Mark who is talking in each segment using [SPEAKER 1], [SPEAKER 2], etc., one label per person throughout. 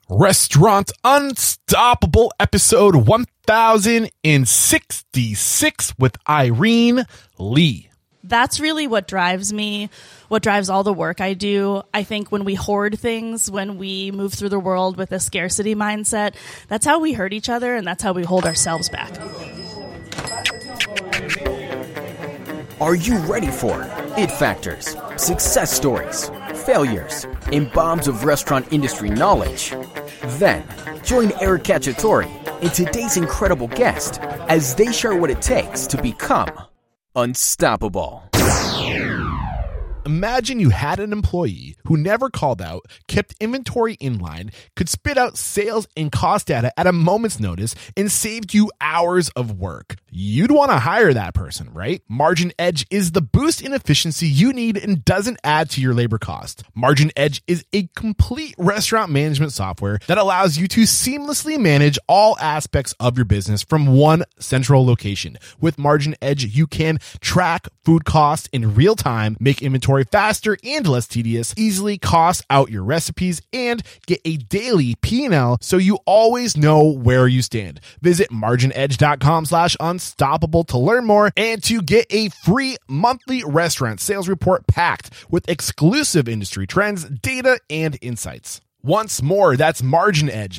[SPEAKER 1] Restaurant Unstoppable, episode 1066 with Irene Lee.
[SPEAKER 2] That's really what drives me, what drives all the work I do. I think when we hoard things, when we move through the world with a scarcity mindset, that's how we hurt each other and that's how we hold ourselves back.
[SPEAKER 3] Are you ready for it factors, success stories, failures, and bombs of restaurant industry knowledge? Then, join Eric Cacciatore and today's incredible guest as they share what it takes to become unstoppable.
[SPEAKER 1] Imagine you had an employee who never called out, kept inventory in line, could spit out sales and cost data at a moment's notice, and saved you hours of work. You'd want to hire that person, right? Margin Edge is the boost in efficiency you need and doesn't add to your labor cost. Margin Edge is a complete restaurant management software that allows you to seamlessly manage all aspects of your business from one central location. With Margin Edge, you can track food costs in real time, make inventory faster and less tedious, easily cost out your recipes, and get a daily P&L so you always know where you stand. Visit marginedge.com/unstoppable to learn more and to get a free monthly restaurant sales report packed with exclusive industry trends, data, and insights. Once more, that's Margin Edge,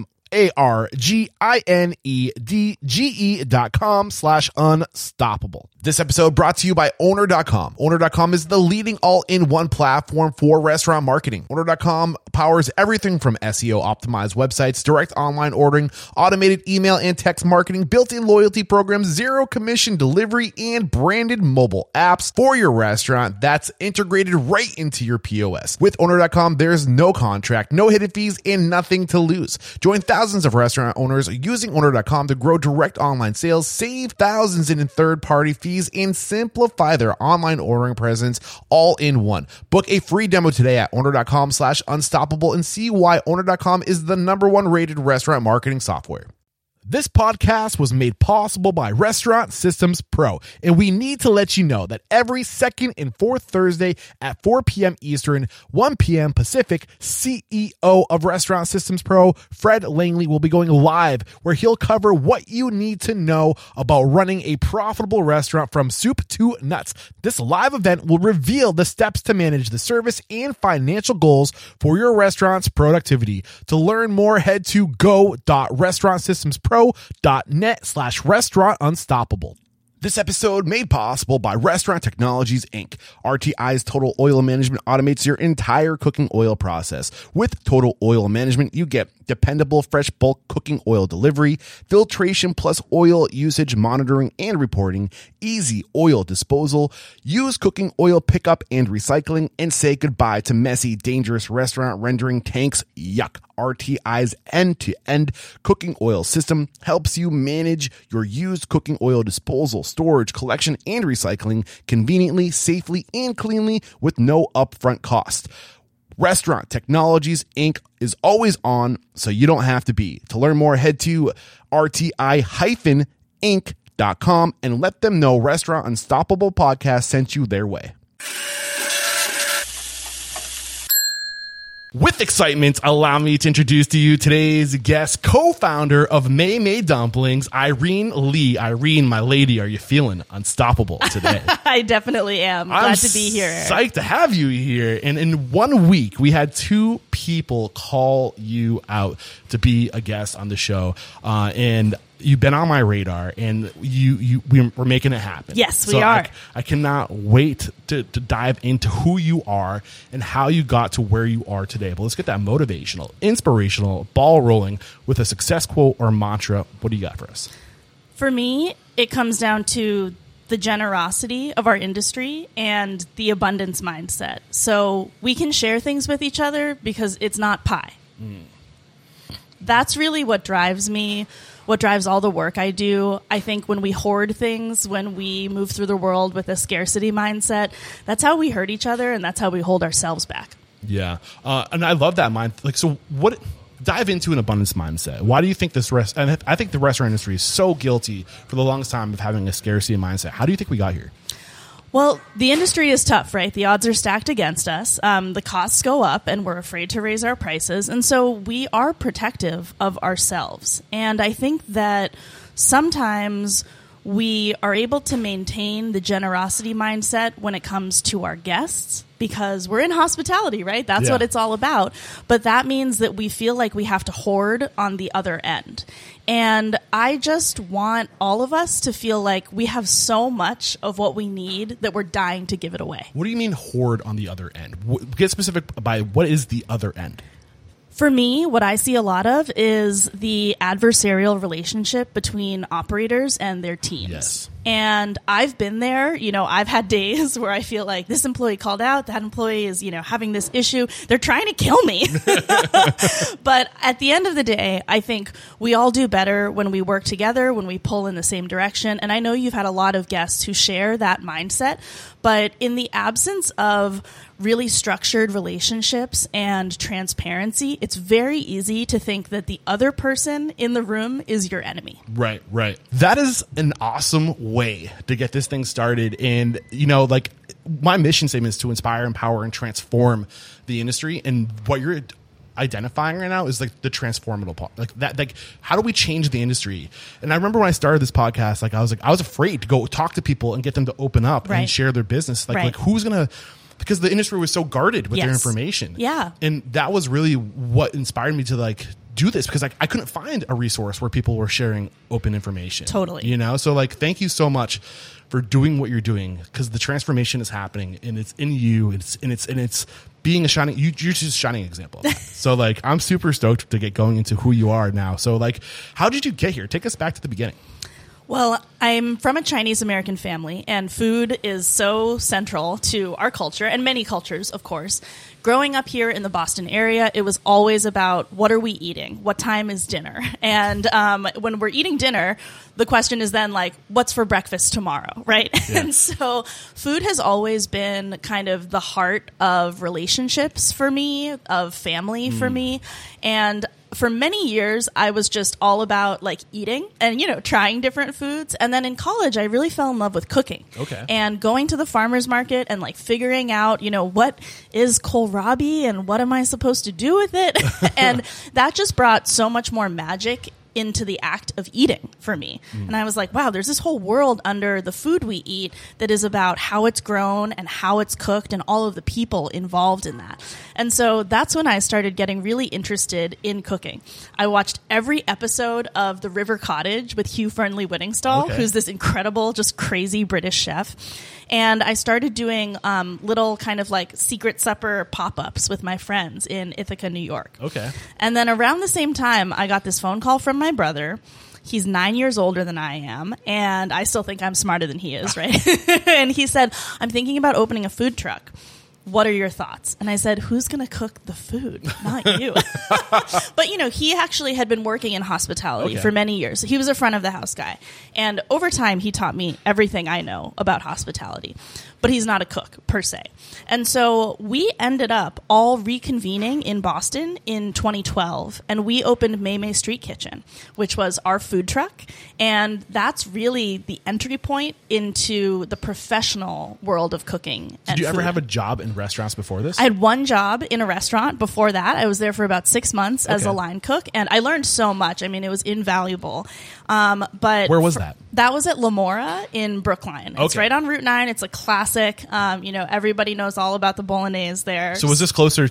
[SPEAKER 1] marginedge.com/unstoppable. This episode brought to you by Owner.com. Owner.com is the leading all-in-one platform for restaurant marketing. Owner.com powers everything from SEO optimized websites, direct online ordering, automated email and text marketing, built-in loyalty programs, zero commission delivery, and branded mobile apps for your restaurant that's integrated right into your POS. With Owner.com, there's no contract, no hidden fees, and nothing to lose. Join thousands of restaurant owners using Owner.com to grow direct online sales, save thousands in third-party fees, and simplify their online ordering presence all in one. Book a free demo today at owner.com/unstoppable and see why Owner.com is the #1 rated restaurant marketing software. This podcast was made possible by Restaurant Systems Pro, and we need to let you know that every second and fourth Thursday at 4 p.m. Eastern, 1 p.m. Pacific, CEO of Restaurant Systems Pro, Fred Langley, will be going live, where he'll cover what you need to know about running a profitable restaurant from soup to nuts. This live event will reveal the steps to manage the service and financial goals for your restaurant's productivity. To learn more, head to go.restaurantsystemspro.net/restaurant unstoppable. This episode made possible by Restaurant Technologies, Inc. RTI's Total Oil Management automates your entire cooking oil process. With Total Oil Management, you get dependable fresh bulk cooking oil delivery, filtration plus oil usage monitoring and reporting, easy oil disposal, use cooking oil pickup and recycling, and say goodbye to messy, dangerous restaurant rendering tanks. Yuck. RTI's end-to-end cooking oil system helps you manage your used cooking oil disposal, storage, collection, and recycling conveniently, safely, and cleanly with no upfront cost. Restaurant Technologies, Inc. is always on, so you don't have to be. To learn more, head to rti-inc.com and let them know Restaurant Unstoppable Podcast sent you their way. With excitement, allow me to introduce to you today's guest, co-founder of May Dumplings, Irene Lee. Irene, my lady, are you feeling unstoppable today?
[SPEAKER 2] I definitely am. Glad to be here.
[SPEAKER 1] Psyched to have you here. And in 1 week, we had 2 people call you out to be a guest on the show. And you've been on my radar, and we're making it happen.
[SPEAKER 2] Yes, we are.
[SPEAKER 1] I cannot wait to dive into who you are and how you got to where you are today. But let's get that motivational, inspirational ball rolling with a success quote or mantra. What do you got for us?
[SPEAKER 2] For me, it comes down to the generosity of our industry and the abundance mindset. So we can share things with each other because it's not pie. That's really what drives me, what drives all the work I do. I think when we hoard things, when we move through the world with a scarcity mindset, that's how we hurt each other and that's how we hold ourselves back.
[SPEAKER 1] Yeah. And I love that mind. So dive into an abundance mindset. Why do you think and I think the restaurant industry is so guilty for the longest time of having a scarcity mindset. How do you think we got here?
[SPEAKER 2] Well, the industry is tough, right? The odds are stacked against us. The costs go up, and we're afraid to raise our prices. And so we are protective of ourselves. And I think that sometimes we are able to maintain the generosity mindset when it comes to our guests because we're in hospitality, right? That's what it's all about. But that means that we feel like we have to hoard on the other end. And I just want all of us to feel like we have so much of what we need that we're dying to give it away.
[SPEAKER 1] What do you mean hoard on the other end? Get specific by what is the other end?
[SPEAKER 2] For me, what I see a lot of is the adversarial relationship between operators and their teams.
[SPEAKER 1] Yes.
[SPEAKER 2] And I've been there. You know, I've had days where I feel like this employee called out, that employee is, you know, having this issue. They're trying to kill me. But at the end of the day, I think we all do better when we work together, when we pull in the same direction. And I know you've had a lot of guests who share that mindset. But in the absence of really structured relationships and transparency, it's very easy to think that the other person in the room is your enemy.
[SPEAKER 1] Right. That is an awesome way to get this thing started. And, you know, like my mission statement is to inspire, empower, and transform the industry. And what you're identifying right now is like the transformative part, like that, like how do we change the industry? And I remember when I started this podcast, like I was afraid to go talk to people and get them to open up and share their business. Like who's going to, because the industry was so guarded with their information.
[SPEAKER 2] Yeah.
[SPEAKER 1] And that was really what inspired me to like do this, because like I couldn't find a resource where people were sharing open information.
[SPEAKER 2] Totally.
[SPEAKER 1] You know? So like, thank you so much for doing what you're doing, because the transformation is happening and it's in you. It's being a shining, you're just a shining example of that. So like, I'm super stoked to get going into who you are now. So like, how did you get here? Take us back to the beginning.
[SPEAKER 2] Well, I'm from a Chinese American family, and food is so central to our culture and many cultures, of course. Growing up here in the Boston area, it was always about what are we eating? What time is dinner? And when we're eating dinner, the question is then like, what's for breakfast tomorrow, right? Yeah. And so food has always been kind of the heart of relationships for me, of family for me. And for many years, I was just all about like eating and, you know, trying different foods. And then in college, I really fell in love with cooking.
[SPEAKER 1] Okay.
[SPEAKER 2] And going to the farmer's market and like figuring out, you know, what is kohlrabi and what am I supposed to do with it? And that just brought so much more magic into the act of eating for me. And I was like, wow, there's this whole world under the food we eat that is about how it's grown and how it's cooked and all of the people involved in that. And so that's when I started getting really interested in cooking. I watched every episode of The River Cottage with Hugh Fearnley-Whittingstall, who's this incredible, just crazy British chef. And I started doing little kind of like secret supper pop-ups with my friends in Ithaca, New York.
[SPEAKER 1] Okay.
[SPEAKER 2] And then around the same time, I got this phone call from my brother. He's 9 years older than I am, and I still think I'm smarter than he is, right? And he said, I'm thinking about opening a food truck. What are your thoughts? And I said, who's going to cook the food? Not you. But, you know, he actually had been working in hospitality for many years. He was a front of the house guy. And over time, he taught me everything I know about hospitality. But he's not a cook, per se. And so we ended up all reconvening in Boston in 2012. And we opened Maymay Street Kitchen, which was our food truck. And that's really the entry point into the professional world of cooking.
[SPEAKER 1] Did you ever have a job in restaurants before this?
[SPEAKER 2] I had one job in a restaurant before that. I was there for about 6 months as a line cook, and I learned so much. I mean, it was invaluable. But
[SPEAKER 1] where was that?
[SPEAKER 2] That was at La Mora in Brookline. It's right on Route 9. It's a classic. You know, everybody knows all about the bolognese there.
[SPEAKER 1] So was this closer to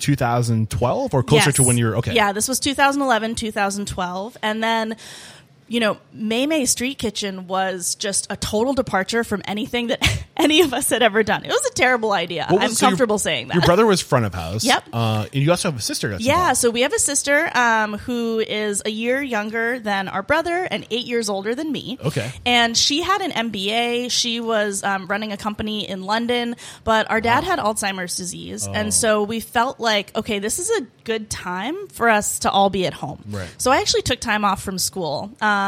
[SPEAKER 1] 2012 or closer to when you were, okay.
[SPEAKER 2] Yeah, this was 2011, 2012. And then, you know, Maymay Street Kitchen was just a total departure from anything that any of us had ever done. It was a terrible idea. I'm comfortable saying that.
[SPEAKER 1] Your brother was front of house.
[SPEAKER 2] Yep.
[SPEAKER 1] And you also have a sister that's involved.
[SPEAKER 2] So we have a sister who is a year younger than our brother and 8 years older than me.
[SPEAKER 1] Okay.
[SPEAKER 2] And she had an MBA. She was running a company in London, but our dad had Alzheimer's disease. And so we felt like, okay, this is a good time for us to all be at home.
[SPEAKER 1] Right.
[SPEAKER 2] So I actually took time off from school.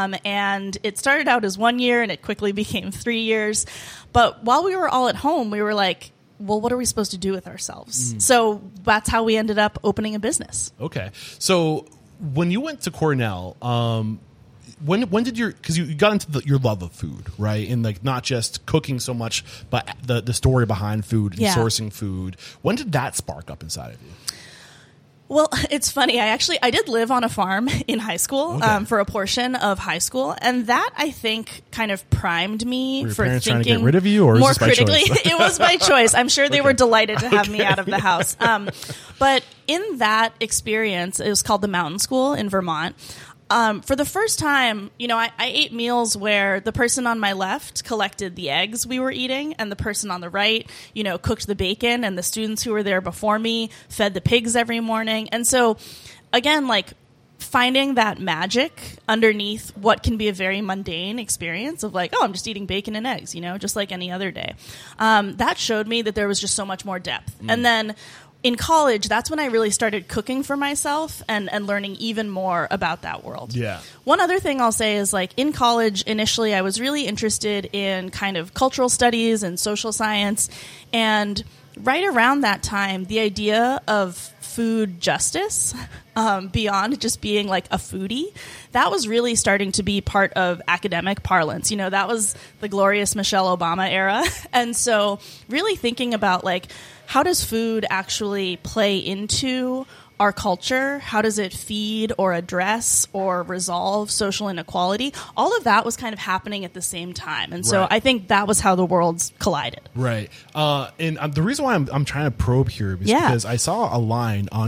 [SPEAKER 2] And it started out as 1 year and it quickly became 3 years. But while we were all at home, we were like, well, what are we supposed to do with ourselves? So that's how we ended up opening a business.
[SPEAKER 1] Okay. So when you went to Cornell, when did because you got into your love of food, right? And like not just cooking so much, but the story behind food and sourcing food. When did that spark up inside of you?
[SPEAKER 2] Well, it's funny. I did live on a farm in high school for a portion of high school, and that I think kind of primed me for
[SPEAKER 1] parents
[SPEAKER 2] thinking
[SPEAKER 1] trying to get rid of you, or
[SPEAKER 2] more
[SPEAKER 1] is this by
[SPEAKER 2] critically.
[SPEAKER 1] choice?
[SPEAKER 2] It was by choice. I'm sure they were delighted to have me out of the house. But in that experience, it was called the Mountain School in Vermont. For the first time, I ate meals where the person on my left collected the eggs we were eating, and the person on the right, cooked the bacon, and the students who were there before me fed the pigs every morning. And so, again, like finding that magic underneath what can be a very mundane experience of like, oh, I'm just eating bacon and eggs, just like any other day. That showed me that there was just so much more depth. And then in college, that's when I really started cooking for myself and learning even more about that world.
[SPEAKER 1] Yeah.
[SPEAKER 2] One other thing I'll say is like in college, initially, I was really interested in kind of cultural studies and social science. And right around that time, the idea of food justice, beyond just being like a foodie, that was really starting to be part of academic parlance. That was the glorious Michelle Obama era. And so really thinking about like, how does food actually play into our culture? How does it feed or address or resolve social inequality? All of that was kind of happening at the same time. And so I think that was how the worlds collided. Right.
[SPEAKER 1] And the reason why I'm trying to probe here is because I saw a line on,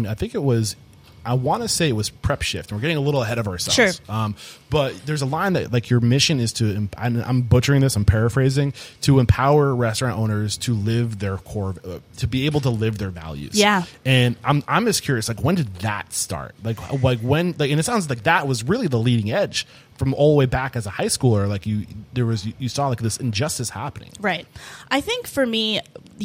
[SPEAKER 1] I want to say it was Prep Shift, and we're getting a little ahead of ourselves.
[SPEAKER 2] Sure.
[SPEAKER 1] But there's a line that like your mission is to, I'm butchering this, I'm paraphrasing, to empower restaurant owners to live their core, to be able to live their values.
[SPEAKER 2] Yeah. And
[SPEAKER 1] I'm just curious, like when did that start? Like when, like, and it sounds like that was really the leading edge from all the way back as a high schooler. Like you saw like this injustice happening.
[SPEAKER 2] Right. I think for me,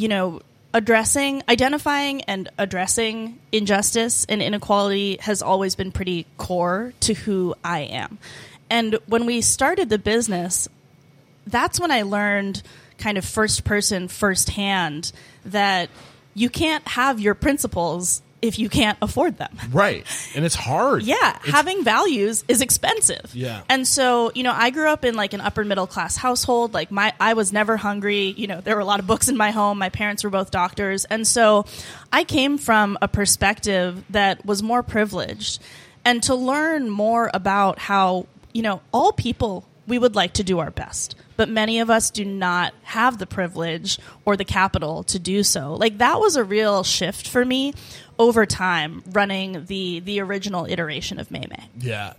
[SPEAKER 2] identifying and addressing injustice and inequality has always been pretty core to who I am. And when we started the business, that's when I learned kind of firsthand that you can't have your principles if you can't afford them.
[SPEAKER 1] Right. And it's hard.
[SPEAKER 2] Yeah. Having values is expensive.
[SPEAKER 1] Yeah.
[SPEAKER 2] And so, I grew up in like an upper middle class household. Like I was never hungry. There were a lot of books in my home. My parents were both doctors. And so I came from a perspective that was more privileged. And to learn more about how, all people, we would like to do our best. But many of us do not have the privilege or the capital to do so. Like that was a real shift for me over time running the original iteration of Mei Mei.
[SPEAKER 1] Yeah.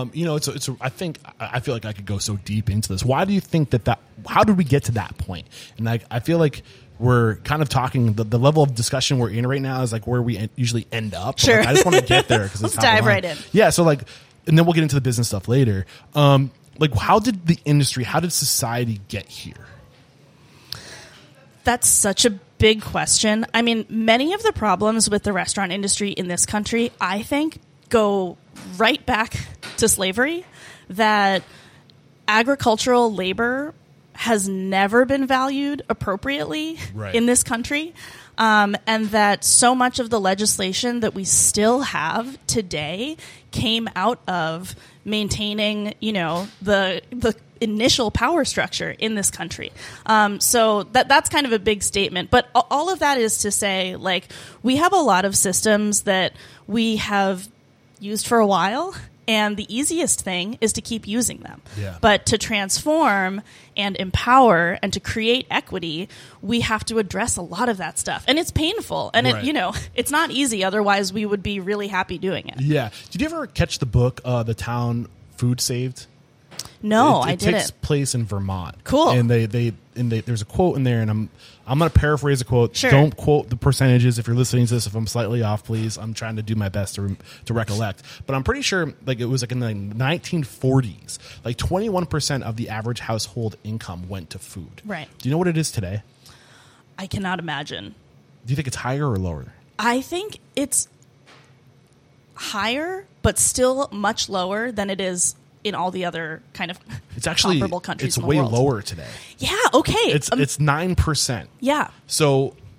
[SPEAKER 1] I feel like I could go so deep into this. Why do you think that how did we get to that point? And I feel like we're kind of talking, the level of discussion we're in right now is like where we usually end up.
[SPEAKER 2] Sure.
[SPEAKER 1] Like, I just want to get there.
[SPEAKER 2] Let's dive right in.
[SPEAKER 1] Yeah. So like, and then we'll get into the business stuff later. Like how did society get here? That's
[SPEAKER 2] such a big question. I mean, many of the problems with the restaurant industry in this country, I think, go right back to slavery, that agricultural labor has never been valued appropriately in this country. And that so much of the legislation that we still have today came out of maintaining, the initial power structure in this country. So that's kind of a big statement. But all of that is to say, like, we have a lot of systems that we have used for a while, and the easiest thing is to keep using them. Yeah. But to transform and empower and to create equity, we have to address a lot of that stuff. And it's painful. And it's not easy. Otherwise, we would be really happy doing it.
[SPEAKER 1] Yeah. Did you ever catch the book, The Town Food Saved?
[SPEAKER 2] No,
[SPEAKER 1] I didn't. It takes place in Vermont.
[SPEAKER 2] Cool.
[SPEAKER 1] And there's a quote in there, and I'm going to paraphrase a quote.
[SPEAKER 2] Sure.
[SPEAKER 1] Don't quote the percentages if you're listening to this. If I'm slightly off, please. I'm trying to do my best to recollect. But I'm pretty sure like it was like in the 1940s, like 21% of the average household income went to food.
[SPEAKER 2] Right.
[SPEAKER 1] Do you know what it is today?
[SPEAKER 2] I cannot imagine.
[SPEAKER 1] Do you think it's higher or lower?
[SPEAKER 2] I think it's higher, but still much lower than it is in all the other kind of comparable countries.
[SPEAKER 1] It's way lower today.
[SPEAKER 2] Yeah. Okay.
[SPEAKER 1] It's 9%.
[SPEAKER 2] Yeah.
[SPEAKER 1] So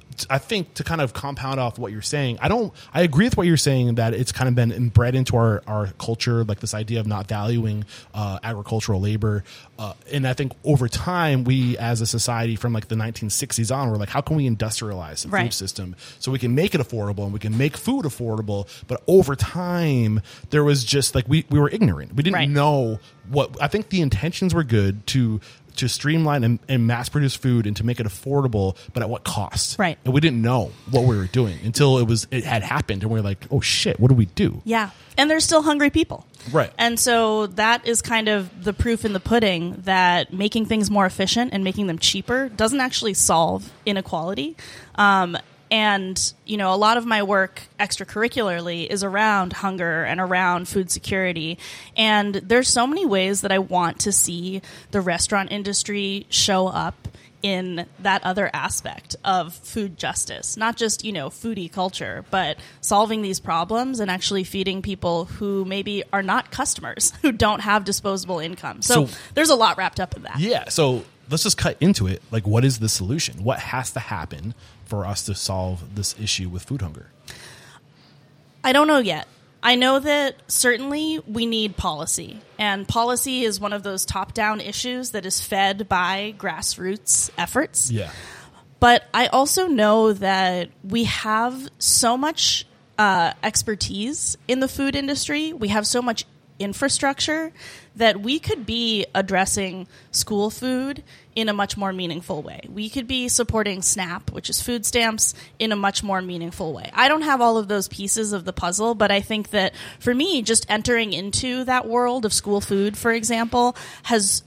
[SPEAKER 1] I think to kind of compound off what you're saying, I agree with what you're saying, that it's kind of been inbred into our culture, like this idea of not valuing agricultural labor. And I think over time, we as a society from like the 1960s on, we're like, how can we industrialize the food system so we can make it affordable and we can make food affordable? But over time, there was just like, we were ignorant. We didn't know what, I think the intentions were good to streamline and mass produce food and to make it affordable, but at what cost?
[SPEAKER 2] Right.
[SPEAKER 1] And we didn't know what we were doing until it had happened, and we were like, oh shit, what do we do?
[SPEAKER 2] Yeah. And there's still hungry people.
[SPEAKER 1] Right.
[SPEAKER 2] And so that is kind of the proof in the pudding that making things more efficient and making them cheaper doesn't actually solve inequality. And, you know, a lot of my work extracurricularly is around hunger and around food security. And there's so many ways that I want to see the restaurant industry show up in that other aspect of food justice, not just, you know, foodie culture, but solving these problems and actually feeding people who maybe are not customers, who don't have disposable income. So there's a lot wrapped up in that.
[SPEAKER 1] Yeah. So let's just cut into it. Like, what is the solution? What has to happen for us to solve this issue with food hunger?
[SPEAKER 2] I don't know yet. I know that certainly we need policy, and policy is one of those top-down issues that is fed by grassroots efforts.
[SPEAKER 1] Yeah.
[SPEAKER 2] But I also know that we have so much expertise in the food industry. We have so much infrastructure that we could be addressing school food in a much more meaningful way. We could be supporting SNAP, which is food stamps, in a much more meaningful way. I don't have all of those pieces of the puzzle, but I think that for me, just entering into that world of school food, for example, has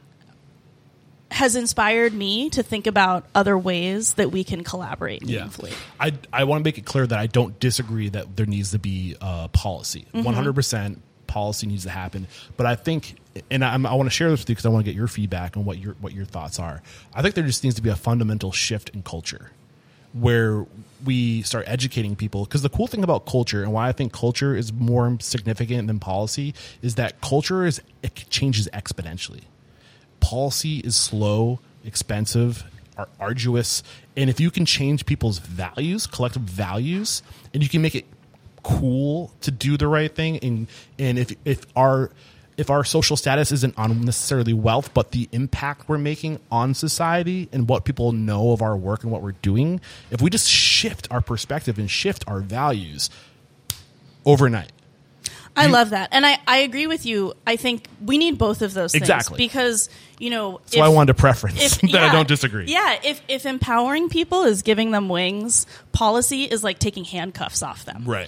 [SPEAKER 2] inspired me to think about other ways that we can collaborate meaningfully.
[SPEAKER 1] I want to make it clear that I don't disagree that there needs to be policy. 100%. Policy needs to happen, but I think, and I want to share this with you because I want to get your feedback on what your thoughts are. I think there just needs to be a fundamental shift in culture where we start educating people, because the cool thing about culture and why I think culture is more significant than policy is that culture it changes exponentially. Policy is slow, expensive, arduous, and if you can change people's values, collective values, and you can make it cool to do the right thing, and if our social status isn't on necessarily wealth, but the impact we're making on society and what people know of our work and what we're doing, if we just shift our perspective and shift our values overnight.
[SPEAKER 2] I love that. And I agree with you. I think we need both of those things.
[SPEAKER 1] Exactly.
[SPEAKER 2] Because, you know...
[SPEAKER 1] So I wanted to preference that I don't disagree.
[SPEAKER 2] Yeah. If empowering people is giving them wings, policy is like taking handcuffs off them.
[SPEAKER 1] Right.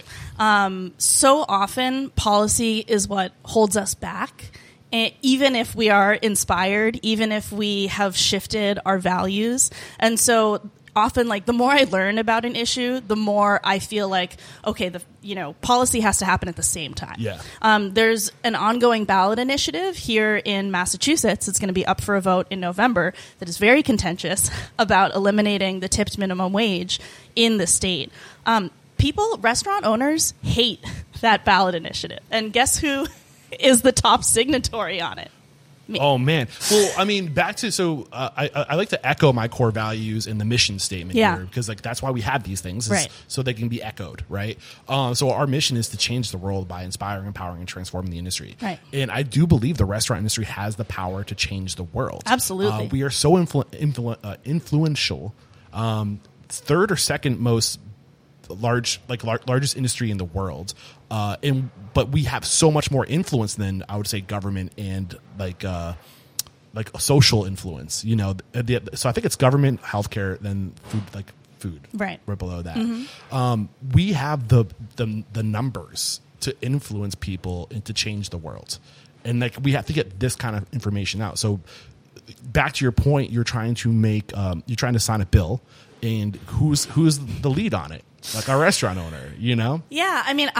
[SPEAKER 2] So often, policy is what holds us back. And even if we are inspired, even if we have shifted our values. And so... often, like, the more I learn about an issue, the more I feel like, okay, policy has to happen at the same time.
[SPEAKER 1] Yeah.
[SPEAKER 2] There's an ongoing ballot initiative here in Massachusetts. It's going to be up for a vote in November that is very contentious about eliminating the tipped minimum wage in the state. Restaurant owners hate that ballot initiative. And guess who is the top signatory on it? Me.
[SPEAKER 1] Oh, man. Well, I mean, back to, I like to echo my core values in the mission statement here, because like that's why we have these things, so they can be echoed, right? So our mission is to change the world by inspiring, empowering, and transforming the industry.
[SPEAKER 2] Right.
[SPEAKER 1] And I do believe the restaurant industry has the power to change the world.
[SPEAKER 2] Absolutely.
[SPEAKER 1] We are so influential. Third or second most largest industry in the world. But we have so much more influence than, I would say, government and like social influence, you know. So I think it's government, healthcare, then food, right below that. Mm-hmm. We have the numbers to influence people and to change the world, and like we have to get this kind of information out. So back to your point, you're trying to sign a bill, and who's the lead on it? like a restaurant owner, you know?
[SPEAKER 2] Yeah, I mean,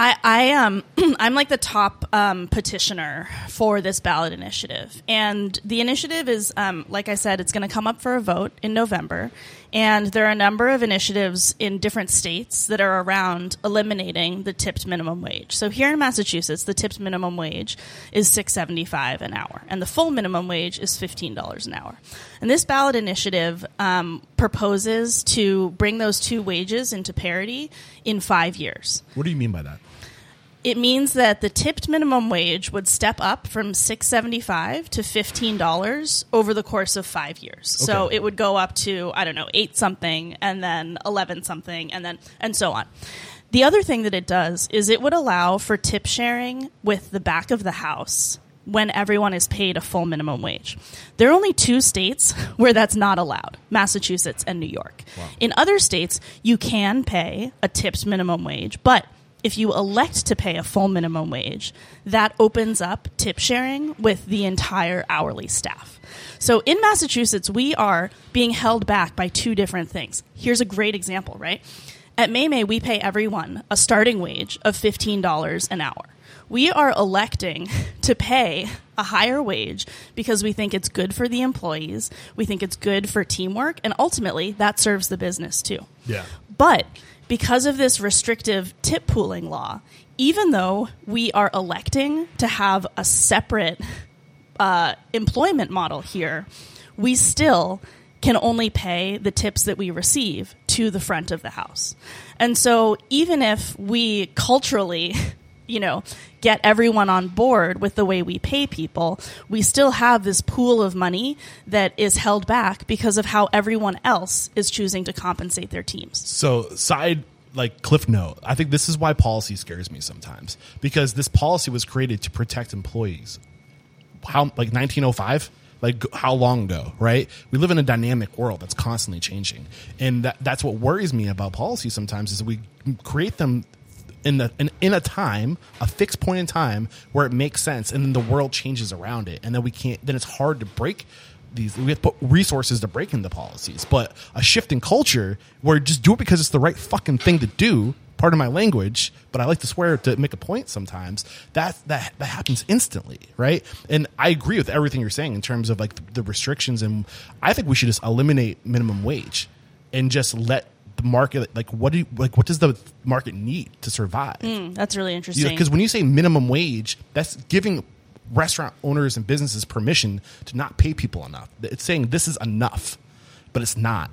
[SPEAKER 2] I'm like the top petitioner for this ballot initiative, and the initiative is, like I said, it's going to come up for a vote in November, and there are a number of initiatives in different states that are around eliminating the tipped minimum wage. So here in Massachusetts, the tipped minimum wage is $6.75 an hour, and the full minimum wage is $15 an hour. And this ballot initiative proposes to bring those two wages into parity in 5 years.
[SPEAKER 1] What do you mean by that?
[SPEAKER 2] It means that the tipped minimum wage would step up from $6.75 to $15 over the course of 5 years. Okay. So it would go up to, I don't know, 8 something and then 11 something and so on. The other thing that it does is it would allow for tip sharing with the back of the house when everyone is paid a full minimum wage. There are only 2 states where that's not allowed, Massachusetts and New York. Wow. In other states, you can pay a tipped minimum wage, but if you elect to pay a full minimum wage, that opens up tip sharing with the entire hourly staff. So in Massachusetts, we are being held back by 2 different things. Here's a great example, right? At May, we pay everyone a starting wage of $15 an hour. We are electing to pay a higher wage because we think it's good for the employees, we think it's good for teamwork, and ultimately that serves the business too.
[SPEAKER 1] Yeah.
[SPEAKER 2] But because of this restrictive tip pooling law, even though we are electing to have a separate employment model here, we still can only pay the tips that we receive to the front of the house. And so even if we culturally get everyone on board with the way we pay people, we still have this pool of money that is held back because of how everyone else is choosing to compensate their teams.
[SPEAKER 1] So cliff note, I think this is why policy scares me sometimes, because this policy was created to protect employees. How, 1905? How long ago, right? We live in a dynamic world that's constantly changing. And that's what worries me about policy sometimes, is that we create them in a time, a fixed point in time where it makes sense, and then the world changes around it, and then then it's hard to break these. We have to put resources to break into policies. But a shift in culture where just do it because it's the right fucking thing to do, part of my language, but I like to swear to make a point sometimes, that happens instantly, right? And I agree with everything you're saying in terms of the restrictions, and I think we should just eliminate minimum wage and just let the market, what does the market need to survive?
[SPEAKER 2] That's really interesting.
[SPEAKER 1] Because when you say minimum wage, that's giving restaurant owners and businesses permission to not pay people enough. It's saying this is enough, but it's not.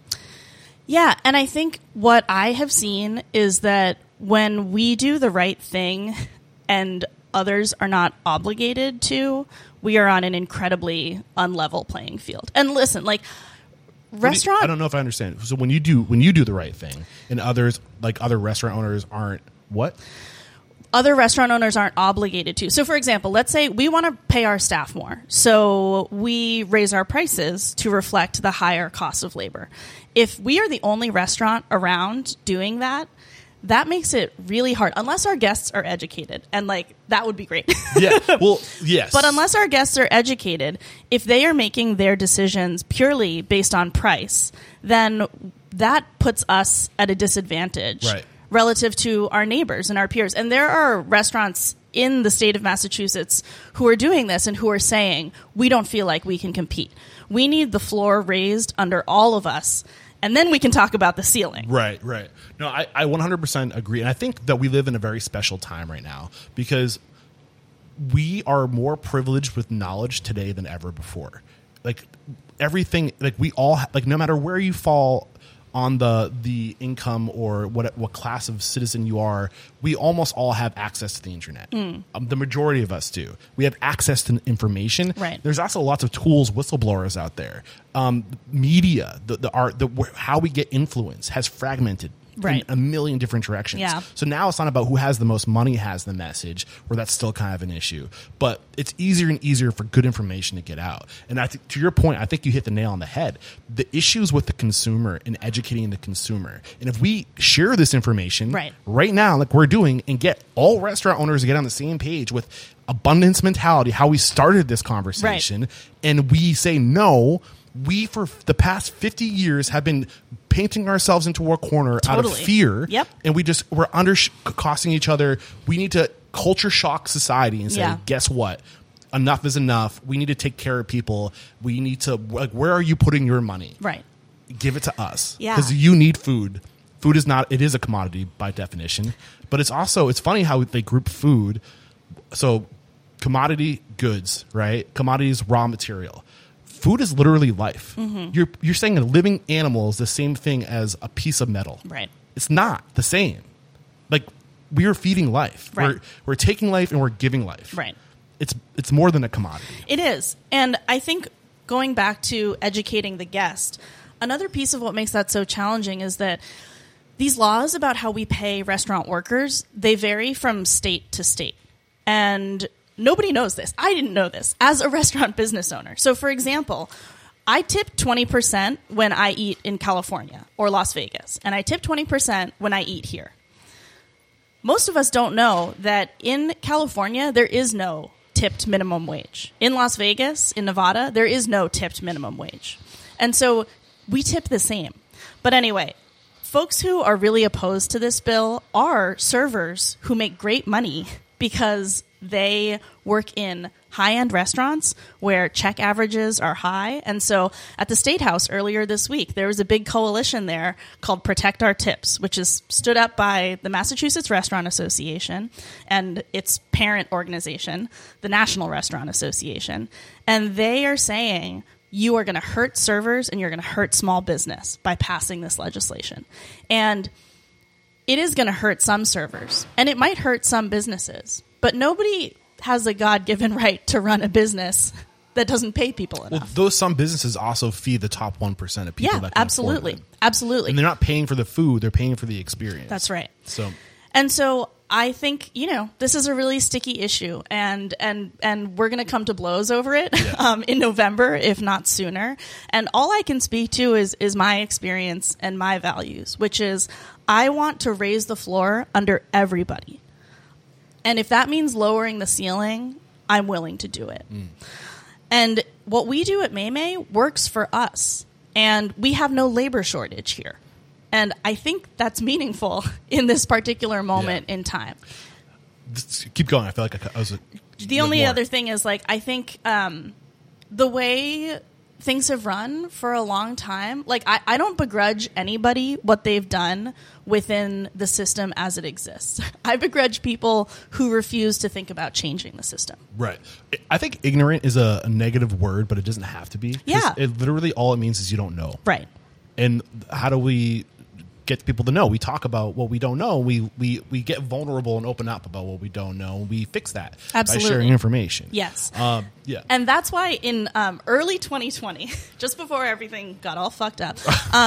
[SPEAKER 2] Yeah, and I think what I have seen is that when we do the right thing and others are not obligated to, we are on an incredibly unlevel playing field. And listen, restaurant.
[SPEAKER 1] I don't know if I understand. So when you do the right thing, and others, other restaurant owners, aren't what?
[SPEAKER 2] Other restaurant owners aren't obligated to. So, for example, let's say we want to pay our staff more, so we raise our prices to reflect the higher cost of labor. If we are the only restaurant around doing that, that makes it really hard, unless our guests are educated, and that would be great.
[SPEAKER 1] Yeah, well, yes.
[SPEAKER 2] But unless our guests are educated, if they are making their decisions purely based on price, then that puts us at a disadvantage.
[SPEAKER 1] Right.
[SPEAKER 2] Relative to our neighbors and our peers. And there are restaurants in the state of Massachusetts who are doing this and who are saying, we don't feel like we can compete. We need the floor raised under all of us, and then we can talk about the ceiling.
[SPEAKER 1] Right. No, I 100% agree. And I think that we live in a very special time right now, because we are more privileged with knowledge today than ever before. Everything, we all, no matter where you fall on the income or what class of citizen you are, we almost all have access to the internet. The majority of us do. We have access to information.
[SPEAKER 2] Right.
[SPEAKER 1] There's also lots of tools, whistleblowers out there. Media, the art, how we get influence has fragmented in a million different directions.
[SPEAKER 2] Yeah.
[SPEAKER 1] So now it's not about who has the most money has the message, where that's still kind of an issue. But it's easier and easier for good information to get out. And I think, to your point, I think you hit the nail on the head. The issues with the consumer and educating the consumer. And if we share this information right now, like we're doing, and get all restaurant owners to get on the same page with abundance mentality, how we started this conversation, and we say no, we for the past 50 years have been painting ourselves into a corner out of
[SPEAKER 2] Totally.
[SPEAKER 1] fear.
[SPEAKER 2] Yep.
[SPEAKER 1] And we're costing each other. We need to culture shock society and say,
[SPEAKER 2] Yeah.
[SPEAKER 1] guess what? Enough is enough. We need to take care of people. We need to, like, where are you putting your money?
[SPEAKER 2] Right.
[SPEAKER 1] Give it to us.
[SPEAKER 2] Yeah.
[SPEAKER 1] Because you need food. Food is not, it is a commodity by definition, but it's funny how they group food. So commodity goods, right? Commodities, raw material. Food is literally life.
[SPEAKER 2] Mm-hmm.
[SPEAKER 1] You're saying a living animal is the same thing as a piece of metal.
[SPEAKER 2] Right.
[SPEAKER 1] It's not the same. Like, we are feeding life.
[SPEAKER 2] Right.
[SPEAKER 1] We're taking life and we're giving life.
[SPEAKER 2] Right.
[SPEAKER 1] It's more than a commodity.
[SPEAKER 2] It is. And I think going back to educating the guest, another piece of what makes that so challenging is that these laws about how we pay restaurant workers, they vary from state to state. And nobody knows this. I didn't know this as a restaurant business owner. So, for example, I tip 20% when I eat in California or Las Vegas, and I tip 20% when I eat here. Most of us don't know that in California, there is no tipped minimum wage. In Las Vegas, in Nevada, there is no tipped minimum wage. And so we tip the same. But anyway, folks who are really opposed to this bill are servers who make great money because they work in high-end restaurants where check averages are high. And so at the State House earlier this week, there was a big coalition there called Protect Our Tips, which is stood up by the Massachusetts Restaurant Association and its parent organization, the National Restaurant Association. And they are saying, you are going to hurt servers and you're going to hurt small business by passing this legislation. And it is going to hurt some servers and it might hurt some businesses, but nobody has a God-given right to run a business that doesn't pay people enough.
[SPEAKER 1] Well, those some businesses also feed the top 1% of people that can
[SPEAKER 2] absolutely.
[SPEAKER 1] afford it.
[SPEAKER 2] Absolutely.
[SPEAKER 1] And they're not paying for the food, they're paying for the experience.
[SPEAKER 2] That's right.
[SPEAKER 1] So
[SPEAKER 2] I think, this is a really sticky issue and we're going to come to blows over it in November, if not sooner. And all I can speak to is my experience and my values, which is I want to raise the floor under everybody. And if that means lowering the ceiling, I'm willing to do it. And what we do at Maymay works for us. And we have no labor shortage here. And I think that's meaningful in this particular moment in time.
[SPEAKER 1] Keep going. I feel like I was...
[SPEAKER 2] The only other thing is, I think the way things have run for a long time, I don't begrudge anybody what they've done within the system as it exists. I begrudge people who refuse to think about changing the system.
[SPEAKER 1] Right. I think ignorant is a negative word, but it doesn't have to be.
[SPEAKER 2] Yeah.
[SPEAKER 1] It literally all it means is you don't know.
[SPEAKER 2] Right.
[SPEAKER 1] And how do we get people to know? We talk about what we don't know. We get vulnerable and open up about what we don't know. We fix that by sharing information.
[SPEAKER 2] Yes.
[SPEAKER 1] Yeah.
[SPEAKER 2] And that's why in early 2020, just before everything got all fucked up,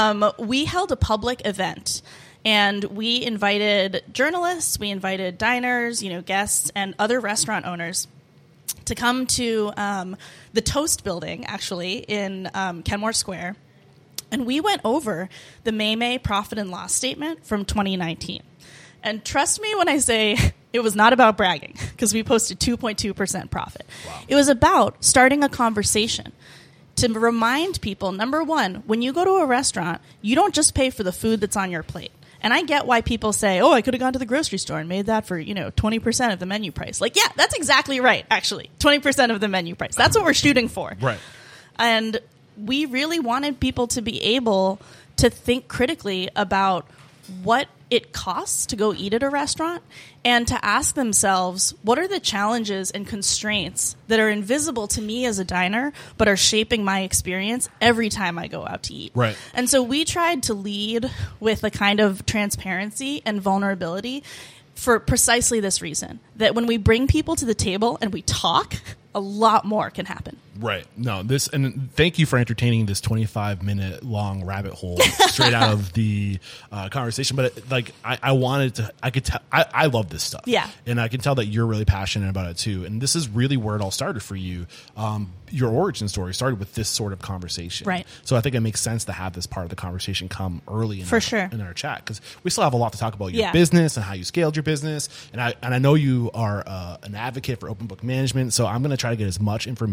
[SPEAKER 2] we held a public event. And we invited journalists, we invited diners, guests, and other restaurant owners to come to the Toast building, actually, in Kenmore Square. And we went over the Maymay profit and loss statement from 2019. And trust me when I say it was not about bragging, because we posted 2.2% profit. Wow. It was about starting a conversation to remind people, number one, when you go to a restaurant, you don't just pay for the food that's on your plate. And I get why people say, I could have gone to the grocery store and made that for, 20% of the menu price. Yeah, that's exactly right, actually. 20% of the menu price. That's what we're shooting for.
[SPEAKER 1] Right.
[SPEAKER 2] And we really wanted people to be able to think critically about what it costs to go eat at a restaurant and to ask themselves, what are the challenges and constraints that are invisible to me as a diner but are shaping my experience every time I go out to eat?
[SPEAKER 1] Right.
[SPEAKER 2] And so we tried to lead with a kind of transparency and vulnerability for precisely this reason, that when we bring people to the table and we talk, a lot more can happen.
[SPEAKER 1] Right. No, and thank you for entertaining this 25-minute long rabbit hole straight out of the conversation. But I wanted to, I could tell, I love this stuff.
[SPEAKER 2] Yeah.
[SPEAKER 1] And I can tell that you're really passionate about it too. And this is really where it all started for you. Your origin story started with this sort of conversation.
[SPEAKER 2] Right.
[SPEAKER 1] So I think it makes sense to have this part of the conversation come early in our chat, because we still have a lot to talk about your business and how you scaled your business. And I know you are an advocate for open book management. So I'm going to try to get as much information out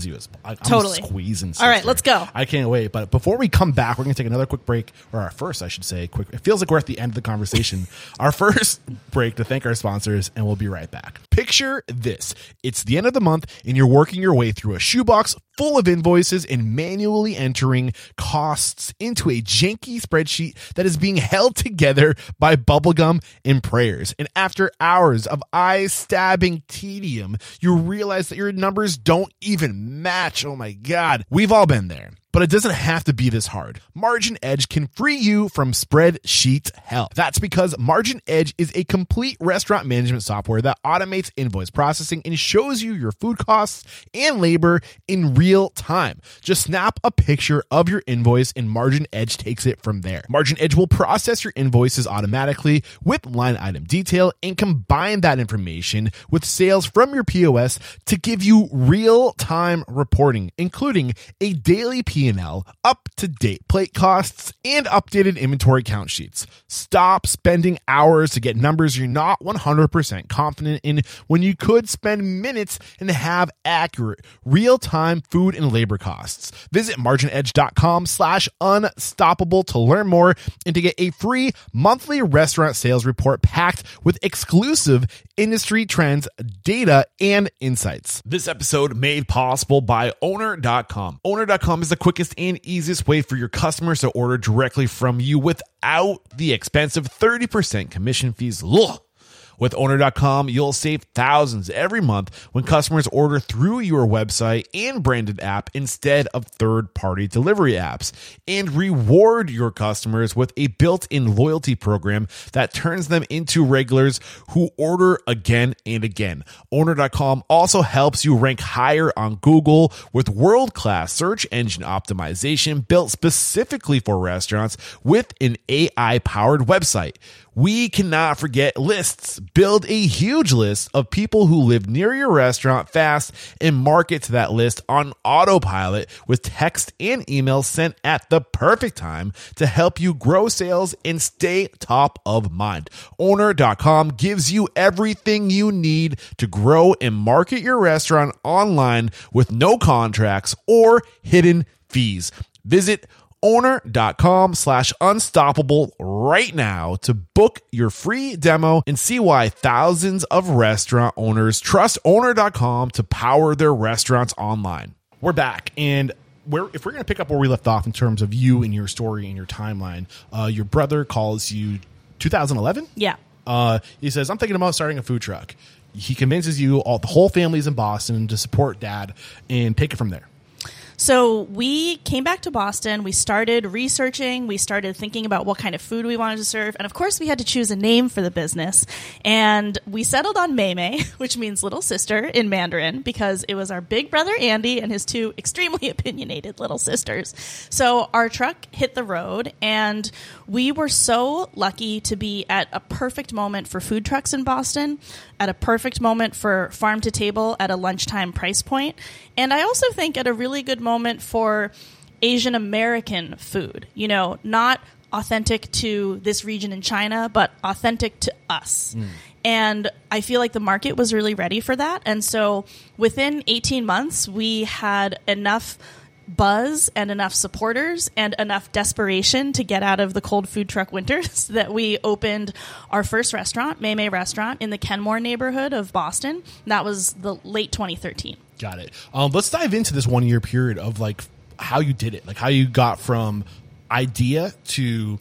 [SPEAKER 1] as you. I'm
[SPEAKER 2] Totally.
[SPEAKER 1] squeezing.
[SPEAKER 2] All right, let's go.
[SPEAKER 1] I can't wait. But before we come back, we're going to take another quick break, or our first, I should say. It feels like we're at the end of the conversation. Our first break to thank our sponsors, and we'll be right back. Picture this. It's the end of the month, and you're working your way through a shoebox full of invoices and manually entering costs into a janky spreadsheet that is being held together by bubblegum and prayers. And after hours of eye-stabbing tedium, you realize that your numbers don't even match. Oh my God. We've all been there. But it doesn't have to be this hard. Margin Edge can free you from spreadsheet hell. That's because Margin Edge is a complete restaurant management software that automates invoice processing and shows you your food costs and labor in real time. Just snap a picture of your invoice and Margin Edge takes it from there. Margin Edge will process your invoices automatically with line item detail and combine that information with sales from your POS to give you real-time reporting, including a daily P&L, up-to-date plate costs, and updated inventory count sheets. Stop spending hours to get numbers you're not 100% confident in when you could spend minutes and have accurate, real-time food and labor costs. Visit marginedge.com/unstoppable to learn more and to get a free monthly restaurant sales report packed with exclusive industry trends, data, and insights. This episode made possible by Owner.com. Owner.com is the quickest and easiest way for your customers to order directly from you without the expensive 30% commission fees. Ugh. With Owner.com, you'll save thousands every month when customers order through your website and branded app instead of third-party delivery apps. And reward your customers with a built-in loyalty program that turns them into regulars who order again and again. Owner.com also helps you rank higher on Google with world-class search engine optimization built specifically for restaurants with an AI-powered website. We cannot forget lists. Build a huge list of people who live near your restaurant fast and market to that list on autopilot with text and email sent at the perfect time to help you grow sales and stay top of mind. Owner.com gives you everything you need to grow and market your restaurant online with no contracts or hidden fees. Visit Owner.com/unstoppable right now to book your free demo and see why thousands of restaurant owners trust Owner.com to power their restaurants online. We're back, and if we're going to pick up where we left off in terms of you and your story and your timeline, your brother calls you 2011?
[SPEAKER 2] Yeah.
[SPEAKER 1] He says, I'm thinking about starting a food truck. He convinces you, the whole family's in Boston, to support Dad and take it from there.
[SPEAKER 2] So we came back to Boston. We started researching. We started thinking about what kind of food we wanted to serve. And of course, we had to choose a name for the business. And we settled on Meimei, which means little sister in Mandarin, because it was our big brother, Andy, and his two extremely opinionated little sisters. So our truck hit the road, and we were so lucky to be at a perfect moment for food trucks in Boston, at a perfect moment for farm to table at a lunchtime price point. And I also think at a really good moment for Asian American food, not authentic to this region in China, but authentic to us. And I feel like the market was really ready for that. And so within 18 months, we had enough buzz and enough supporters and enough desperation to get out of the cold food truck winters that we opened our first restaurant, Meimei Restaurant, in the Kenmore neighborhood of Boston. That was the late 2013.
[SPEAKER 1] Got it. Let's dive into this 1 year period of how you did it, how you got from idea to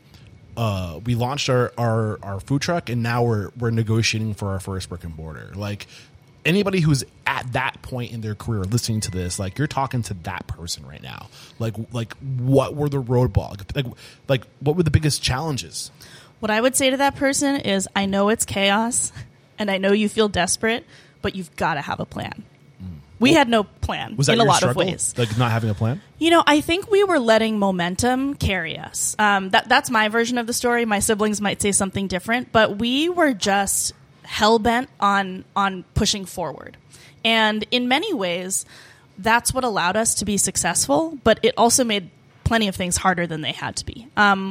[SPEAKER 1] we launched our food truck, and now we're negotiating for our first brick and mortar. Anybody who's at that point in their career listening to this, you're talking to that person right now. What were the roadblocks? What were the biggest challenges?
[SPEAKER 2] What I would say to that person is, I know it's chaos and I know you feel desperate, but you've got to have a plan. We had no plan
[SPEAKER 1] Was that
[SPEAKER 2] in a
[SPEAKER 1] your
[SPEAKER 2] lot
[SPEAKER 1] struggle?
[SPEAKER 2] of ways.
[SPEAKER 1] Not having a plan?
[SPEAKER 2] I think we were letting momentum carry us. That's my version of the story. My siblings might say something different, but we were just hell-bent on pushing forward. And in many ways, that's what allowed us to be successful, but it also made plenty of things harder than they had to be.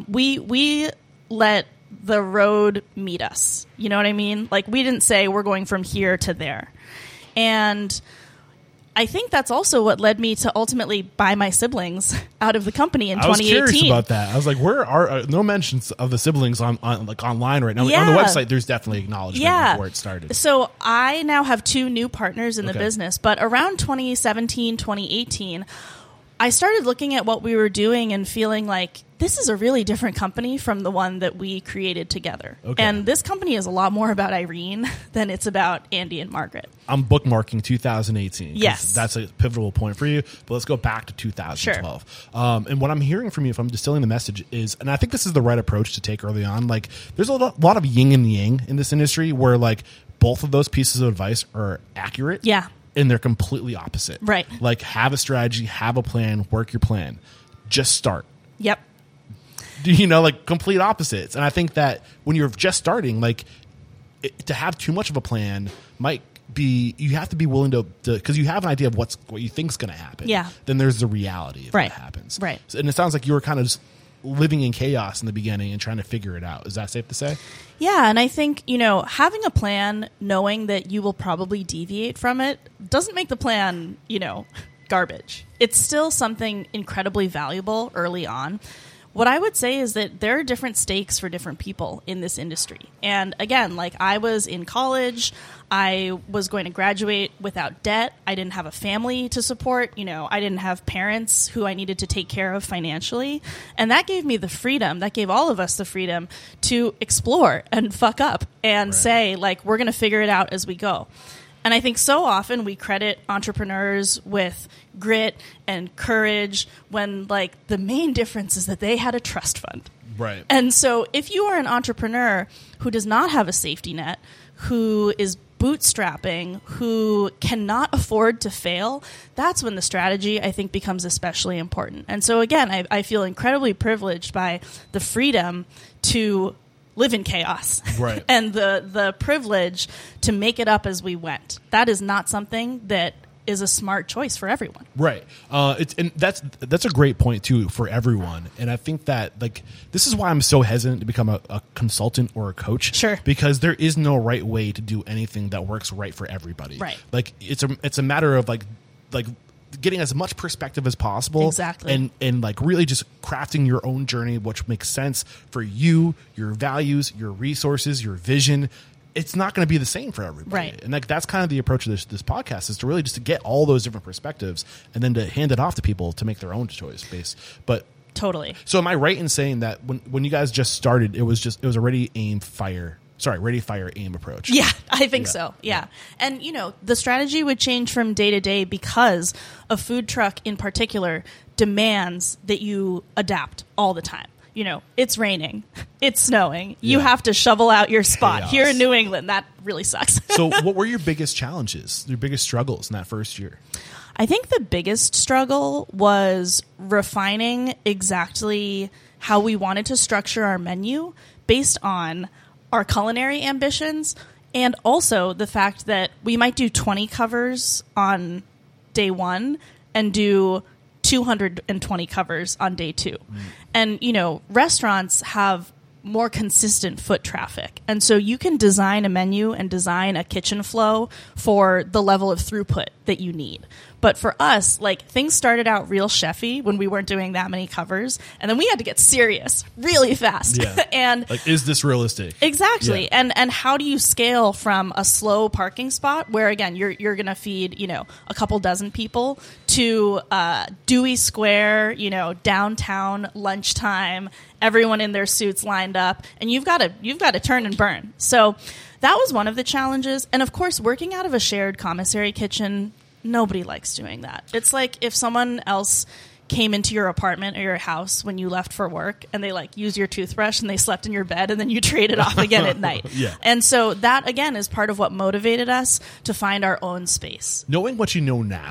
[SPEAKER 2] We let the road meet us. You know what I mean? We didn't say we're going from here to there. And I think that's also what led me to ultimately buy my siblings out of the company in 2018.
[SPEAKER 1] I was curious about that. I was like, where are no mentions of the siblings on like online right now?
[SPEAKER 2] Yeah.
[SPEAKER 1] On the website, there's definitely acknowledgement of where it started.
[SPEAKER 2] So I now have 2 new partners in the business, but around 2017, 2018, I started looking at what we were doing and feeling like this is a really different company from the one that we created together. Okay. And this company is a lot more about Irene than it's about Andy and Margaret.
[SPEAKER 1] I'm bookmarking 2018.
[SPEAKER 2] Yes.
[SPEAKER 1] That's a pivotal point for you. But let's go back to 2012. Sure. And what I'm hearing from you, if I'm distilling the message, is, and I think this is the right approach to take early on, like there's a lot of yin and yang in this industry where like both of those pieces of advice are accurate.
[SPEAKER 2] Yeah.
[SPEAKER 1] And they're completely opposite.
[SPEAKER 2] Right.
[SPEAKER 1] Like have a strategy, have a plan, work your plan. Just start.
[SPEAKER 2] Yep.
[SPEAKER 1] Like complete opposites. And I think that when you're just starting, like to have too much of a plan might be, you have to be willing to because you have an idea of what you think is going to happen.
[SPEAKER 2] Yeah.
[SPEAKER 1] Then there's the reality of what happens.
[SPEAKER 2] Right.
[SPEAKER 1] So, and it sounds like you were kind of just living in chaos in the beginning and trying to figure it out. Is that safe to say?
[SPEAKER 2] Yeah. And I think, having a plan, knowing that you will probably deviate from it doesn't make the plan, garbage. It's still something incredibly valuable early on. What I would say is that there are different stakes for different people in this industry. And again, like I was in college, I was going to graduate without debt. I didn't have a family to support. I didn't have parents who I needed to take care of financially. And that gave me the freedom, that gave all of us the freedom to explore and fuck up and say, like, we're going to figure it out as we go. And I think so often we credit entrepreneurs with grit and courage when, like, the main difference is that they had a trust fund.
[SPEAKER 1] Right.
[SPEAKER 2] And so if you are an entrepreneur who does not have a safety net, who is bootstrapping, who cannot afford to fail, that's when the strategy, I think, becomes especially important. And so, again, I feel incredibly privileged by the freedom to live in chaos and the privilege to make it up as we went. That is not something that is a smart choice for everyone.
[SPEAKER 1] Right. And that's a great point too for everyone. And I think that like this is why I'm so hesitant to become a consultant or a coach.
[SPEAKER 2] Sure.
[SPEAKER 1] Because there is no right way to do anything that works right for everybody.
[SPEAKER 2] Right.
[SPEAKER 1] Like it's a matter of like getting as much perspective as possible.
[SPEAKER 2] Exactly.
[SPEAKER 1] And like really just crafting your own journey, which makes sense for you, your values, your resources, your vision. It's not going to be the same for everybody.
[SPEAKER 2] Right.
[SPEAKER 1] And like that's kind of the approach of this podcast is to really just to get all those different perspectives and then to hand it off to people to make their own choice based. But
[SPEAKER 2] totally.
[SPEAKER 1] So am I right in saying that when you guys just started, it was a ready, fire, aim approach?
[SPEAKER 2] Yeah, I think so. Yeah. And, the strategy would change from day to day because a food truck in particular demands that you adapt all the time. It's raining, it's snowing. You have to shovel out your spot. Chaos. Here in New England, that really sucks.
[SPEAKER 1] So what were your biggest challenges, your biggest struggles in that first year?
[SPEAKER 2] I think the biggest struggle was refining exactly how we wanted to structure our menu based on our culinary ambitions and also the fact that we might do 20 covers on day one and do 220 covers on day two. And, restaurants have more consistent foot traffic. And so you can design a menu and design a kitchen flow for the level of throughput that you need. But for us, like, things started out real chefy when we weren't doing that many covers. And then we had to get serious really fast.
[SPEAKER 1] Yeah.
[SPEAKER 2] And
[SPEAKER 1] like, is this realistic?
[SPEAKER 2] Exactly.
[SPEAKER 1] Yeah.
[SPEAKER 2] And how do you scale from a slow parking spot where, again, you're going to feed, a couple dozen people to Dewey Square, downtown lunchtime, everyone in their suits lined up, and you've got to turn and burn. So that was one of the challenges. And of course, working out of a shared commissary kitchen, nobody likes doing that. It's like if someone else came into your apartment or your house when you left for work and they like use your toothbrush and they slept in your bed and then you trade it off again at night.
[SPEAKER 1] Yeah.
[SPEAKER 2] And so that again is part of what motivated us to find our own space.
[SPEAKER 1] Knowing what you know now,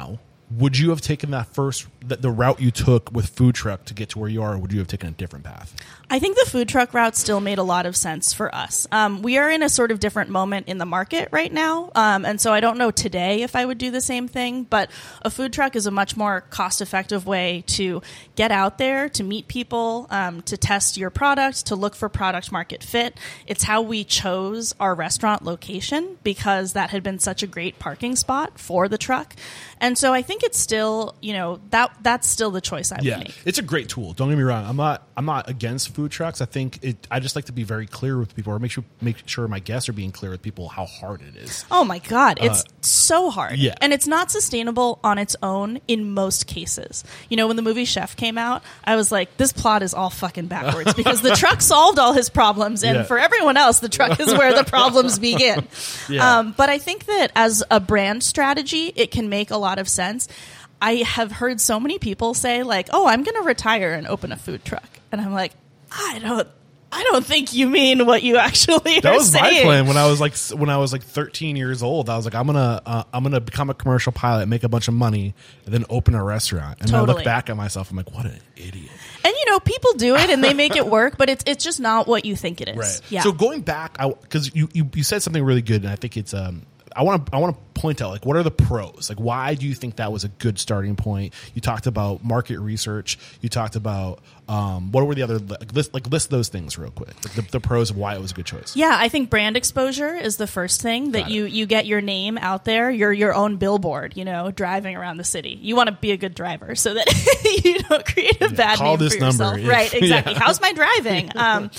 [SPEAKER 1] would you have taken the route you took with food truck to get to where you are, or would you have taken a different path?
[SPEAKER 2] I think the food truck route still made a lot of sense for us. We are in a sort of different moment in the market right now. And so I don't know today if I would do the same thing, but a food truck is a much more cost-effective way to get out there, to meet people, to test your product, to look for product market fit. It's how we chose our restaurant location because that had been such a great parking spot for the truck. And so I think it's still, that's still the choice I would make.
[SPEAKER 1] It's a great tool. Don't get me wrong. I'm not against food trucks. I just like to be very clear with people, or make sure my guests are being clear with people how hard it is.
[SPEAKER 2] Oh my God. It's so hard.
[SPEAKER 1] Yeah.
[SPEAKER 2] And it's not sustainable on its own in most cases. When the movie Chef came out, I was like, this plot is all fucking backwards because the truck solved all his problems. And for everyone else, the truck is where the problems begin. Yeah. But I think that as a brand strategy, it can make a lot of sense. I have heard so many people say like, oh, I'm going to retire and open a food truck. And I'm like, I don't think you mean what you actually are saying.
[SPEAKER 1] That was my plan when I was like 13 years old. I was like, I'm gonna become a commercial pilot, make a bunch of money, and then open a restaurant. And I look back at myself, I'm like, what an idiot. And
[SPEAKER 2] people do it and they make it work, but it's just not what you think it is.
[SPEAKER 1] Right.
[SPEAKER 2] Yeah.
[SPEAKER 1] So going back, because you said something really good, and I think it's I want to point out, like, what are the pros? Like, why do you think that was a good starting point? You talked about market research. You talked about what were the other list those things real quick. Like the pros of why it was a good choice.
[SPEAKER 2] Yeah, I think brand exposure is the first thing that you get your name out there. You're your own billboard. Driving around the city. You want to be a good driver so that you don't create a bad name for yourself.
[SPEAKER 1] Number.
[SPEAKER 2] Right? Exactly. Yeah. How's my driving?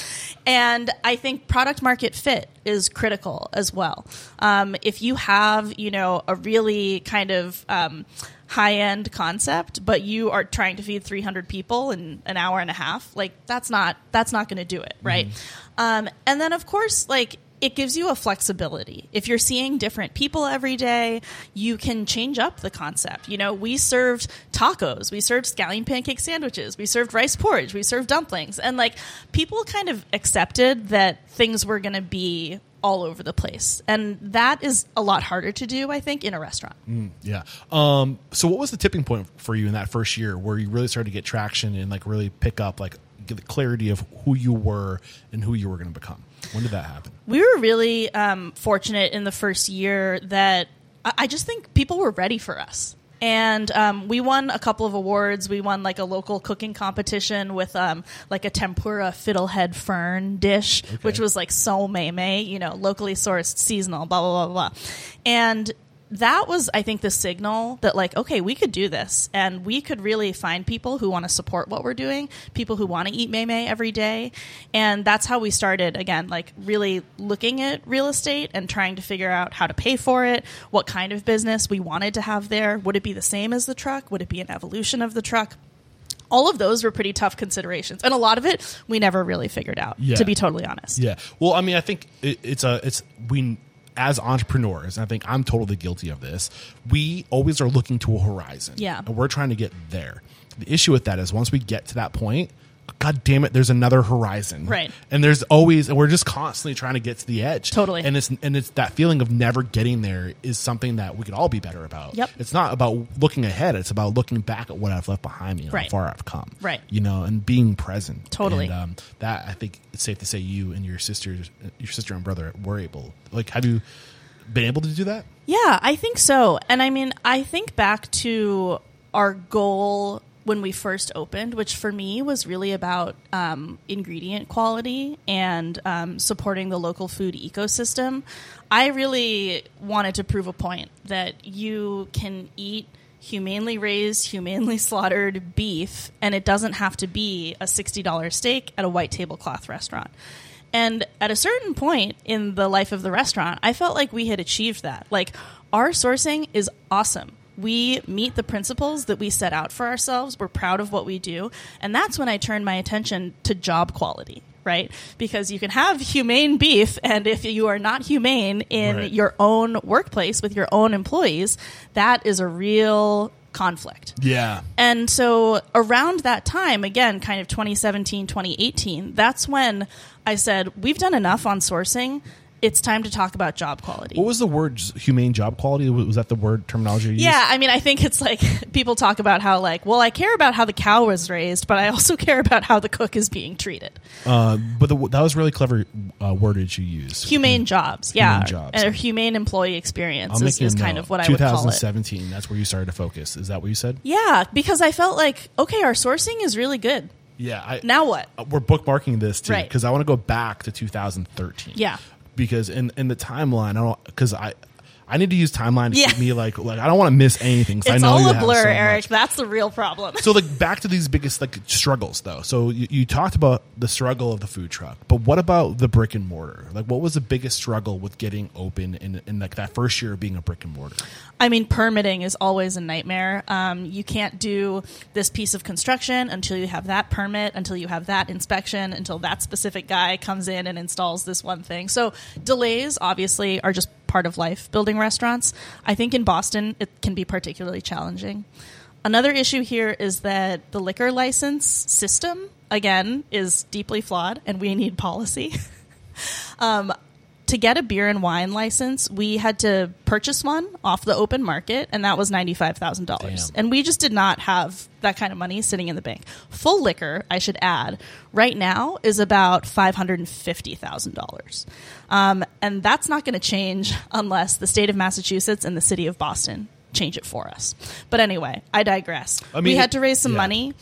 [SPEAKER 2] And I think product market fit is critical as well. If you have, a really kind of high-end concept, but you are trying to feed 300 people in an hour and a half, like that's not going to do it, right? Mm-hmm. And then, of course, like it gives you a flexibility. If you're seeing different people every day, you can change up the concept. We served tacos, we served scallion pancake sandwiches, we served rice porridge, we served dumplings, and like people kind of accepted that things were going to be all over the place. And that is a lot harder to do, I think, in a restaurant.
[SPEAKER 1] Yeah. So what was the tipping point for you in that first year where you really started to get traction and like really pick up, like get the clarity of who you were and who you were going to become? When did that happen?
[SPEAKER 2] We were really fortunate in the first year that I just think people were ready for us. And we won a couple of awards. We won like a local cooking competition with like a tempura fiddlehead fern dish, which was like so mei-mei, locally sourced, seasonal, blah, blah, blah, blah. And that was, I think, the signal that like, okay, we could do this and we could really find people who want to support what we're doing, people who want to eat mei-mei every day. And that's how we started, again, like really looking at real estate and trying to figure out how to pay for it, what kind of business we wanted to have there. Would it be the same as the truck? Would it be an evolution of the truck? All of those were pretty tough considerations. And a lot of it we never really figured out, to be totally honest.
[SPEAKER 1] Yeah. Well, I mean, I think as entrepreneurs, and I think I'm totally guilty of this, we always are looking to a horizon.
[SPEAKER 2] Yeah.
[SPEAKER 1] And we're trying to get there. The issue with that is once we get to that point, God damn it, there's another horizon.
[SPEAKER 2] Right.
[SPEAKER 1] And we're just constantly trying to get to the edge.
[SPEAKER 2] Totally.
[SPEAKER 1] And it's that feeling of never getting there is something that we could all be better about.
[SPEAKER 2] Yep.
[SPEAKER 1] It's not about looking ahead. It's about looking back at what I've left behind me and how far I've come.
[SPEAKER 2] Right.
[SPEAKER 1] And being present.
[SPEAKER 2] Totally.
[SPEAKER 1] And that, I think it's safe to say you and your sister and brother were able. Like, have you been able to do that?
[SPEAKER 2] Yeah, I think so. And I mean, I think back to our goal when we first opened, which for me was really about ingredient quality and supporting the local food ecosystem. I really wanted to prove a point that you can eat humanely raised, humanely slaughtered beef, and it doesn't have to be a $60 steak at a white tablecloth restaurant. And at a certain point in the life of the restaurant, I felt like we had achieved that. Like, our sourcing is awesome. We meet the principles that we set out for ourselves. We're proud of what we do. And that's when I turned my attention to job quality, right? Because you can have humane beef, and if you are not humane in your own workplace with your own employees, that is a real conflict.
[SPEAKER 1] Yeah.
[SPEAKER 2] And so around that time, again, kind of 2017, 2018, that's when I said, we've done enough on sourcing. it's time to talk about job quality.
[SPEAKER 1] What was the word? Humane job quality? Was that the word terminology you used?
[SPEAKER 2] Yeah, I mean, I think it's like people talk about how like, well, I care about how the cow was raised, but I also care about how the cook is being treated.
[SPEAKER 1] But that was really clever wordage you used.
[SPEAKER 2] Humane jobs, yeah.
[SPEAKER 1] Humane jobs.
[SPEAKER 2] Or humane employee experience is kind of what I
[SPEAKER 1] 2017,
[SPEAKER 2] would call it.
[SPEAKER 1] 2017, that's where you started to focus. Is that what you said?
[SPEAKER 2] Yeah, because I felt like, okay, our sourcing is really good.
[SPEAKER 1] Yeah.
[SPEAKER 2] Now what?
[SPEAKER 1] We're bookmarking this too,
[SPEAKER 2] Right.
[SPEAKER 1] because I want to go back to 2013.
[SPEAKER 2] Yeah.
[SPEAKER 1] Because in the timeline, I need to use timeline to
[SPEAKER 2] Yeah.
[SPEAKER 1] keep me like I don't want to miss anything. 'Cause I
[SPEAKER 2] It's
[SPEAKER 1] know
[SPEAKER 2] all
[SPEAKER 1] you
[SPEAKER 2] a
[SPEAKER 1] have
[SPEAKER 2] blur,
[SPEAKER 1] so
[SPEAKER 2] Eric.
[SPEAKER 1] much.
[SPEAKER 2] That's the real problem.
[SPEAKER 1] So like back to these biggest like struggles though. So you talked about the struggle of the food truck, but what about the brick and mortar? Like what was the biggest struggle with getting open in like that first year of being a brick and mortar?
[SPEAKER 2] I mean, permitting is always a nightmare. You can't do this piece of construction until you have that permit, until you have that inspection, until that specific guy comes in and installs this one thing. So delays obviously are just part of life building restaurants. I think in Boston it can be particularly challenging. Another issue here is that the liquor license system, again, is deeply flawed and we need policy. To get a beer and wine license, we had to purchase one off the open market, and that was $95,000. And we just did not have that kind of money sitting in the bank. Full liquor, I should add, right now is about $550,000. And that's not going to change unless the state of Massachusetts and the city of Boston change it for us. But anyway, I digress. We had to raise some money.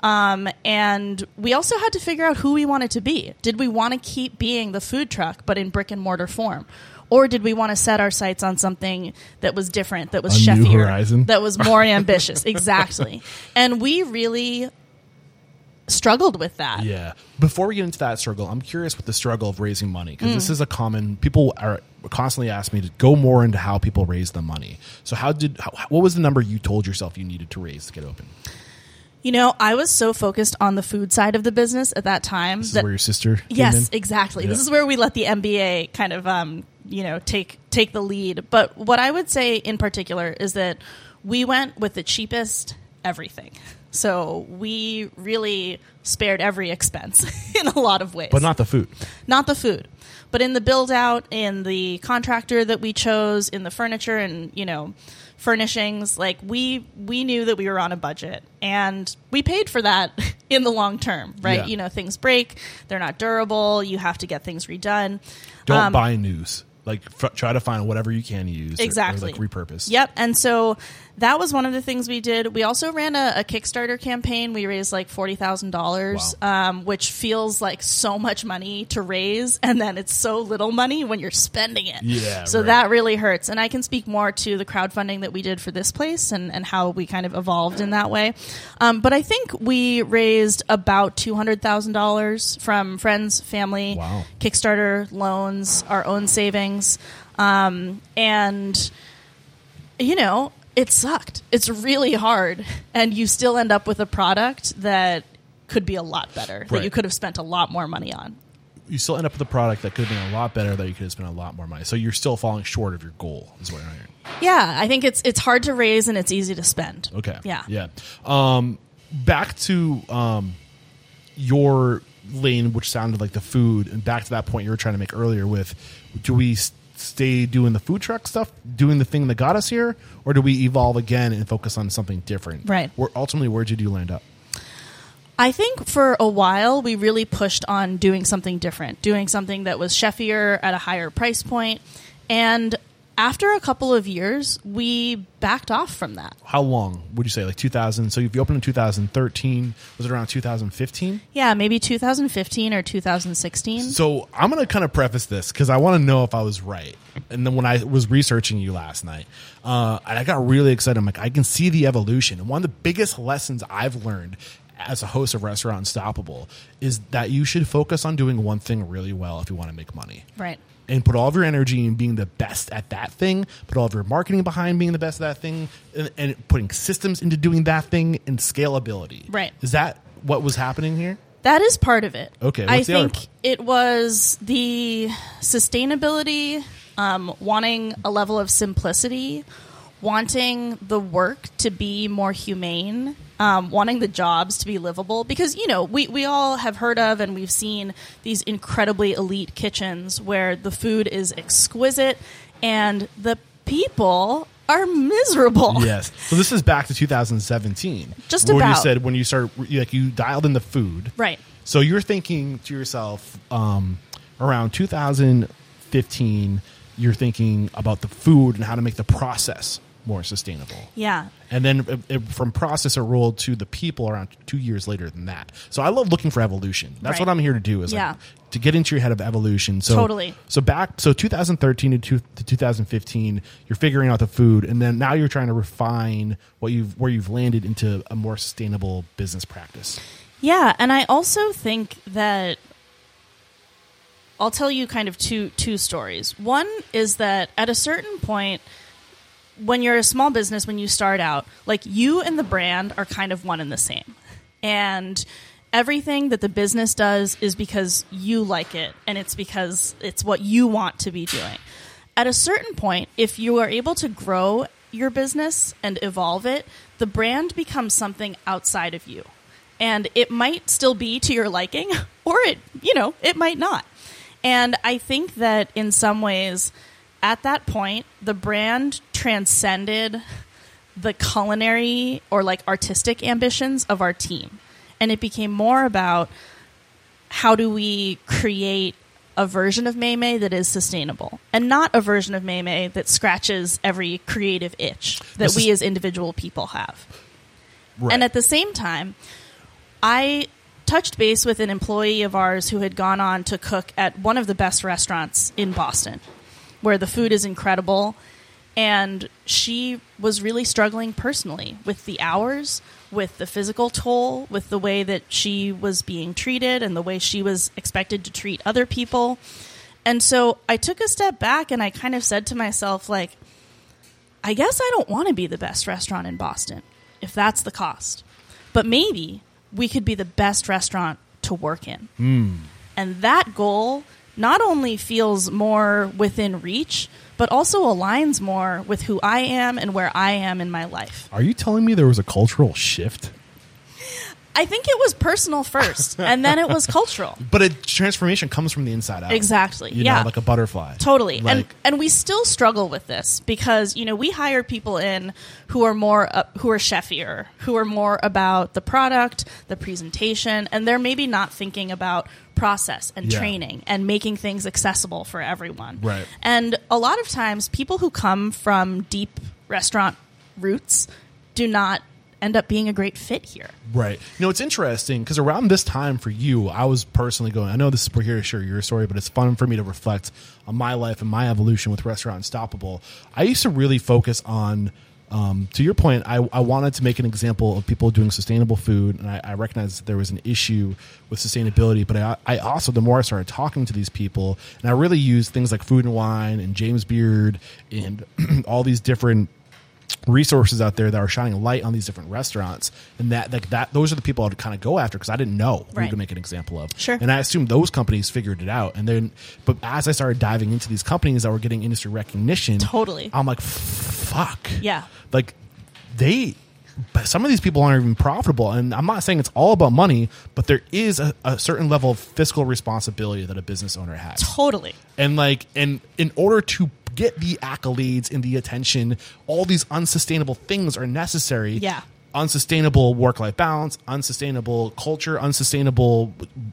[SPEAKER 2] And we also had to figure out who we wanted to be. Did we want to keep being the food truck, but in brick and mortar form? Or did we want to set our sights on something that was different, that was
[SPEAKER 1] A new
[SPEAKER 2] chefier,
[SPEAKER 1] horizon?
[SPEAKER 2] that was more ambitious? Exactly. And we really struggled with that.
[SPEAKER 1] Yeah. Before we get into that struggle, I'm curious with the struggle of raising money, because this is a common, people are constantly ask me to go more into how people raise the money. So what was the number you told yourself you needed to raise to get open?
[SPEAKER 2] You know, I was so focused on the food side of the business at that time.
[SPEAKER 1] This is where your sister came
[SPEAKER 2] Yes,
[SPEAKER 1] in?
[SPEAKER 2] exactly.
[SPEAKER 1] Yep.
[SPEAKER 2] This is where we let the MBA kind of, take the lead. But what I would say in particular is that we went with the cheapest everything. So we really spared every expense in a lot of ways.
[SPEAKER 1] But not the food.
[SPEAKER 2] Not the food. But in the build out, in the contractor that we chose, in the furniture and, furnishings, like we knew that we were on a budget and we paid for that in the long term, right?
[SPEAKER 1] Yeah.
[SPEAKER 2] Things break, they're not durable, you have to get things redone.
[SPEAKER 1] Don't buy news. Like try to find whatever you can use.
[SPEAKER 2] Exactly.
[SPEAKER 1] Or like repurpose.
[SPEAKER 2] Yep. And so that was one of the things we did. We also ran a Kickstarter campaign. We raised like $40,000,
[SPEAKER 1] Wow.
[SPEAKER 2] which feels like so much money to raise. And then it's so little money when you're spending it.
[SPEAKER 1] Yeah.
[SPEAKER 2] So
[SPEAKER 1] right.
[SPEAKER 2] that really hurts. And I can speak more to the crowdfunding that we did for this place and how we kind of evolved in that way. But I think we raised about $200,000 from friends, family,
[SPEAKER 1] Wow.
[SPEAKER 2] Kickstarter loans, our own savings. It sucked. It's really hard. And you still end up with a product that could be a lot better,
[SPEAKER 1] Right.
[SPEAKER 2] that you could have spent a lot more money on.
[SPEAKER 1] You still end up with a product that could have been a lot better, that you could have spent a lot more money. So you're still falling short of your goal, is what I'm hearing.
[SPEAKER 2] Yeah, I think it's hard to raise and it's easy to spend.
[SPEAKER 1] Okay.
[SPEAKER 2] Yeah.
[SPEAKER 1] Yeah. Back to your lane, which sounded like the food, and back to that point you were trying to make earlier with, do we stay doing the food truck stuff, doing the thing that got us here, or do we evolve again and focus on something different?
[SPEAKER 2] Right.
[SPEAKER 1] Ultimately, where did you land up?
[SPEAKER 2] I think for a while we really pushed on doing something different, doing something that was chefier at a higher price point. And after a couple of years, we backed off from that.
[SPEAKER 1] How long would you say? Like 2000? So if you opened in 2013, was it around 2015?
[SPEAKER 2] Yeah, maybe 2015 or 2016.
[SPEAKER 1] So I'm going to kind of preface this because I want to know if I was right. And then when I was researching you last night, I got really excited. I'm like, I can see the evolution. And one of the biggest lessons I've learned as a host of Restaurant Unstoppable is that you should focus on doing one thing really well if you want to make money.
[SPEAKER 2] Right.
[SPEAKER 1] And put all of your energy in being the best at that thing, put all of your marketing behind being the best at that thing, and putting systems into doing that thing, and scalability.
[SPEAKER 2] Right.
[SPEAKER 1] Is that what was happening here?
[SPEAKER 2] That is part of it.
[SPEAKER 1] Okay,
[SPEAKER 2] I
[SPEAKER 1] what's the other
[SPEAKER 2] think
[SPEAKER 1] part?
[SPEAKER 2] it was the sustainability, wanting a level of simplicity, wanting the work to be more humane, wanting the jobs to be livable, because, you know, we all have heard of and we've seen these incredibly elite kitchens where the food is exquisite and the people are miserable.
[SPEAKER 1] Yes. So this is back to 2017.
[SPEAKER 2] Just
[SPEAKER 1] when
[SPEAKER 2] about.
[SPEAKER 1] you said when you started, like you dialed in the food.
[SPEAKER 2] Right.
[SPEAKER 1] So you're thinking to yourself, around 2015, you're thinking about the food and how to make the process more sustainable.
[SPEAKER 2] Yeah.
[SPEAKER 1] And then from process it rolled to the people around 2 years later than that. So I love looking for evolution. That's
[SPEAKER 2] Right.
[SPEAKER 1] what I'm here to do, is like to get into your head of evolution. So
[SPEAKER 2] Totally.
[SPEAKER 1] So 2013 to 2015, you're figuring out the food, and then now you're trying to refine where you've landed into a more sustainable business practice.
[SPEAKER 2] Yeah, and I also think that I'll tell you kind of two stories. One is that at a certain point, when you're a small business, when you start out, like, you and the brand are kind of one and the same. And everything that the business does is because you like it, and it's because it's what you want to be doing. At a certain point, if you are able to grow your business and evolve it, the brand becomes something outside of you. And it might still be to your liking, or it might not. And I think that in some ways, at that point, the brand transcended the culinary or like artistic ambitions of our team. And it became more about how do we create a version of Maymay that is sustainable, and not a version of Maymay that scratches every creative itch that we as individual people have.
[SPEAKER 1] Right.
[SPEAKER 2] And at the same time, I touched base with an employee of ours who had gone on to cook at one of the best restaurants in Boston, where the food is incredible. And she was really struggling personally with the hours, with the physical toll, with the way that she was being treated and the way she was expected to treat other people. And so I took a step back and I kind of said to myself, like, I guess I don't want to be the best restaurant in Boston, if that's the cost. But maybe we could be the best restaurant to work in. And that goal not only feels more within reach, but also aligns more with who I am and where I am in my life.
[SPEAKER 1] Are you telling me there was a cultural shift?
[SPEAKER 2] I think it was personal first, and then it was cultural.
[SPEAKER 1] But a transformation comes from the inside out.
[SPEAKER 2] Exactly.
[SPEAKER 1] You
[SPEAKER 2] yeah.
[SPEAKER 1] know, like a butterfly.
[SPEAKER 2] Totally.
[SPEAKER 1] Like,
[SPEAKER 2] And we still struggle with this because, you know, we hire people in who are more, who are chefier, who are more about the product, the presentation, and they're maybe not thinking about process and training and making things accessible for everyone.
[SPEAKER 1] Right.
[SPEAKER 2] And a lot of times people who come from deep restaurant roots do not end up being a great fit here.
[SPEAKER 1] Right. You know, it's interesting because around this time for you, I was personally going, I know this is, we're here to share your story, but it's fun for me to reflect on my life and my evolution with Restaurant Unstoppable. I used to really focus on, to your point, I wanted to make an example of people doing sustainable food, and I recognized that there was an issue with sustainability, but I also, the more I started talking to these people, and I really used things like Food and Wine and James Beard and all these different resources out there that are shining light on these different restaurants, and that those are the people I'd kind of go after because I didn't know who to make an example of.
[SPEAKER 2] Sure.
[SPEAKER 1] And I assumed those companies figured it out. And then, but as I started diving into these companies that were getting industry recognition,
[SPEAKER 2] Totally.
[SPEAKER 1] I'm like, fuck.
[SPEAKER 2] Yeah.
[SPEAKER 1] Like but some of these people aren't even profitable. And I'm not saying it's all about money, but there is a certain level of fiscal responsibility that a business owner has.
[SPEAKER 2] Totally.
[SPEAKER 1] And in order to get the accolades and the attention, all these unsustainable things are necessary.
[SPEAKER 2] Yeah.
[SPEAKER 1] Unsustainable work-life balance, unsustainable culture, unsustainable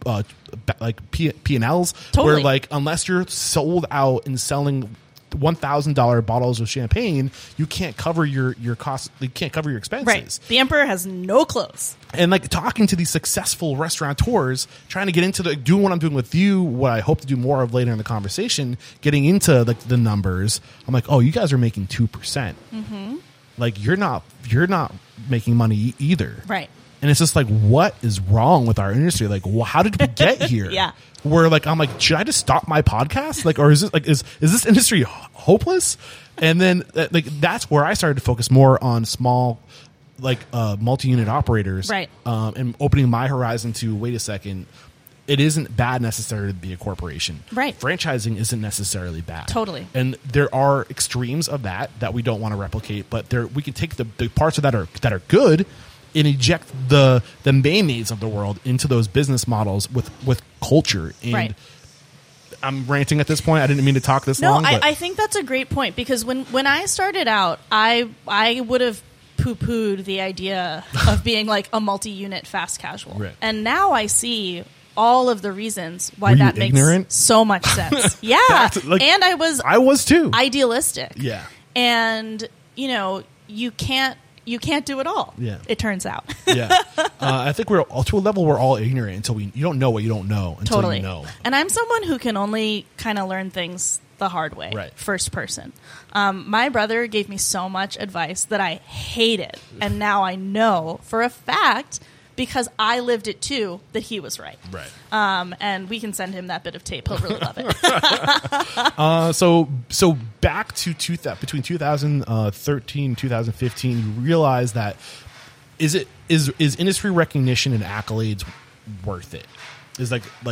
[SPEAKER 1] P&Ls.
[SPEAKER 2] Totally.
[SPEAKER 1] Where like unless you're sold out and selling $1,000 bottles of champagne, you can't cover your costs. You can't cover your expenses.
[SPEAKER 2] Right. The emperor has no clothes.
[SPEAKER 1] And like talking to these successful restaurateurs, trying to get into doing what I'm doing with you, what I hope to do more of later in the conversation, getting into like the numbers. I'm like, oh, you guys are making 2%. Mm-hmm. Like you're not making money either.
[SPEAKER 2] Right.
[SPEAKER 1] And it's just like, what is wrong with our industry? Like, how did we get here?
[SPEAKER 2] Yeah.
[SPEAKER 1] Where like, I'm like, should I just stop my podcast? Like, or is it like, is this industry hopeless? And then like, that's where I started to focus more on small, like multi-unit operators.
[SPEAKER 2] Right.
[SPEAKER 1] And opening my horizon to, wait a second, it isn't bad necessarily to be a corporation.
[SPEAKER 2] Right.
[SPEAKER 1] Franchising isn't necessarily bad.
[SPEAKER 2] Totally.
[SPEAKER 1] And there are extremes of that we don't want to replicate, but we can take the parts of that are good and inject the mayonnaise of the world into those business models with culture. And
[SPEAKER 2] right.
[SPEAKER 1] I'm ranting at this point. I didn't mean to talk this long.
[SPEAKER 2] No, I think that's a great point, because when I started out, I would have poo-pooed the idea of being like a multi-unit fast casual.
[SPEAKER 1] Right.
[SPEAKER 2] And now I see all of the reasons why
[SPEAKER 1] Were
[SPEAKER 2] that
[SPEAKER 1] you
[SPEAKER 2] makes
[SPEAKER 1] ignorant?
[SPEAKER 2] so much sense. Yeah. And I was
[SPEAKER 1] too.
[SPEAKER 2] idealistic.
[SPEAKER 1] Yeah.
[SPEAKER 2] And, you can't do it all.
[SPEAKER 1] Yeah.
[SPEAKER 2] It turns out.
[SPEAKER 1] Yeah. I think we're to a level we're all ignorant until you don't know what you don't know until
[SPEAKER 2] Totally.
[SPEAKER 1] you know.
[SPEAKER 2] And I'm someone who can only kind of learn things the hard way,
[SPEAKER 1] right.
[SPEAKER 2] First person. My brother gave me so much advice that I hated, and now I know for a fact, because I lived it too, that he was right.
[SPEAKER 1] Right.
[SPEAKER 2] And we can send him that bit of tape; he'll really love it.
[SPEAKER 1] So back to between 2013 and 2015, you realize that is industry recognition and accolades worth it? Is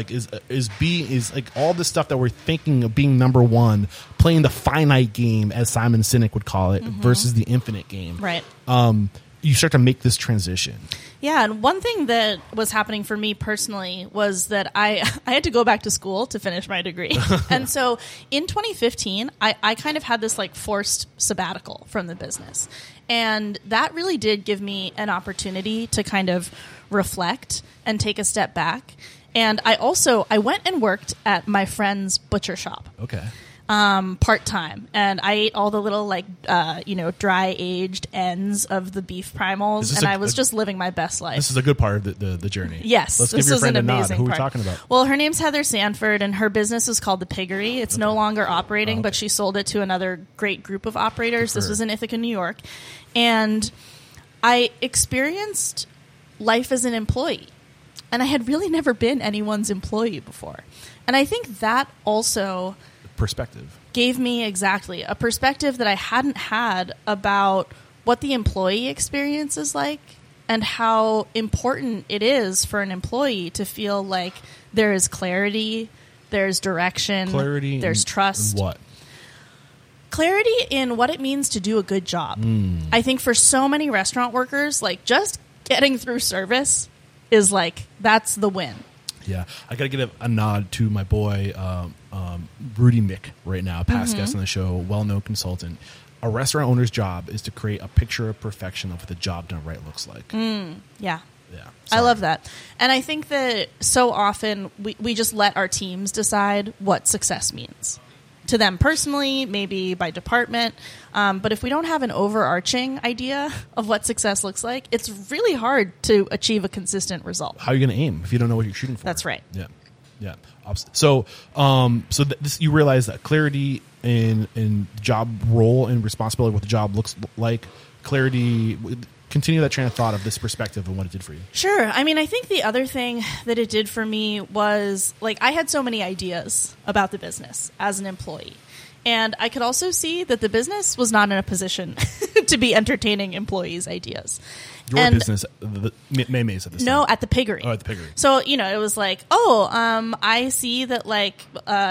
[SPEAKER 1] all this stuff that we're thinking of being number one, playing the finite game, as Simon Sinek would call it, versus the infinite game.
[SPEAKER 2] Right.
[SPEAKER 1] You start to make this transition.
[SPEAKER 2] Yeah, and one thing that was happening for me personally was that I had to go back to school to finish my degree. And so in 2015, I kind of had this like forced sabbatical from the business. And that really did give me an opportunity to kind of reflect and take a step back. And I went and worked at my friend's butcher shop.
[SPEAKER 1] Okay.
[SPEAKER 2] Part-time, and I ate all the little dry aged ends of the beef primals, and I was just living my best life.
[SPEAKER 1] This is a good part of the journey.
[SPEAKER 2] Yes,
[SPEAKER 1] let's
[SPEAKER 2] this
[SPEAKER 1] give your
[SPEAKER 2] was
[SPEAKER 1] friend
[SPEAKER 2] an
[SPEAKER 1] a nod.
[SPEAKER 2] amazing
[SPEAKER 1] Who are we
[SPEAKER 2] part.
[SPEAKER 1] talking about?
[SPEAKER 2] Well, her name's Heather Sanford, and her business is called The Piggery. It's no longer operating, but she sold it to another great group of operators. This was in Ithaca, New York, and I experienced life as an employee, and I had really never been anyone's employee before, and I think that also
[SPEAKER 1] Perspective
[SPEAKER 2] gave me exactly a perspective that I hadn't had about what the employee experience is like and how important it is for an employee to feel like there is clarity, there's direction, there's trust.
[SPEAKER 1] In what?
[SPEAKER 2] Clarity in what it means to do a good job. I think for so many restaurant workers, like just getting through service is like, that's the win.
[SPEAKER 1] Yeah, I got to give a nod to my boy Rudy Mick right now, past guest on the show, well-known consultant. A restaurant owner's job is to create a picture of perfection of what the job done right looks like.
[SPEAKER 2] Yeah.
[SPEAKER 1] Yeah,
[SPEAKER 2] I love that. And I think that so often we just let our teams decide what success means. To them personally, maybe by department. But if we don't have an overarching idea of what success looks like, it's really hard to achieve a consistent result.
[SPEAKER 1] How are you going to aim if you don't know what you're shooting for?
[SPEAKER 2] That's right.
[SPEAKER 1] Yeah. So you realize that clarity in job role and responsibility, what the job looks like, clarity. Continue that train of thought of this perspective and what it did for you.
[SPEAKER 2] Sure. I mean, I think the other thing that it did for me was, like, I had so many ideas about the business as an employee. And I could also see that the business was not in a position to be entertaining employees' ideas.
[SPEAKER 1] Your business, Maymay's at this time.
[SPEAKER 2] No, at the Piggery.
[SPEAKER 1] Oh, at the Piggery.
[SPEAKER 2] So, it was like, I see that, like,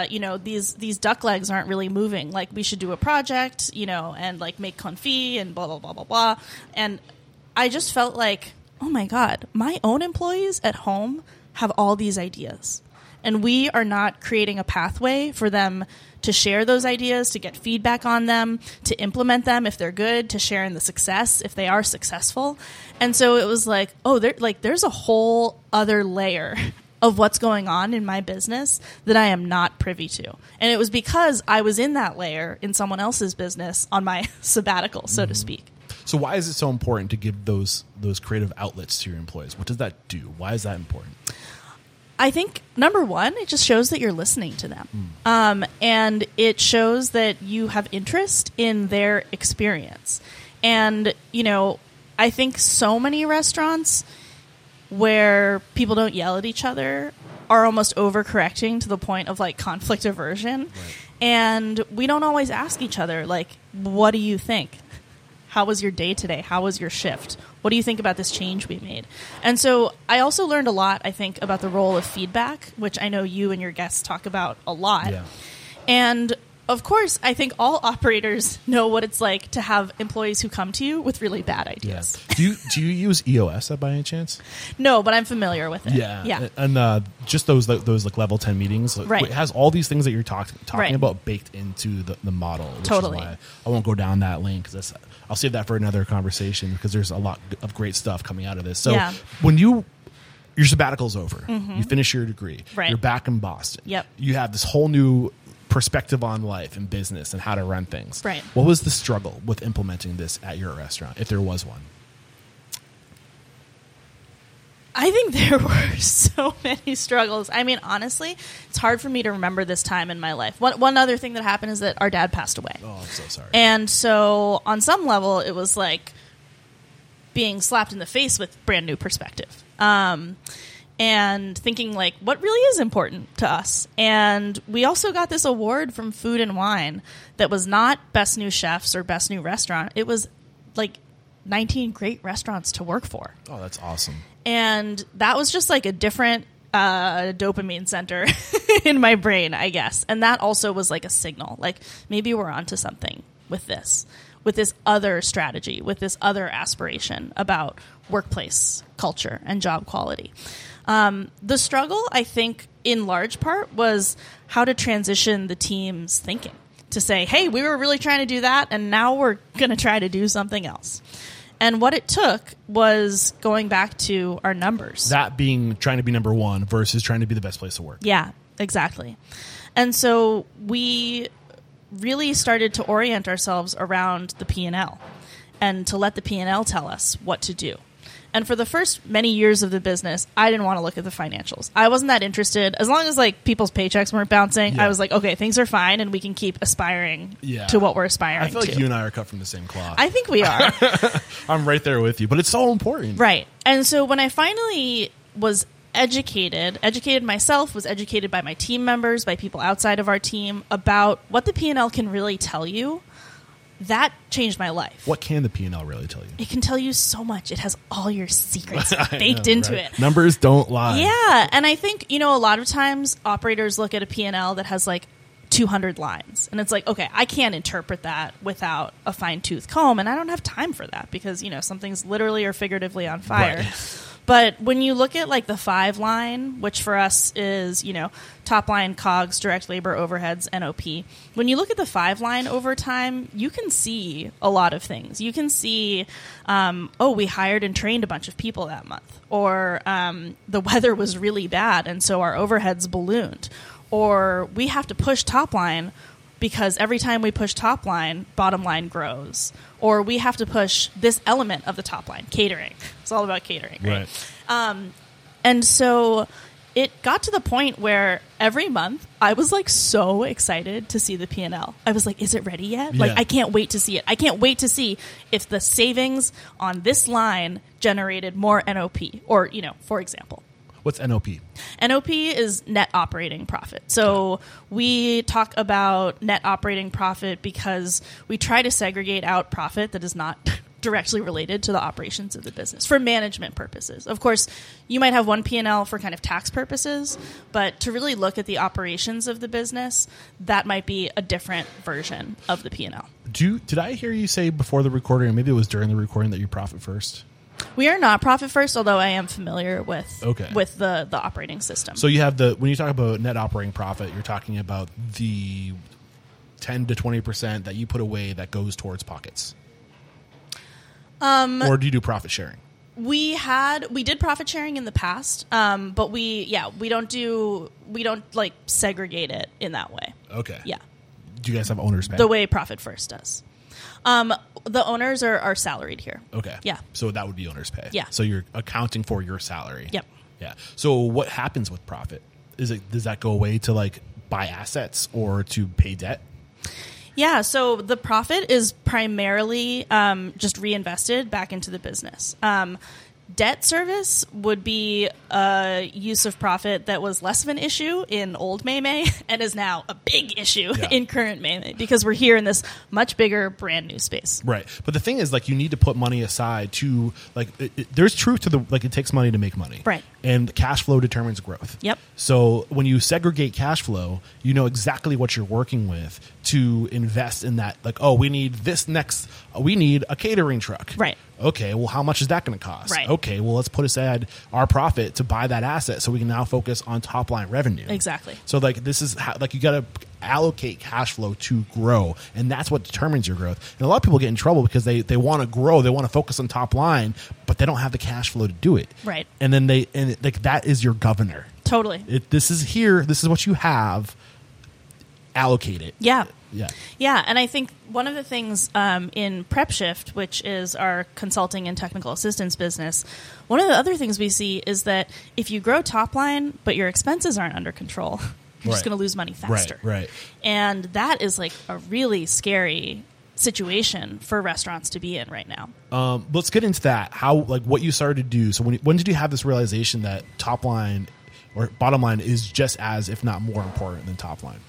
[SPEAKER 2] these duck legs aren't really moving. Like, we should do a project, and, like, make confit and blah, blah, blah, blah, blah. And I just felt like, oh my God, my own employees at home have all these ideas. And we are not creating a pathway for them to share those ideas, to get feedback on them, to implement them if they're good, to share in the success if they are successful. And so it was like, there's a whole other layer of what's going on in my business that I am not privy to. And it was because I was in that layer in someone else's business on my sabbatical, so to speak.
[SPEAKER 1] So why is it so important to give those creative outlets to your employees? What does that do? Why is that important?
[SPEAKER 2] I think, number one, it just shows that you're listening to them. And it shows that you have interest in their experience. And, I think so many restaurants where people don't yell at each other are almost overcorrecting to the point of, like, conflict aversion.
[SPEAKER 1] Right.
[SPEAKER 2] And we don't always ask each other, like, what do you think? How was your day today? How was your shift? What do you think about this change we made? And so I also learned a lot, I think, about the role of feedback, which I know you and your guests talk about a lot.
[SPEAKER 1] Yeah.
[SPEAKER 2] And of course, I think all operators know what it's like to have employees who come to you with really bad ideas.
[SPEAKER 1] Yeah. Do you use EOS by any chance?
[SPEAKER 2] No, but I'm familiar with it.
[SPEAKER 1] Yeah. And just those like level 10 meetings,
[SPEAKER 2] Right.
[SPEAKER 1] it has all these things that you're talking
[SPEAKER 2] Right.
[SPEAKER 1] about baked into the model. Which
[SPEAKER 2] Totally.
[SPEAKER 1] Is why I won't go down that lane because I'll save that for another conversation because there's a lot of great stuff coming out of this. So
[SPEAKER 2] Yeah.
[SPEAKER 1] when your sabbatical's over, you finish your degree,
[SPEAKER 2] Right.
[SPEAKER 1] you're back in Boston.
[SPEAKER 2] Yep.
[SPEAKER 1] You have this whole new perspective on life and business and how to run things.
[SPEAKER 2] Right.
[SPEAKER 1] What was the struggle with implementing this at your restaurant, if there was one?
[SPEAKER 2] I think there were so many struggles. I mean, honestly, it's hard for me to remember this time in my life. One other thing that happened is that our dad passed away.
[SPEAKER 1] Oh, I'm so sorry.
[SPEAKER 2] And so on some level, it was like being slapped in the face with brand new perspective. And thinking like, what really is important to us? And we also got this award from Food and Wine that was not Best New Chefs or Best New Restaurant. It was like 19 great restaurants to work for.
[SPEAKER 1] Oh, that's awesome.
[SPEAKER 2] And that was just like a different dopamine center in my brain, I guess. And that also was like a signal, like maybe we're onto something with this other strategy, with this other aspiration about workplace culture and job quality. The struggle, I think, in large part was how to transition the team's thinking to say, hey, we were really trying to do that, and now we're going to try to do something else. And what it took was going back to our numbers.
[SPEAKER 1] That being trying to be number one versus trying to be the best place to work.
[SPEAKER 2] Yeah, exactly. And so we really started to orient ourselves around the P&L and to let the P&L tell us what to do. And for the first many years of the business, I didn't want to look at the financials. I wasn't that interested. As long as like people's paychecks weren't bouncing,
[SPEAKER 1] Yeah.
[SPEAKER 2] I was like, okay, things are fine and we can keep aspiring to what we're aspiring to.
[SPEAKER 1] I feel like you and I are cut from the same cloth.
[SPEAKER 2] I think we are.
[SPEAKER 1] I'm right there with you, but it's so important.
[SPEAKER 2] Right. And so when I finally was educated myself, was educated by my team members, by people outside of our team about what the P&L can really tell you, that changed my life.
[SPEAKER 1] What can the P&L really tell you?
[SPEAKER 2] It can tell you so much. It has all your secrets baked into it.
[SPEAKER 1] Numbers don't lie.
[SPEAKER 2] Yeah. And I think, a lot of times operators look at a P&L that has like 200 lines. And it's like, okay, I can't interpret that without a fine-tooth comb. And I don't have time for that because, something's literally or figuratively on fire.
[SPEAKER 1] Right.
[SPEAKER 2] But when you look at like the 5 line, which for us is, top line COGS, direct labor, overheads, NOP. When you look at the 5 line over time, you can see a lot of things. You can see, we hired and trained a bunch of people that month. Or the weather was really bad and so our overheads ballooned. Or we have to push top line because every time we push top line, bottom line grows. Or we have to push this element of the top line, catering. It's all about catering, right? And so it got to the point where every month I was like so excited to see the P&L. I was like, is it ready yet?
[SPEAKER 1] Yeah.
[SPEAKER 2] Like, I can't wait to see it. I can't wait to see if the savings on this line generated more NOP or, for example.
[SPEAKER 1] What's NOP?
[SPEAKER 2] NOP is net operating profit. So we talk about net operating profit because we try to segregate out profit that is not directly related to the operations of the business for management purposes. Of course, you might have one P&L for kind of tax purposes, but to really look at the operations of the business, that might be a different version of the P&L.
[SPEAKER 1] Did I hear you say before the recording, or maybe it was during the recording, that you profit first?
[SPEAKER 2] We are not profit first, although I am familiar with the operating system.
[SPEAKER 1] So you have when you talk about net operating profit, you're talking about the 10 to 20% that you put away that goes towards pockets. Or do you do profit sharing?
[SPEAKER 2] We did profit sharing in the past, but we don't like segregate it in that way.
[SPEAKER 1] Okay.
[SPEAKER 2] Yeah.
[SPEAKER 1] Do you guys have owner's pay?
[SPEAKER 2] The way Profit First does. The owners are salaried here.
[SPEAKER 1] Okay.
[SPEAKER 2] Yeah.
[SPEAKER 1] So that would be owner's pay.
[SPEAKER 2] Yeah.
[SPEAKER 1] So you're accounting for your salary.
[SPEAKER 2] Yep.
[SPEAKER 1] Yeah. So what happens with profit? Does that go away to like buy assets or to pay debt?
[SPEAKER 2] Yeah, so the profit is primarily just reinvested back into the business. Debt service would be a use of profit that was less of an issue in old Maymay and is now a big issue in current Maymay because we're here in this much bigger, brand new space.
[SPEAKER 1] Right. But the thing is, like, you need to put money aside to, like, there's truth to it takes money to make money.
[SPEAKER 2] Right.
[SPEAKER 1] And cash flow determines growth.
[SPEAKER 2] Yep.
[SPEAKER 1] So when you segregate cash flow, you know exactly what you're working with to invest in that. Like, oh, we need a catering truck.
[SPEAKER 2] Right.
[SPEAKER 1] Okay, well, how much is that going to cost?
[SPEAKER 2] Right.
[SPEAKER 1] Okay, well, let's put aside our profit to buy that asset so we can now focus on top line revenue.
[SPEAKER 2] Exactly.
[SPEAKER 1] So, like, this is how, like, you got to allocate cash flow to grow, and that's what determines your growth. And a lot of people get in trouble because they want to grow, they want to focus on top line, but they don't have the cash flow to do it.
[SPEAKER 2] Right.
[SPEAKER 1] And then like that is your governor.
[SPEAKER 2] Totally.
[SPEAKER 1] This is what you have. Allocate it.
[SPEAKER 2] Yeah.
[SPEAKER 1] Yeah.
[SPEAKER 2] Yeah, and I think one of the things in PrepShift, which is our consulting and technical assistance business, one of the other things we see is that if you grow top line, but your expenses aren't under control, you're just going to lose money faster.
[SPEAKER 1] Right.
[SPEAKER 2] And that is like a really scary situation for restaurants to be in right now.
[SPEAKER 1] Let's get into that. How, like, what you started to do. So when did you have this realization that top line or bottom line is just as, if not more important than top line?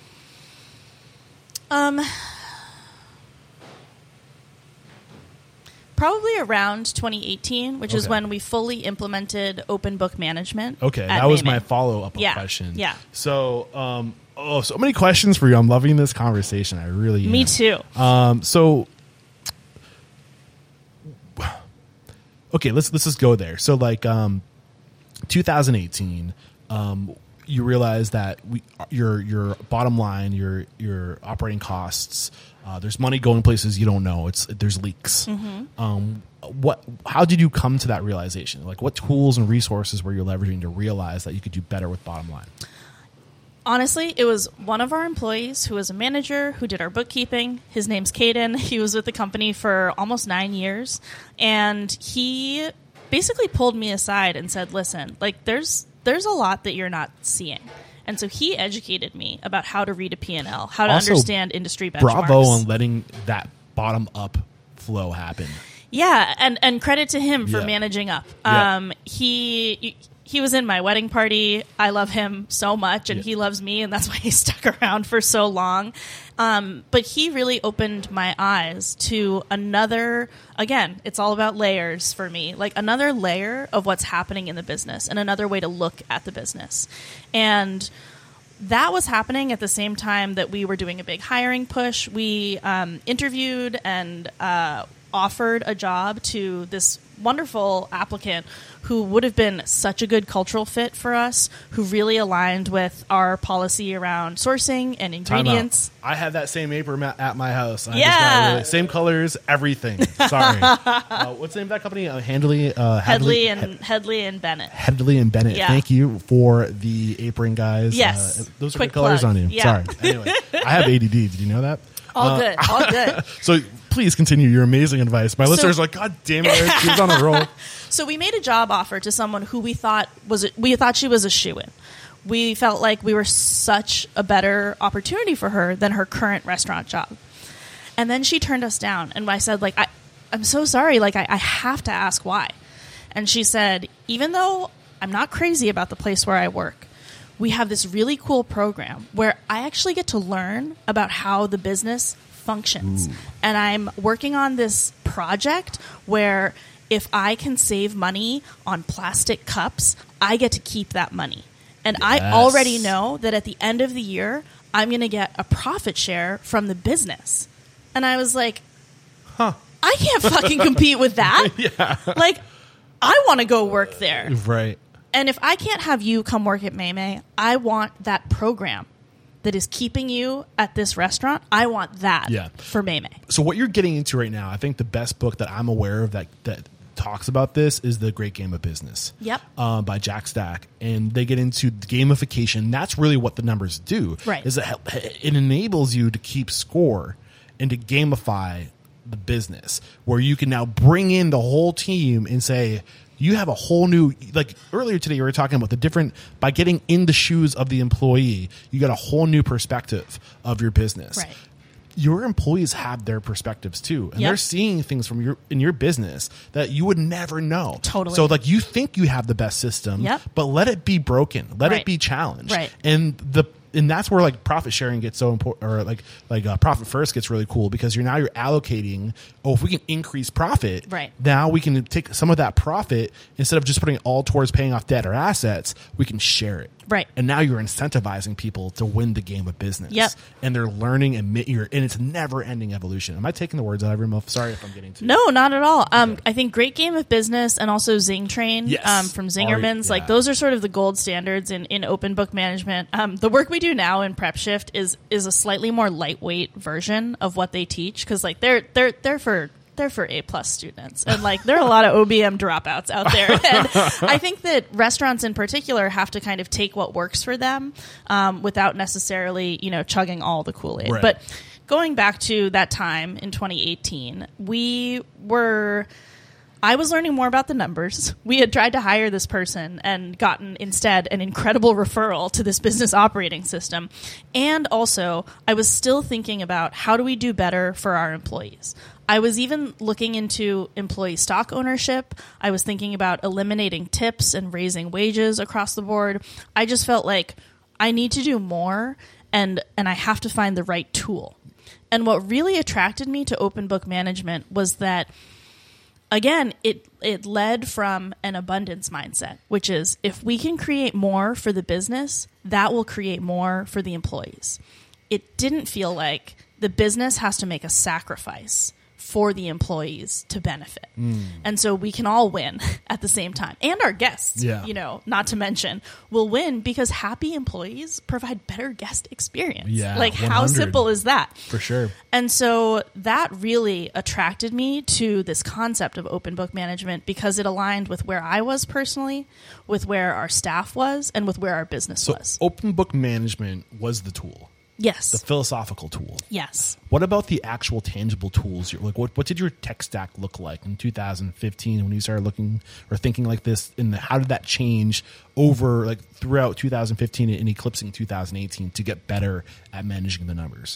[SPEAKER 2] Probably around 2018, which is
[SPEAKER 1] Okay.
[SPEAKER 2] when we fully implemented open book management.
[SPEAKER 1] Okay,
[SPEAKER 2] at
[SPEAKER 1] that was
[SPEAKER 2] Maymay.
[SPEAKER 1] my follow-up
[SPEAKER 2] Yeah,
[SPEAKER 1] question.
[SPEAKER 2] yeah.
[SPEAKER 1] So, so many questions for you. I'm loving this conversation. I really am.
[SPEAKER 2] Me too.
[SPEAKER 1] So, okay, let's just go there. So, like, 2018, you realize that your bottom line, your operating costs, there's money going places you don't know. There's leaks. How did you come to that realization? Like, what tools and resources were you leveraging to realize that you could do better with bottom line?
[SPEAKER 2] Honestly, it was one of our employees who was a manager who did our bookkeeping. His name's Caden. He was with the company for almost 9 years. And he basically pulled me aside and said, listen, like, there's a lot that you're not seeing. And so he educated me about how to read a P&L, how to
[SPEAKER 1] Also,
[SPEAKER 2] understand industry benchmarks.
[SPEAKER 1] Bravo on letting that bottom up flow happen.
[SPEAKER 2] Yeah, and credit to him for
[SPEAKER 1] Yeah.
[SPEAKER 2] managing up.
[SPEAKER 1] Yeah.
[SPEAKER 2] He was in my wedding party. I love him so much, and he loves me, and that's why he stuck around for so long. But he really opened my eyes to another, again, it's all about layers for me, like another layer of what's happening in the business and another way to look at the business. And that was happening at the same time that we were doing a big hiring push. We interviewed and offered a job to this wonderful applicant who would have been such a good cultural fit for us, who really aligned with our policy around sourcing and ingredients.
[SPEAKER 1] I had that same apron at my house. I
[SPEAKER 2] Yeah.
[SPEAKER 1] just got really, same colors, everything. Sorry. What's the name of that company? Headley
[SPEAKER 2] and Bennett.
[SPEAKER 1] Headley and Bennett.
[SPEAKER 2] Yeah.
[SPEAKER 1] Thank you for the apron, guys.
[SPEAKER 2] Yes.
[SPEAKER 1] Those are
[SPEAKER 2] Quick
[SPEAKER 1] good colors
[SPEAKER 2] plug.
[SPEAKER 1] on you.
[SPEAKER 2] Yeah.
[SPEAKER 1] Sorry. Anyway, I have ADD. Did you know that?
[SPEAKER 2] All good.
[SPEAKER 1] So please continue your amazing advice. My listeners are like, God damn it, she was on a roll.
[SPEAKER 2] So we made a job offer to someone who we thought she was a shoo-in. We felt like we were such a better opportunity for her than her current restaurant job. And then she turned us down. And I said, like, I'm so sorry. Like, I have to ask why. And she said, even though I'm not crazy about the place where I work, we have this really cool program where I actually get to learn about how the business functions. Ooh. And I'm working on this project where if I can save money on plastic cups, I get to keep that money. And yes. I already know that at the end of the year, I'm going to get a profit share from the business. And I was like, I can't fucking compete with that.
[SPEAKER 1] Yeah.
[SPEAKER 2] Like, I want to go work there.
[SPEAKER 1] Right.
[SPEAKER 2] And if I can't have you come work at Maymay, I want that program that is keeping you at this restaurant. I want that for Maymay.
[SPEAKER 1] So what you're getting into right now, I think the best book that I'm aware of that talks about this is The Great Game of Business.
[SPEAKER 2] Yep.
[SPEAKER 1] By Jack Stack. And they get into gamification. That's really what the numbers do.
[SPEAKER 2] Right.
[SPEAKER 1] Is it enables you to keep score and to gamify the business, where you can now bring in the whole team and say, you have a whole new, like earlier today, we were talking about the different, by getting in the shoes of the employee, you got a whole new perspective of your business.
[SPEAKER 2] Right.
[SPEAKER 1] your employees have their perspectives too, and
[SPEAKER 2] Yep.
[SPEAKER 1] they're seeing things from in your business that you would never know.
[SPEAKER 2] Totally.
[SPEAKER 1] So like you think you have the best system,
[SPEAKER 2] Yep.
[SPEAKER 1] but let it be broken, let
[SPEAKER 2] Right.
[SPEAKER 1] it be challenged,
[SPEAKER 2] Right.
[SPEAKER 1] and that's where like profit sharing gets so important, or like profit first gets really cool, because you're allocating. Oh, if we can increase profit,
[SPEAKER 2] Right.
[SPEAKER 1] now we can take some of that profit, instead of just putting it all towards paying off debt or assets, we can share it.
[SPEAKER 2] Right.
[SPEAKER 1] And now you're incentivizing people to win the game of business.
[SPEAKER 2] Yep.
[SPEAKER 1] And they're learning, and it's a never ending evolution. Am I taking the words out of your mouth? Sorry if I'm getting too.
[SPEAKER 2] No, not at all. I think Great Game of Business and also Zing Train
[SPEAKER 1] Yes.
[SPEAKER 2] from Zingerman's,
[SPEAKER 1] Yeah.
[SPEAKER 2] like those are sort of the gold standards in open book management. The work we do now in Prep Shift is a slightly more lightweight version of what they teach, because like they're for A+ students, and like there are a lot of OBM dropouts out there. And I think that restaurants in particular have to kind of take what works for them, without necessarily, chugging all the Kool-Aid.
[SPEAKER 1] Right.
[SPEAKER 2] But going back to that time in 2018, I was learning more about the numbers. We had tried to hire this person and gotten instead an incredible referral to this business operating system. And also, I was still thinking about how do we do better for our employees. I was even looking into employee stock ownership. I was thinking about eliminating tips and raising wages across the board. I just felt like I need to do more, and I have to find the right tool. And what really attracted me to open book management was that, again, it led from an abundance mindset, which is if we can create more for the business, that will create more for the employees. It didn't feel like the business has to make a sacrifice for the employees to benefit. And so we can all win at the same time. And our guests, not to mention, will win, because happy employees provide better guest experience.
[SPEAKER 1] Yeah,
[SPEAKER 2] like
[SPEAKER 1] 100.
[SPEAKER 2] how simple is that?
[SPEAKER 1] For sure.
[SPEAKER 2] And so that really attracted me to this concept of open book management, because it aligned with where I was personally, with where our staff was, and with where our business was.
[SPEAKER 1] Open book management was the tool.
[SPEAKER 2] Yes.
[SPEAKER 1] The philosophical tool.
[SPEAKER 2] Yes.
[SPEAKER 1] What about the actual tangible tools? Like, what did your tech stack look like in 2015 when you started looking or thinking like this? And how did that change over like throughout 2015 and eclipsing 2018 to get better at managing the numbers?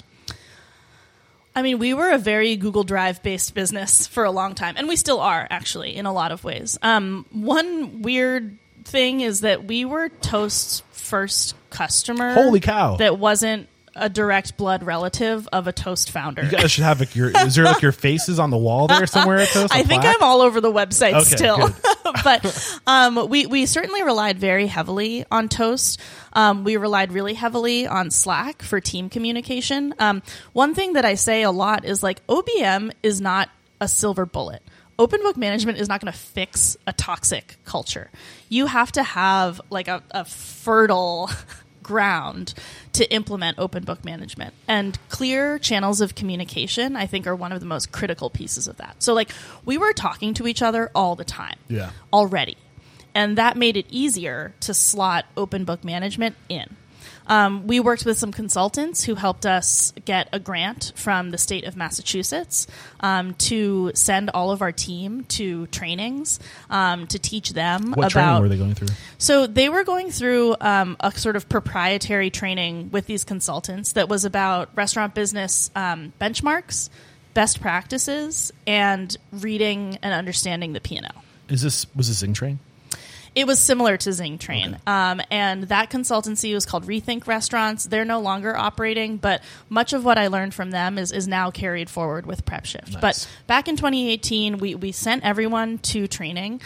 [SPEAKER 2] I mean, we were a very Google Drive based business for a long time, and we still are, actually, in a lot of ways. One weird thing is that we were Toast's first customer.
[SPEAKER 1] Holy cow.
[SPEAKER 2] That wasn't a direct blood relative of a Toast founder.
[SPEAKER 1] You guys should have like is there like your faces on the wall there somewhere at Toast?
[SPEAKER 2] I think I'm all over the website still.
[SPEAKER 1] Good.
[SPEAKER 2] But we certainly relied very heavily on Toast. We relied really heavily on Slack for team communication. One thing that I say a lot is like OBM is not a silver bullet. Open book management is not going to fix a toxic culture. You have to have like a fertile ground to implement open book management, and clear channels of communication, I think, are one of the most critical pieces of that. So like we were talking to each other all the time already, and that made it easier to slot open book management in. We worked with some consultants who helped us get a grant from the state of Massachusetts to send all of our team to trainings to teach them
[SPEAKER 1] What training were they going through?
[SPEAKER 2] So they were going through a sort of proprietary training with these consultants that was about restaurant business benchmarks, best practices, and reading and understanding the P&L.
[SPEAKER 1] Was this Zing Train?
[SPEAKER 2] It was similar to Zing Train. Okay. And that consultancy was called Rethink Restaurants. They're no longer operating, but much of what I learned from them is now carried forward with Prep Shift.
[SPEAKER 1] Nice.
[SPEAKER 2] But back in 2018, we sent everyone to training.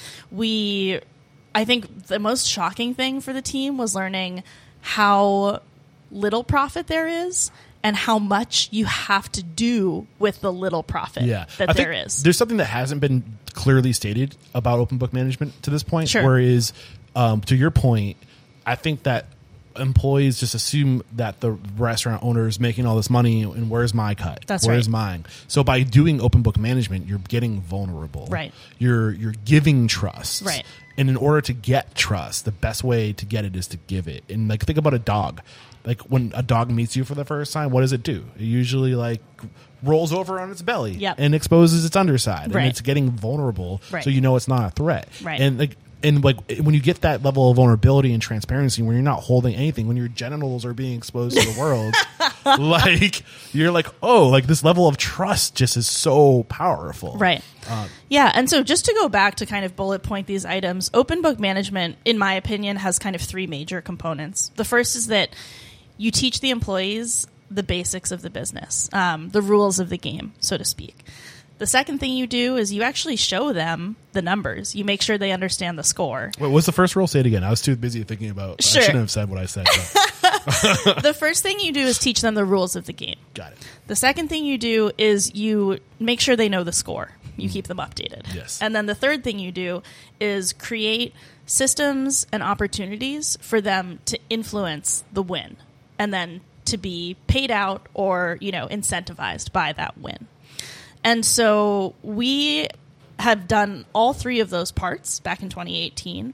[SPEAKER 2] I think the most shocking thing for the team was learning how little profit there is and how much you have to do with the little profit that there is.
[SPEAKER 1] There's something that hasn't been clearly stated about open book management to this point.
[SPEAKER 2] Sure.
[SPEAKER 1] Whereas, to your point, I think that employees just assume that the restaurant owner is making all this money and where's my cut? Where's mine? So by doing open book management, you're getting vulnerable.
[SPEAKER 2] Right.
[SPEAKER 1] You're giving trust.
[SPEAKER 2] Right.
[SPEAKER 1] And in order to get trust, the best way to get it is to give it. And like think about a dog. Like when a dog meets you for the first time, what does it do? It usually like rolls over on its belly and exposes its underside, and it's getting vulnerable, so you know it's not a threat.
[SPEAKER 2] Right.
[SPEAKER 1] And like And like when you get that level of vulnerability and transparency, when you're not holding anything, when your genitals are being exposed to the world, like you're like, oh, like this level of trust just is so powerful.
[SPEAKER 2] Right. Yeah. And so just to go back to kind of bullet point these items, open book management, in my opinion, has kind of three major components. The first is that you teach the employees the basics of the business, the rules of the game, so to speak. The second thing you do is you actually show them the numbers. You make sure they understand the score.
[SPEAKER 1] Wait, what's the first rule? Say it again. I was too busy thinking about.
[SPEAKER 2] Sure.
[SPEAKER 1] I shouldn't have said what I said.
[SPEAKER 2] The first thing you do is teach them the rules of the game.
[SPEAKER 1] Got it.
[SPEAKER 2] The second thing you do is you make sure they know the score. You keep them updated.
[SPEAKER 1] Yes.
[SPEAKER 2] And then the third thing you do is create systems and opportunities for them to influence the win, and then to be paid out or, incentivized by that win. And so we have done all three of those parts back in 2018.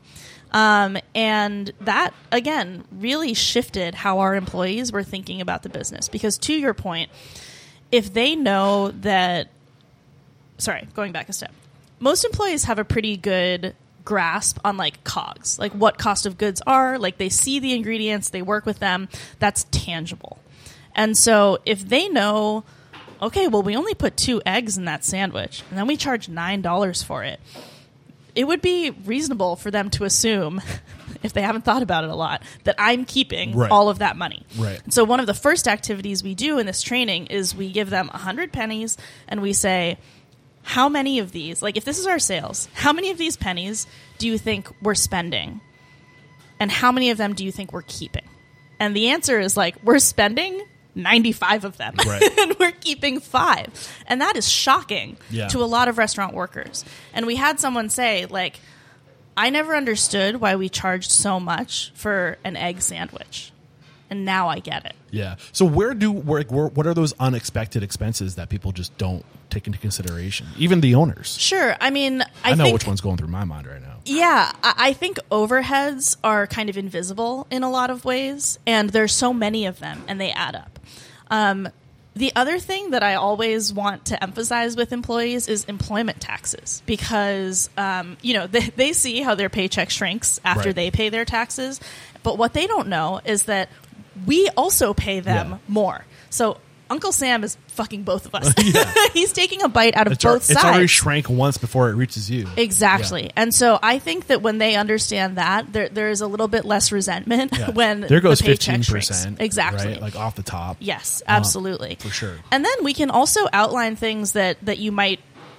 [SPEAKER 2] And that, again, really shifted how our employees were thinking about the business. Because to your point, if they know that, going back a step, most employees have a pretty good grasp on like COGS, like what cost of goods are, like they see the ingredients, they work with them, that's tangible. And so if they know, okay, well, we only put 2 eggs in that sandwich, and then we charge $9 for it, it would be reasonable for them to assume, if they haven't thought about it a lot, that I'm keeping all of that money.
[SPEAKER 1] Right.
[SPEAKER 2] And so one of the first activities we do in this training is we give them 100 pennies, and we say, how many of these, like if this is our sales, how many of these pennies do you think we're spending? And how many of them do you think we're keeping? And the answer is like, we're spending 95 of them,
[SPEAKER 1] right.
[SPEAKER 2] and we're keeping 5. And that is shocking to a lot of restaurant workers. And we had someone say, like, I never understood why we charged so much for an egg sandwich. And now I get it.
[SPEAKER 1] Yeah. So what are those unexpected expenses that people just don't take into consideration? Even the owners.
[SPEAKER 2] Sure. I mean,
[SPEAKER 1] I know which one's going through my mind right now.
[SPEAKER 2] Yeah. I think overheads are kind of invisible in a lot of ways, and there's so many of them, and they add up. The other thing that I always want to emphasize with employees is employment taxes, because, they see how their paycheck shrinks after they pay their taxes. But what they don't know is that we also pay them more. So Uncle Sam is fucking both of us. He's taking a bite out of both sides.
[SPEAKER 1] It's already shrank once before it reaches you.
[SPEAKER 2] Exactly. Yeah. And so I think that when they understand that, there is a little bit less resentment when
[SPEAKER 1] there goes
[SPEAKER 2] the paycheck
[SPEAKER 1] 15%.
[SPEAKER 2] shrinks. Exactly.
[SPEAKER 1] Right? Like off the top.
[SPEAKER 2] Yes, absolutely.
[SPEAKER 1] For sure.
[SPEAKER 2] And then we can also outline things that you might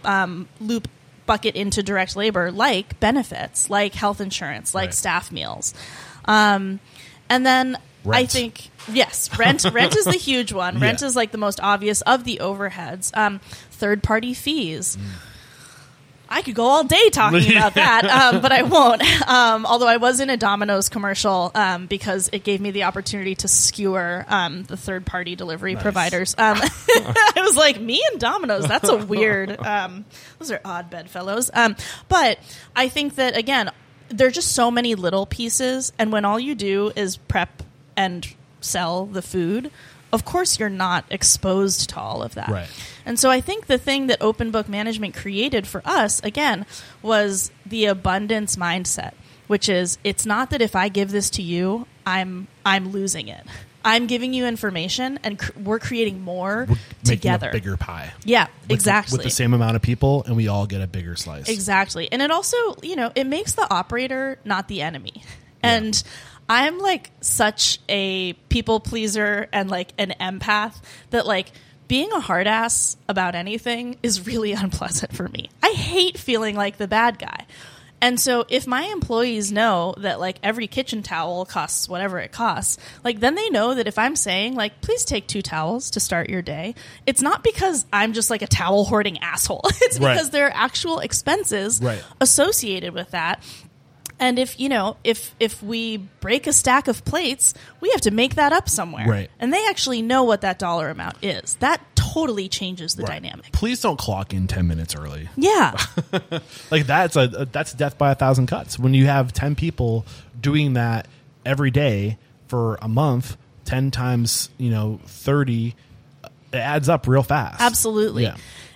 [SPEAKER 2] bucket into direct labor, like benefits, like health insurance, like staff meals. And then rent. I think, yes, rent is the huge one. Rent is like the most obvious of the overheads. Third-party fees. I could go all day talking about that, but I won't. Although I was in a Domino's commercial because it gave me the opportunity to skewer the third-party delivery providers. I was like, me and Domino's, that's a weird... those are odd bedfellows. But I think that, again, there are just so many little pieces, and when all you do is prep and sell the food, of course you're not exposed to all of that.
[SPEAKER 1] Right.
[SPEAKER 2] And so I think the thing that open book management created for us, again, was the abundance mindset, which is, it's not that if I give this to you, I'm losing it. I'm giving you information, and we're creating more together.
[SPEAKER 1] Making a bigger pie.
[SPEAKER 2] Yeah, exactly.
[SPEAKER 1] With the same amount of people, and we all get a bigger slice.
[SPEAKER 2] Exactly. And it also, it makes the operator not the enemy. And I'm like such a people pleaser and like an empath that like being a hard ass about anything is really unpleasant for me. I hate feeling like the bad guy. And so if my employees know that like every kitchen towel costs whatever it costs, like then they know that if I'm saying like, please take 2 towels to start your day, it's not because I'm just like a towel hoarding asshole. It's because there are actual expenses associated with that. And if we break a stack of plates, we have to make that up somewhere.
[SPEAKER 1] Right.
[SPEAKER 2] And they actually know what that dollar amount is. That totally changes the dynamic.
[SPEAKER 1] Please don't clock in 10 minutes early.
[SPEAKER 2] Yeah.
[SPEAKER 1] Like that's death by 1,000 cuts. When you have 10 people doing that every day for a month, 10 times, 30, it adds up real fast.
[SPEAKER 2] Absolutely.
[SPEAKER 1] Yeah.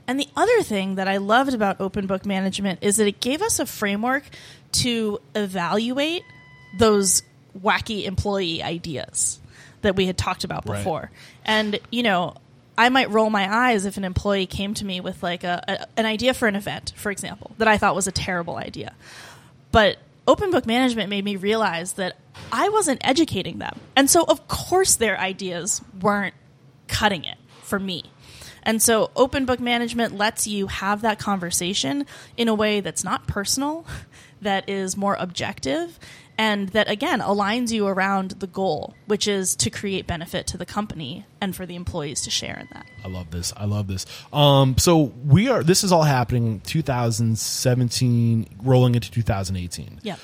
[SPEAKER 2] And the other thing that I loved about open book management is that it gave us a framework to evaluate those wacky employee ideas that we had talked about before. Right. And, you know, I might roll my eyes if an employee came to me with like an idea for an event, for example, that I thought was a terrible idea. But open book management made me realize that I wasn't educating them. And so, of course, their ideas weren't cutting it for me. And so open book management lets you have that conversation in a way that's not personal, that is more objective, and that, again, aligns you around the goal, which is to create benefit to the company and for the employees to share in that.
[SPEAKER 1] I love this. So this is all happening 2017, rolling into 2018.
[SPEAKER 2] Yeah.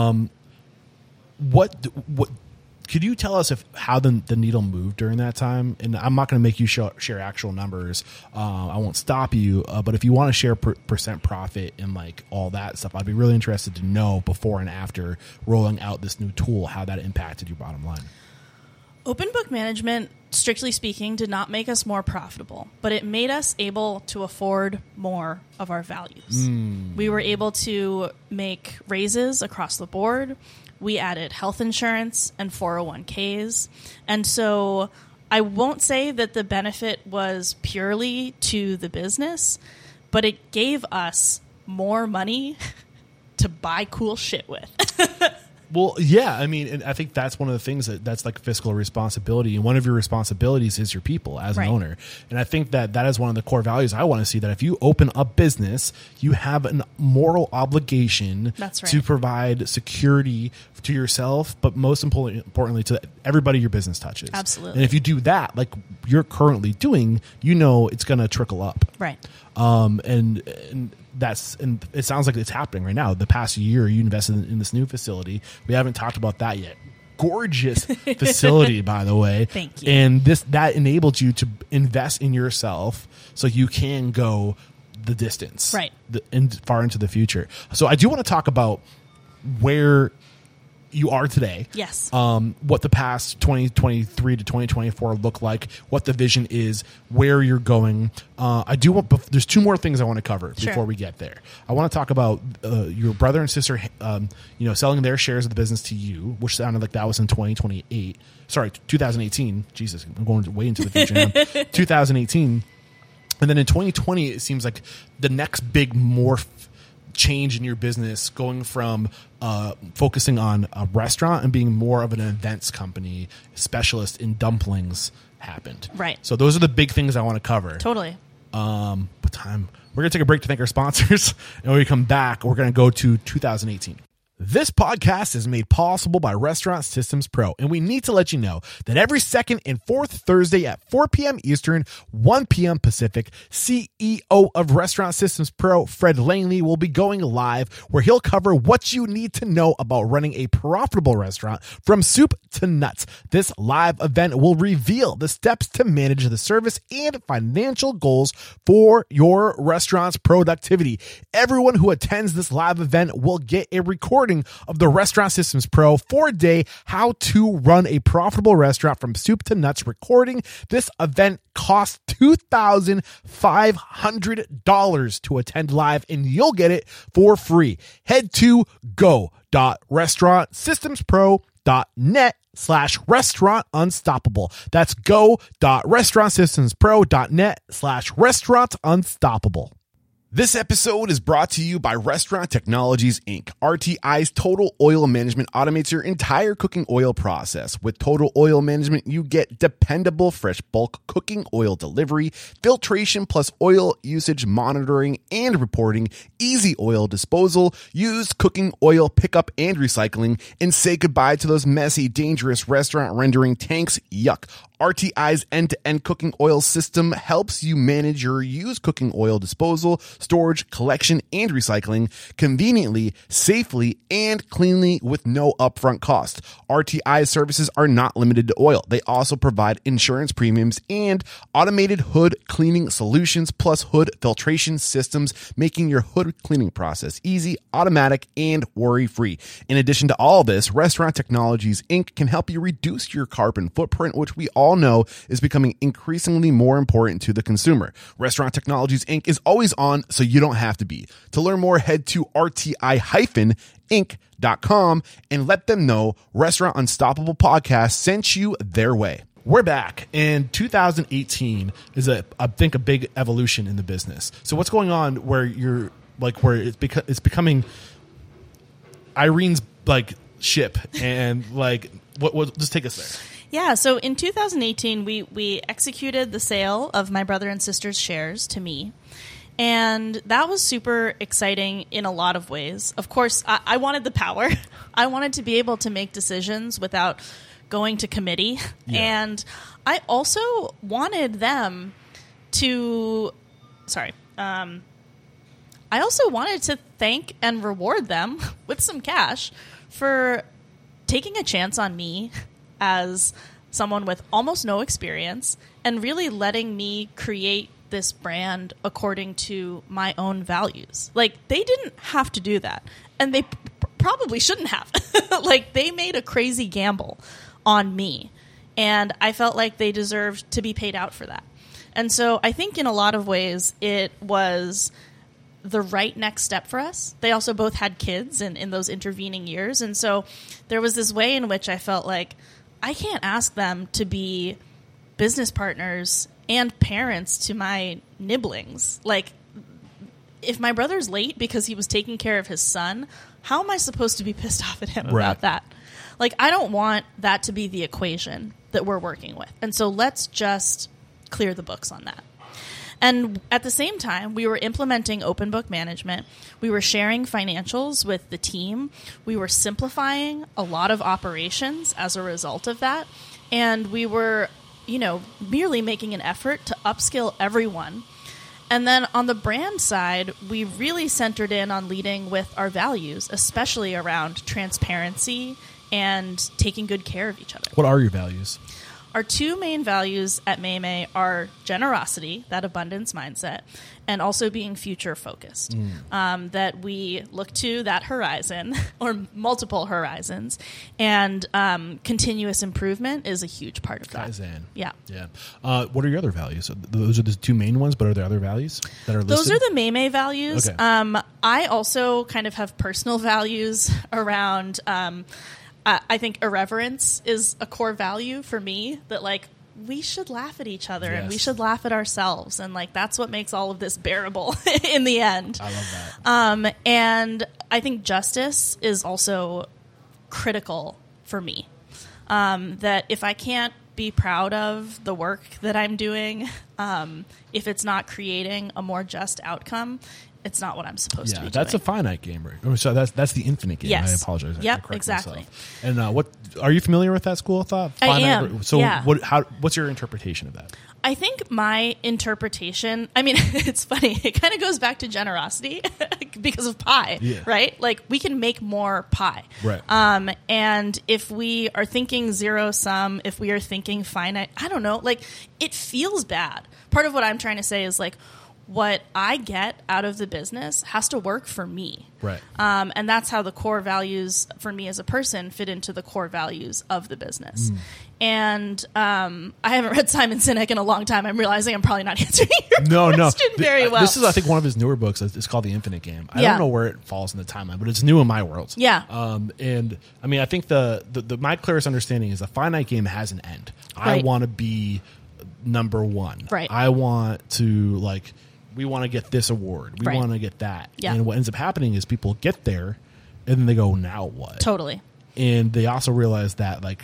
[SPEAKER 1] What could you tell us how the needle moved during that time? And I'm not going to make you share actual numbers. I won't stop you. But if you want to share percent profit and like all that stuff, I'd be really interested to know before and after rolling out this new tool, how that impacted your bottom line.
[SPEAKER 2] Open book management, strictly speaking, did not make us more profitable, but it made us able to afford more of our values. We were able to make raises across the board. We added health insurance and 401ks. And so I won't say that the benefit was purely to the business, but it gave us more money to buy cool shit with.
[SPEAKER 1] Well, yeah, I mean, and I think that's one of the things that's like fiscal responsibility. And one of your responsibilities is your people as an owner. And I think that is one of the core values I want to see, that if you open a business, you have a moral obligation to provide security to yourself, but most importantly to everybody your business touches.
[SPEAKER 2] Absolutely.
[SPEAKER 1] And if you do that, like you're currently doing, you know it's going to trickle up.
[SPEAKER 2] Right.
[SPEAKER 1] And it sounds like it's happening right now. The past year, you invested in this new facility. We haven't talked about that yet. Gorgeous facility, by the way.
[SPEAKER 2] Thank you.
[SPEAKER 1] And that enabled you to invest in yourself so you can go the distance,
[SPEAKER 2] right,
[SPEAKER 1] far into the future. So I do want to talk about where you are today.
[SPEAKER 2] Yes.
[SPEAKER 1] What the past 2023 to 2024 look like, what the vision is, where you're going. There's two more things I want to cover before we get there. I want to talk about your brother and sister, selling their shares of the business to you, which sounded like that was in 2018. Jesus, I'm going way into the future now. 2018. And then in 2020, it seems like the next big morph change in your business, going from focusing on a restaurant and being more of an events company specialist in dumplings happened.
[SPEAKER 2] Right.
[SPEAKER 1] So those are the big things I want to cover.
[SPEAKER 2] Totally.
[SPEAKER 1] What time? We're going to take a break to thank our sponsors. And when we come back, we're going to go to 2018. This podcast is made possible by Restaurant Systems Pro, and we need to let you know that every second and fourth Thursday at 4 p.m. Eastern, 1 p.m. Pacific, CEO of Restaurant Systems Pro, Fred Langley, will be going live, where he'll cover what you need to know about running a profitable restaurant from soup to nuts. This live event will reveal the steps to manage the service and financial goals for your restaurant's productivity. Everyone who attends this live event will get a recording of the Restaurant Systems Pro 4-day How to Run a Profitable Restaurant from Soup to Nuts recording. This event costs $2,500 to attend live, and you'll get it for free. Head to go.restaurantsystemspro.net/restaurant unstoppable. That's go.restaurantsystemspro.net/restaurant unstoppable. This episode is brought to you by Restaurant Technologies, Inc. RTI's Total Oil Management automates your entire cooking oil process. With Total Oil Management, you get dependable fresh bulk cooking oil delivery, filtration plus oil usage monitoring and reporting, easy oil disposal, used cooking oil pickup and recycling, and say goodbye to those messy, dangerous restaurant rendering tanks. Yuck. RTI's end-to-end cooking oil system helps you manage your used cooking oil disposal, storage, collection, and recycling conveniently, safely, and cleanly with no upfront cost. RTI's services are not limited to oil. They also provide insurance premiums and automated hood cleaning solutions plus hood filtration systems, making your hood cleaning process easy, automatic, and worry-free. In addition to all this, Restaurant Technologies, Inc. can help you reduce your carbon footprint, which we all all know is becoming increasingly more important to the consumer. Restaurant Technologies Inc. is always on, so you don't have to be. To learn more, head to RTI-Inc.com and let them know Restaurant Unstoppable Podcast sent you their way.
[SPEAKER 4] We're back, and 2018 is I think a big evolution in the business. So what's going on where you're like where it's becoming Irene's like ship, and like what just take us there.
[SPEAKER 2] Yeah, so in 2018 we executed the sale of my brother and sister's shares to me. And that was super exciting in a lot of ways. Of course, I wanted the power. I wanted to be able to make decisions without going to committee. Yeah. And I also wanted them to, I also wanted to thank and reward them with some cash for taking a chance on me as someone with almost no experience and really letting me create this brand according to my own values. Like, they didn't have to do that. And they probably shouldn't have. Like, they made a crazy gamble on me, and I felt like they deserved to be paid out for that. And so I think in a lot of ways it was the right next step for us. They also both had kids in those intervening years, and so there was this way in which I felt like I can't ask them to be business partners and parents to my nibblings. Like, if my brother's late because he was taking care of his son, how am I supposed to be pissed off at him about that? Like, I don't want that to be the equation that we're working with. And so let's just clear the books on that. And at the same time, we were implementing open book management. We were sharing financials with the team. We were simplifying a lot of operations as a result of that. And we were, merely making an effort to upskill everyone. And then on the brand side, we really centered in on leading with our values, especially around transparency and taking good care of each other.
[SPEAKER 4] What are your values?
[SPEAKER 2] Our two main values at Maymay are generosity, that abundance mindset, and also being future focused. That we look to that horizon or multiple horizons, and continuous improvement is a huge part of that.
[SPEAKER 4] Kaizen.
[SPEAKER 2] Yeah.
[SPEAKER 4] What are your other values? Those are the two main ones, but are there other values that are listed?
[SPEAKER 2] Those are the Maymay values.
[SPEAKER 4] Okay.
[SPEAKER 2] I also kind of have personal values around. I think irreverence is a core value for me, that like we should laugh at each other and we should laugh at ourselves. And like, that's what makes all of this bearable in the end.
[SPEAKER 4] I love that.
[SPEAKER 2] And I think justice is also critical for me. That if I can't be proud of the work that I'm doing, if it's not creating a more just outcome, it's not what I'm supposed to be doing.
[SPEAKER 4] That's a finite game, right? So that's the infinite game.
[SPEAKER 2] Yes.
[SPEAKER 4] I apologize.
[SPEAKER 2] Yep, exactly.
[SPEAKER 4] Myself. And what are you familiar with that school of thought?
[SPEAKER 2] I am.
[SPEAKER 4] So
[SPEAKER 2] yeah.
[SPEAKER 4] What's your interpretation of that?
[SPEAKER 2] I think my interpretation, I mean, it's funny. It kind of goes back to generosity because of pie, right? Like, we can make more pie.
[SPEAKER 4] Right.
[SPEAKER 2] And if we are thinking zero sum, if we are thinking finite, I don't know, like, it feels bad. Part of what I'm trying to say is like, what I get out of the business has to work for me.
[SPEAKER 4] Right.
[SPEAKER 2] And that's how the core values for me as a person fit into the core values of the business. And I haven't read Simon Sinek in a long time. I'm realizing I'm probably not answering your question very well.
[SPEAKER 4] This is, I think, one of his newer books. It's called The Infinite Game. I don't know where it falls in the timeline, but it's new in my world.
[SPEAKER 2] Yeah.
[SPEAKER 4] And I mean, I think the my clearest understanding is a finite game has an end.
[SPEAKER 2] Right.
[SPEAKER 4] I want to be number one.
[SPEAKER 2] Right.
[SPEAKER 4] I want to we want to get this award. We want to get that.
[SPEAKER 2] Yeah.
[SPEAKER 4] And what ends up happening is people get there and then they go, now what?
[SPEAKER 2] Totally.
[SPEAKER 4] And they also realize that I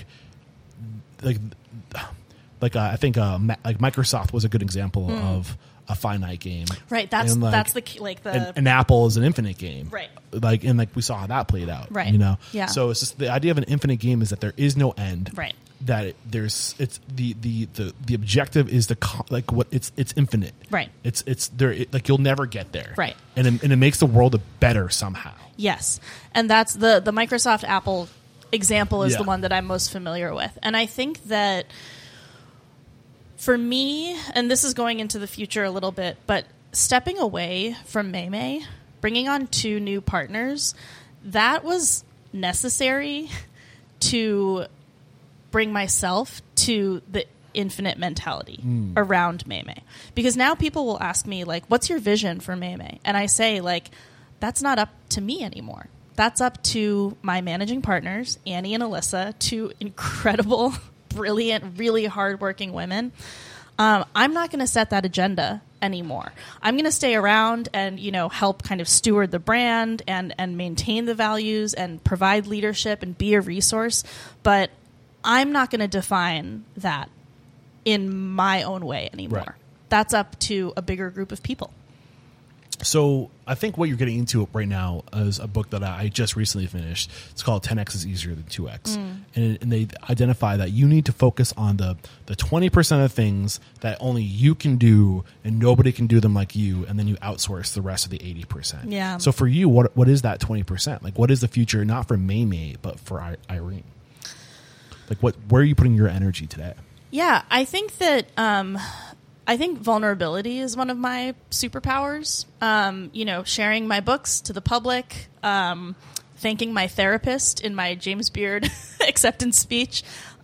[SPEAKER 4] think Microsoft was a good example of a finite game.
[SPEAKER 2] Right. That's the
[SPEAKER 4] an Apple is an infinite game.
[SPEAKER 2] Right.
[SPEAKER 4] And we saw how that played out.
[SPEAKER 2] Right. Yeah.
[SPEAKER 4] So it's just the idea of an infinite game is that there is no end.
[SPEAKER 2] Right.
[SPEAKER 4] That it's the objective is it's infinite.
[SPEAKER 2] Right.
[SPEAKER 4] It's there. You'll never get there.
[SPEAKER 2] Right.
[SPEAKER 4] And it makes the world better somehow.
[SPEAKER 2] Yes. And that's the Microsoft Apple example is the one that I'm most familiar with. And I think that for me, and this is going into the future a little bit, but stepping away from Maymay, bringing on 2 new partners, that was necessary to bring myself to the infinite mentality around Maymay. Because now people will ask me, like, what's your vision for Maymay? And I say, like, that's not up to me anymore. That's up to my managing partners, Annie and Alyssa, two incredible, brilliant, really hardworking women. I'm not going to set that agenda anymore. I'm going to stay around and, you know, help kind of steward the brand and maintain the values and provide leadership and be a resource. But I'm not going to define that in my own way anymore.
[SPEAKER 4] Right.
[SPEAKER 2] That's up to a bigger group of people.
[SPEAKER 4] So I think what you're getting into right now is a book that I just recently finished. It's called 10X is Easier Than 2X. And they identify that you need to focus on the 20% of things that only you can do and nobody can do them like you, and then you outsource the rest of the 80%.
[SPEAKER 2] Yeah.
[SPEAKER 4] So for you, what is that 20%? Like, what is the future, not for Maymay, but for Irene? Like, where are you putting your energy today?
[SPEAKER 2] Yeah, I think that I think vulnerability is one of my superpowers. You know, sharing my books to the public, thanking my therapist in my James Beard acceptance speech,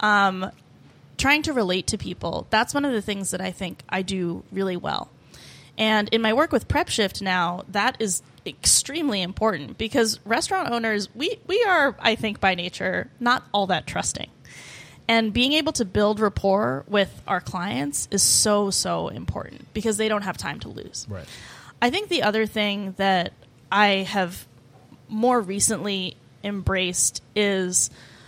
[SPEAKER 2] trying to relate to people. That's one of the things that I think I do really well. And in my work with PrepShift now, that is extremely important because restaurant owners, we are, I think, by nature, not all that trusting. And being able to build rapport with our clients is so, so important because they don't have time to lose.
[SPEAKER 4] Right.
[SPEAKER 2] I think the other thing that I have more recently embraced is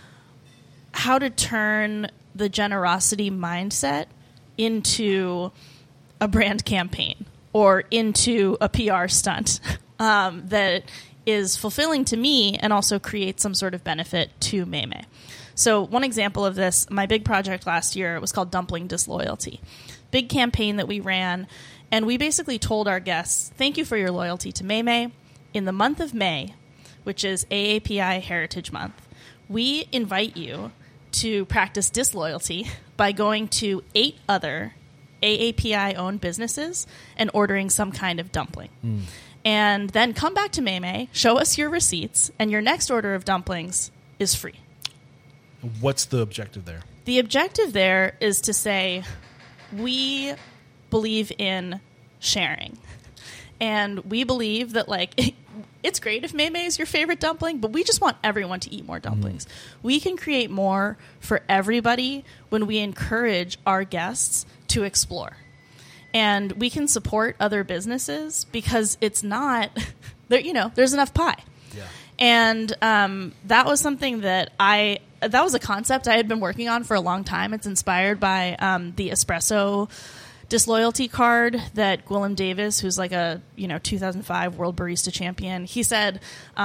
[SPEAKER 2] how to turn the generosity mindset into a brand campaign or into a PR stunt that is fulfilling to me and also creates some sort of benefit to Maymay. So one example of this, my big project last year, was called Dumpling Disloyalty. Big campaign that we ran, and we basically told our guests, thank you for your loyalty to Maymay. In the month of May, which is AAPI Heritage Month, we invite you to practice disloyalty by going to 8 other AAPI-owned businesses and ordering some kind of dumpling. And then come back to Maymay, show us your receipts, and your next order of dumplings is free.
[SPEAKER 4] What's the objective there?
[SPEAKER 2] The objective there is to say we believe in sharing. And we believe that, like, it's great if Maymay is your favorite dumpling, but we just want everyone to eat more dumplings. We can create more for everybody when we encourage our guests to explore. And we can support other businesses because it's not, you know, there's enough pie.
[SPEAKER 4] Yeah.
[SPEAKER 2] And that was something that that was a concept I had been working on for a long time. It's inspired by the espresso disloyalty card that Gwilym Davis, who's like a 2005 World Barista Champion, he said,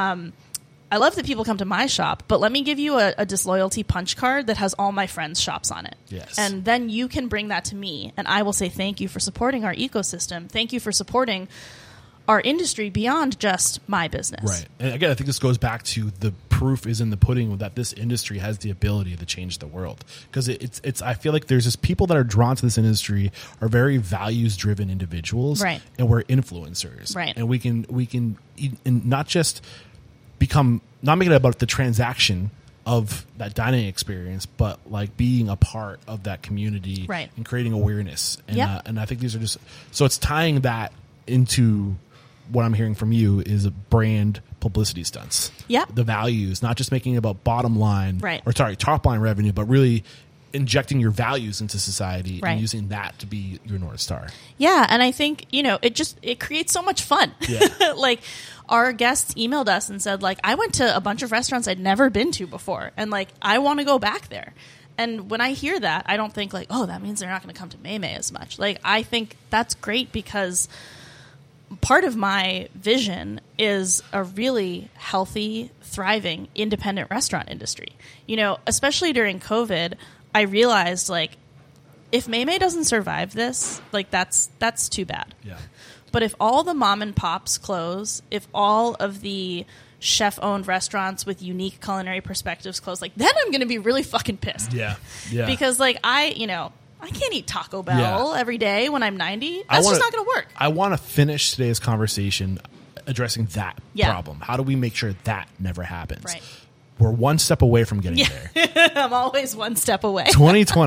[SPEAKER 2] I love that people come to my shop, but let me give you a disloyalty punch card that has all my friends' shops on it.
[SPEAKER 4] Yes.
[SPEAKER 2] And then you can bring that to me, and I will say thank you for supporting our ecosystem. Thank you for supporting our industry beyond just my business.
[SPEAKER 4] Right. And again, I think this goes back to the proof is in the pudding that this industry has the ability to change the world. Because it's I feel like there's just people that are drawn to this industry are very values driven individuals.
[SPEAKER 2] Right.
[SPEAKER 4] And we're influencers.
[SPEAKER 2] Right.
[SPEAKER 4] And we can not just not make it about the transaction of that dining experience, but like being a part of that community.
[SPEAKER 2] Right.
[SPEAKER 4] And creating awareness. And
[SPEAKER 2] Yep.
[SPEAKER 4] and I think these are just, so it's tying that into what I'm hearing from you is brand publicity stunts.
[SPEAKER 2] Yeah.
[SPEAKER 4] The values, not just making it about bottom line,
[SPEAKER 2] Right.
[SPEAKER 4] or sorry, top line revenue, but really injecting your values into society
[SPEAKER 2] Right.
[SPEAKER 4] and using that to be your North Star.
[SPEAKER 2] Yeah, and I think, it creates so much fun.
[SPEAKER 4] Yeah.
[SPEAKER 2] Like, our guests emailed us and said, like, I went to a bunch of restaurants I'd never been to before, and, like, I want to go back there. And when I hear that, I don't think, like, oh, that means they're not going to come to Maymay as much. Like, I think that's great because part of my vision is a really healthy, thriving, independent restaurant industry. Especially during COVID, I realized, like, if Maymay doesn't survive this, like, that's too bad.
[SPEAKER 4] Yeah.
[SPEAKER 2] But if all the mom and pops close, if all of the chef-owned restaurants with unique culinary perspectives close, like, then I'm going to be really fucking pissed.
[SPEAKER 4] Yeah. Yeah.
[SPEAKER 2] Because, like, I can't eat Taco Bell every day when I'm 90. That's just not going to work.
[SPEAKER 4] I want to finish today's conversation addressing that problem. How do we make sure that never happens?
[SPEAKER 2] Right.
[SPEAKER 4] We're one step away from getting there.
[SPEAKER 2] I'm always one step away.
[SPEAKER 4] 2020.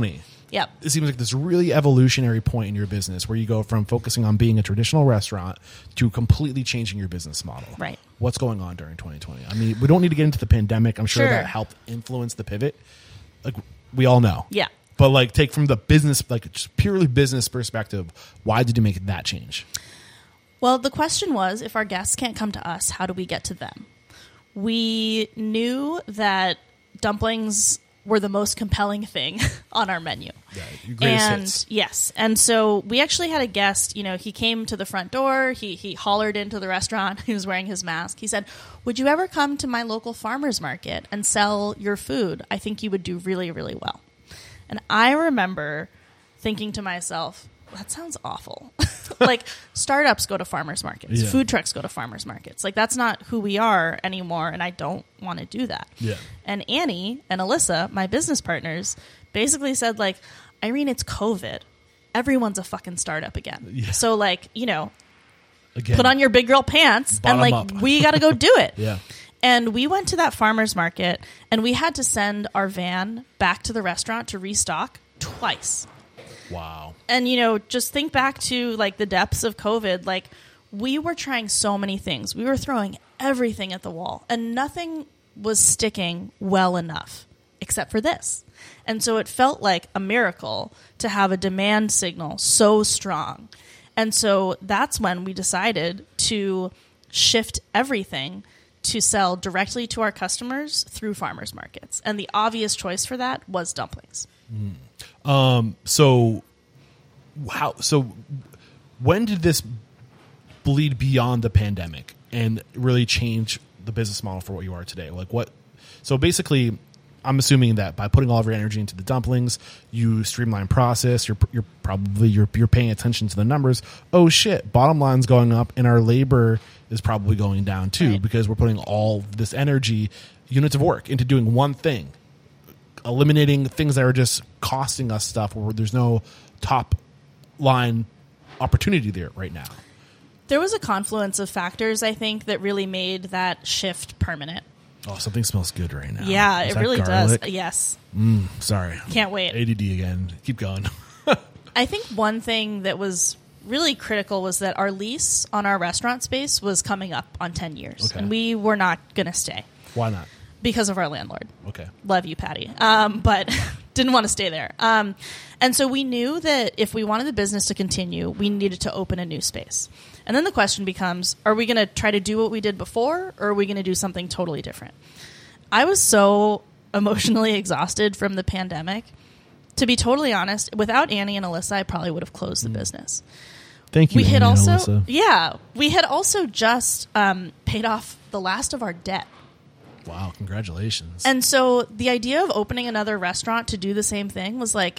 [SPEAKER 2] Yep.
[SPEAKER 4] It seems like this really evolutionary point in your business where you go from focusing on being a traditional restaurant to completely changing your business model.
[SPEAKER 2] Right.
[SPEAKER 4] What's going on during 2020? I mean, we don't need to get into the pandemic. I'm sure
[SPEAKER 2] Sure.
[SPEAKER 4] that helped influence the pivot. Like, we all know.
[SPEAKER 2] Yeah.
[SPEAKER 4] But like, take from the business, like just purely business perspective, why did you make that change?
[SPEAKER 2] Well, the question was, if our guests can't come to us, how do we get to them? We knew that dumplings were the most compelling thing on our menu.
[SPEAKER 4] Yeah, your greatest
[SPEAKER 2] And
[SPEAKER 4] hits.
[SPEAKER 2] yes. And so we actually had a guest, he came to the front door, he hollered into the restaurant, he was wearing his mask. He said, "Would you ever come to my local farmer's market and sell your food? I think you would do really, really well." And I remember thinking to myself, that sounds awful. Like, startups go to farmers markets.
[SPEAKER 4] Yeah.
[SPEAKER 2] Food trucks go to farmers markets. Like, that's not who we are anymore, and I don't want to do that.
[SPEAKER 4] Yeah.
[SPEAKER 2] And Annie and Alyssa, my business partners, basically said, like, Irene, it's COVID. Everyone's a fucking startup again.
[SPEAKER 4] Yeah.
[SPEAKER 2] So, like,
[SPEAKER 4] Again,
[SPEAKER 2] put on your big girl pants, and,
[SPEAKER 4] Bottom
[SPEAKER 2] like,
[SPEAKER 4] up.
[SPEAKER 2] we got to go do it.
[SPEAKER 4] Yeah.
[SPEAKER 2] And we went to that farmer's market, and we had to send our van back to the restaurant to restock twice.
[SPEAKER 4] Wow.
[SPEAKER 2] And, just think back to, like, the depths of COVID. Like, we were trying so many things. We were throwing everything at the wall, and nothing was sticking well enough except for this. And so it felt like a miracle to have a demand signal so strong. And so that's when we decided to shift everything to sell directly to our customers through farmers markets. And the obvious choice for that was dumplings.
[SPEAKER 4] So when did this bleed beyond the pandemic and really change the business model for what you are today? Like, what? So basically, I'm assuming that by putting all of your energy into the dumplings, you streamline process. You're probably paying attention to the numbers. Oh shit! Bottom line's going up, and our labor is probably going down too,
[SPEAKER 2] Right.
[SPEAKER 4] because we're putting all this energy, units of work, into doing one thing, eliminating things that are just costing us stuff where there's no top line opportunity there right now.
[SPEAKER 2] There was a confluence of factors, I think, that really made that shift permanent.
[SPEAKER 4] Oh, something smells good right now.
[SPEAKER 2] Yeah,
[SPEAKER 4] Is
[SPEAKER 2] it
[SPEAKER 4] that
[SPEAKER 2] really
[SPEAKER 4] garlic?
[SPEAKER 2] does. Yes.
[SPEAKER 4] Sorry.
[SPEAKER 2] Can't wait.
[SPEAKER 4] ADD again. Keep going.
[SPEAKER 2] I think one thing that was really critical was that our lease on our restaurant space was coming up on 10 years.
[SPEAKER 4] Okay.
[SPEAKER 2] And we were not going to stay
[SPEAKER 4] Why not?
[SPEAKER 2] because of our landlord.
[SPEAKER 4] Okay.
[SPEAKER 2] Love you, Patty. But didn't want to stay there. And so we knew that if we wanted the business to continue, we needed to open a new space. And then the question becomes, are we going to try to do what we did before, or are we going to do something totally different? I was so emotionally exhausted from the pandemic. To be totally honest, without Annie and Alyssa, I probably would have closed the business.
[SPEAKER 4] Thank you.
[SPEAKER 2] We had
[SPEAKER 4] Annie and
[SPEAKER 2] also,
[SPEAKER 4] Alyssa.
[SPEAKER 2] we had also just paid off the last of our debt.
[SPEAKER 4] Wow, congratulations.
[SPEAKER 2] And so the idea of opening another restaurant to do the same thing was like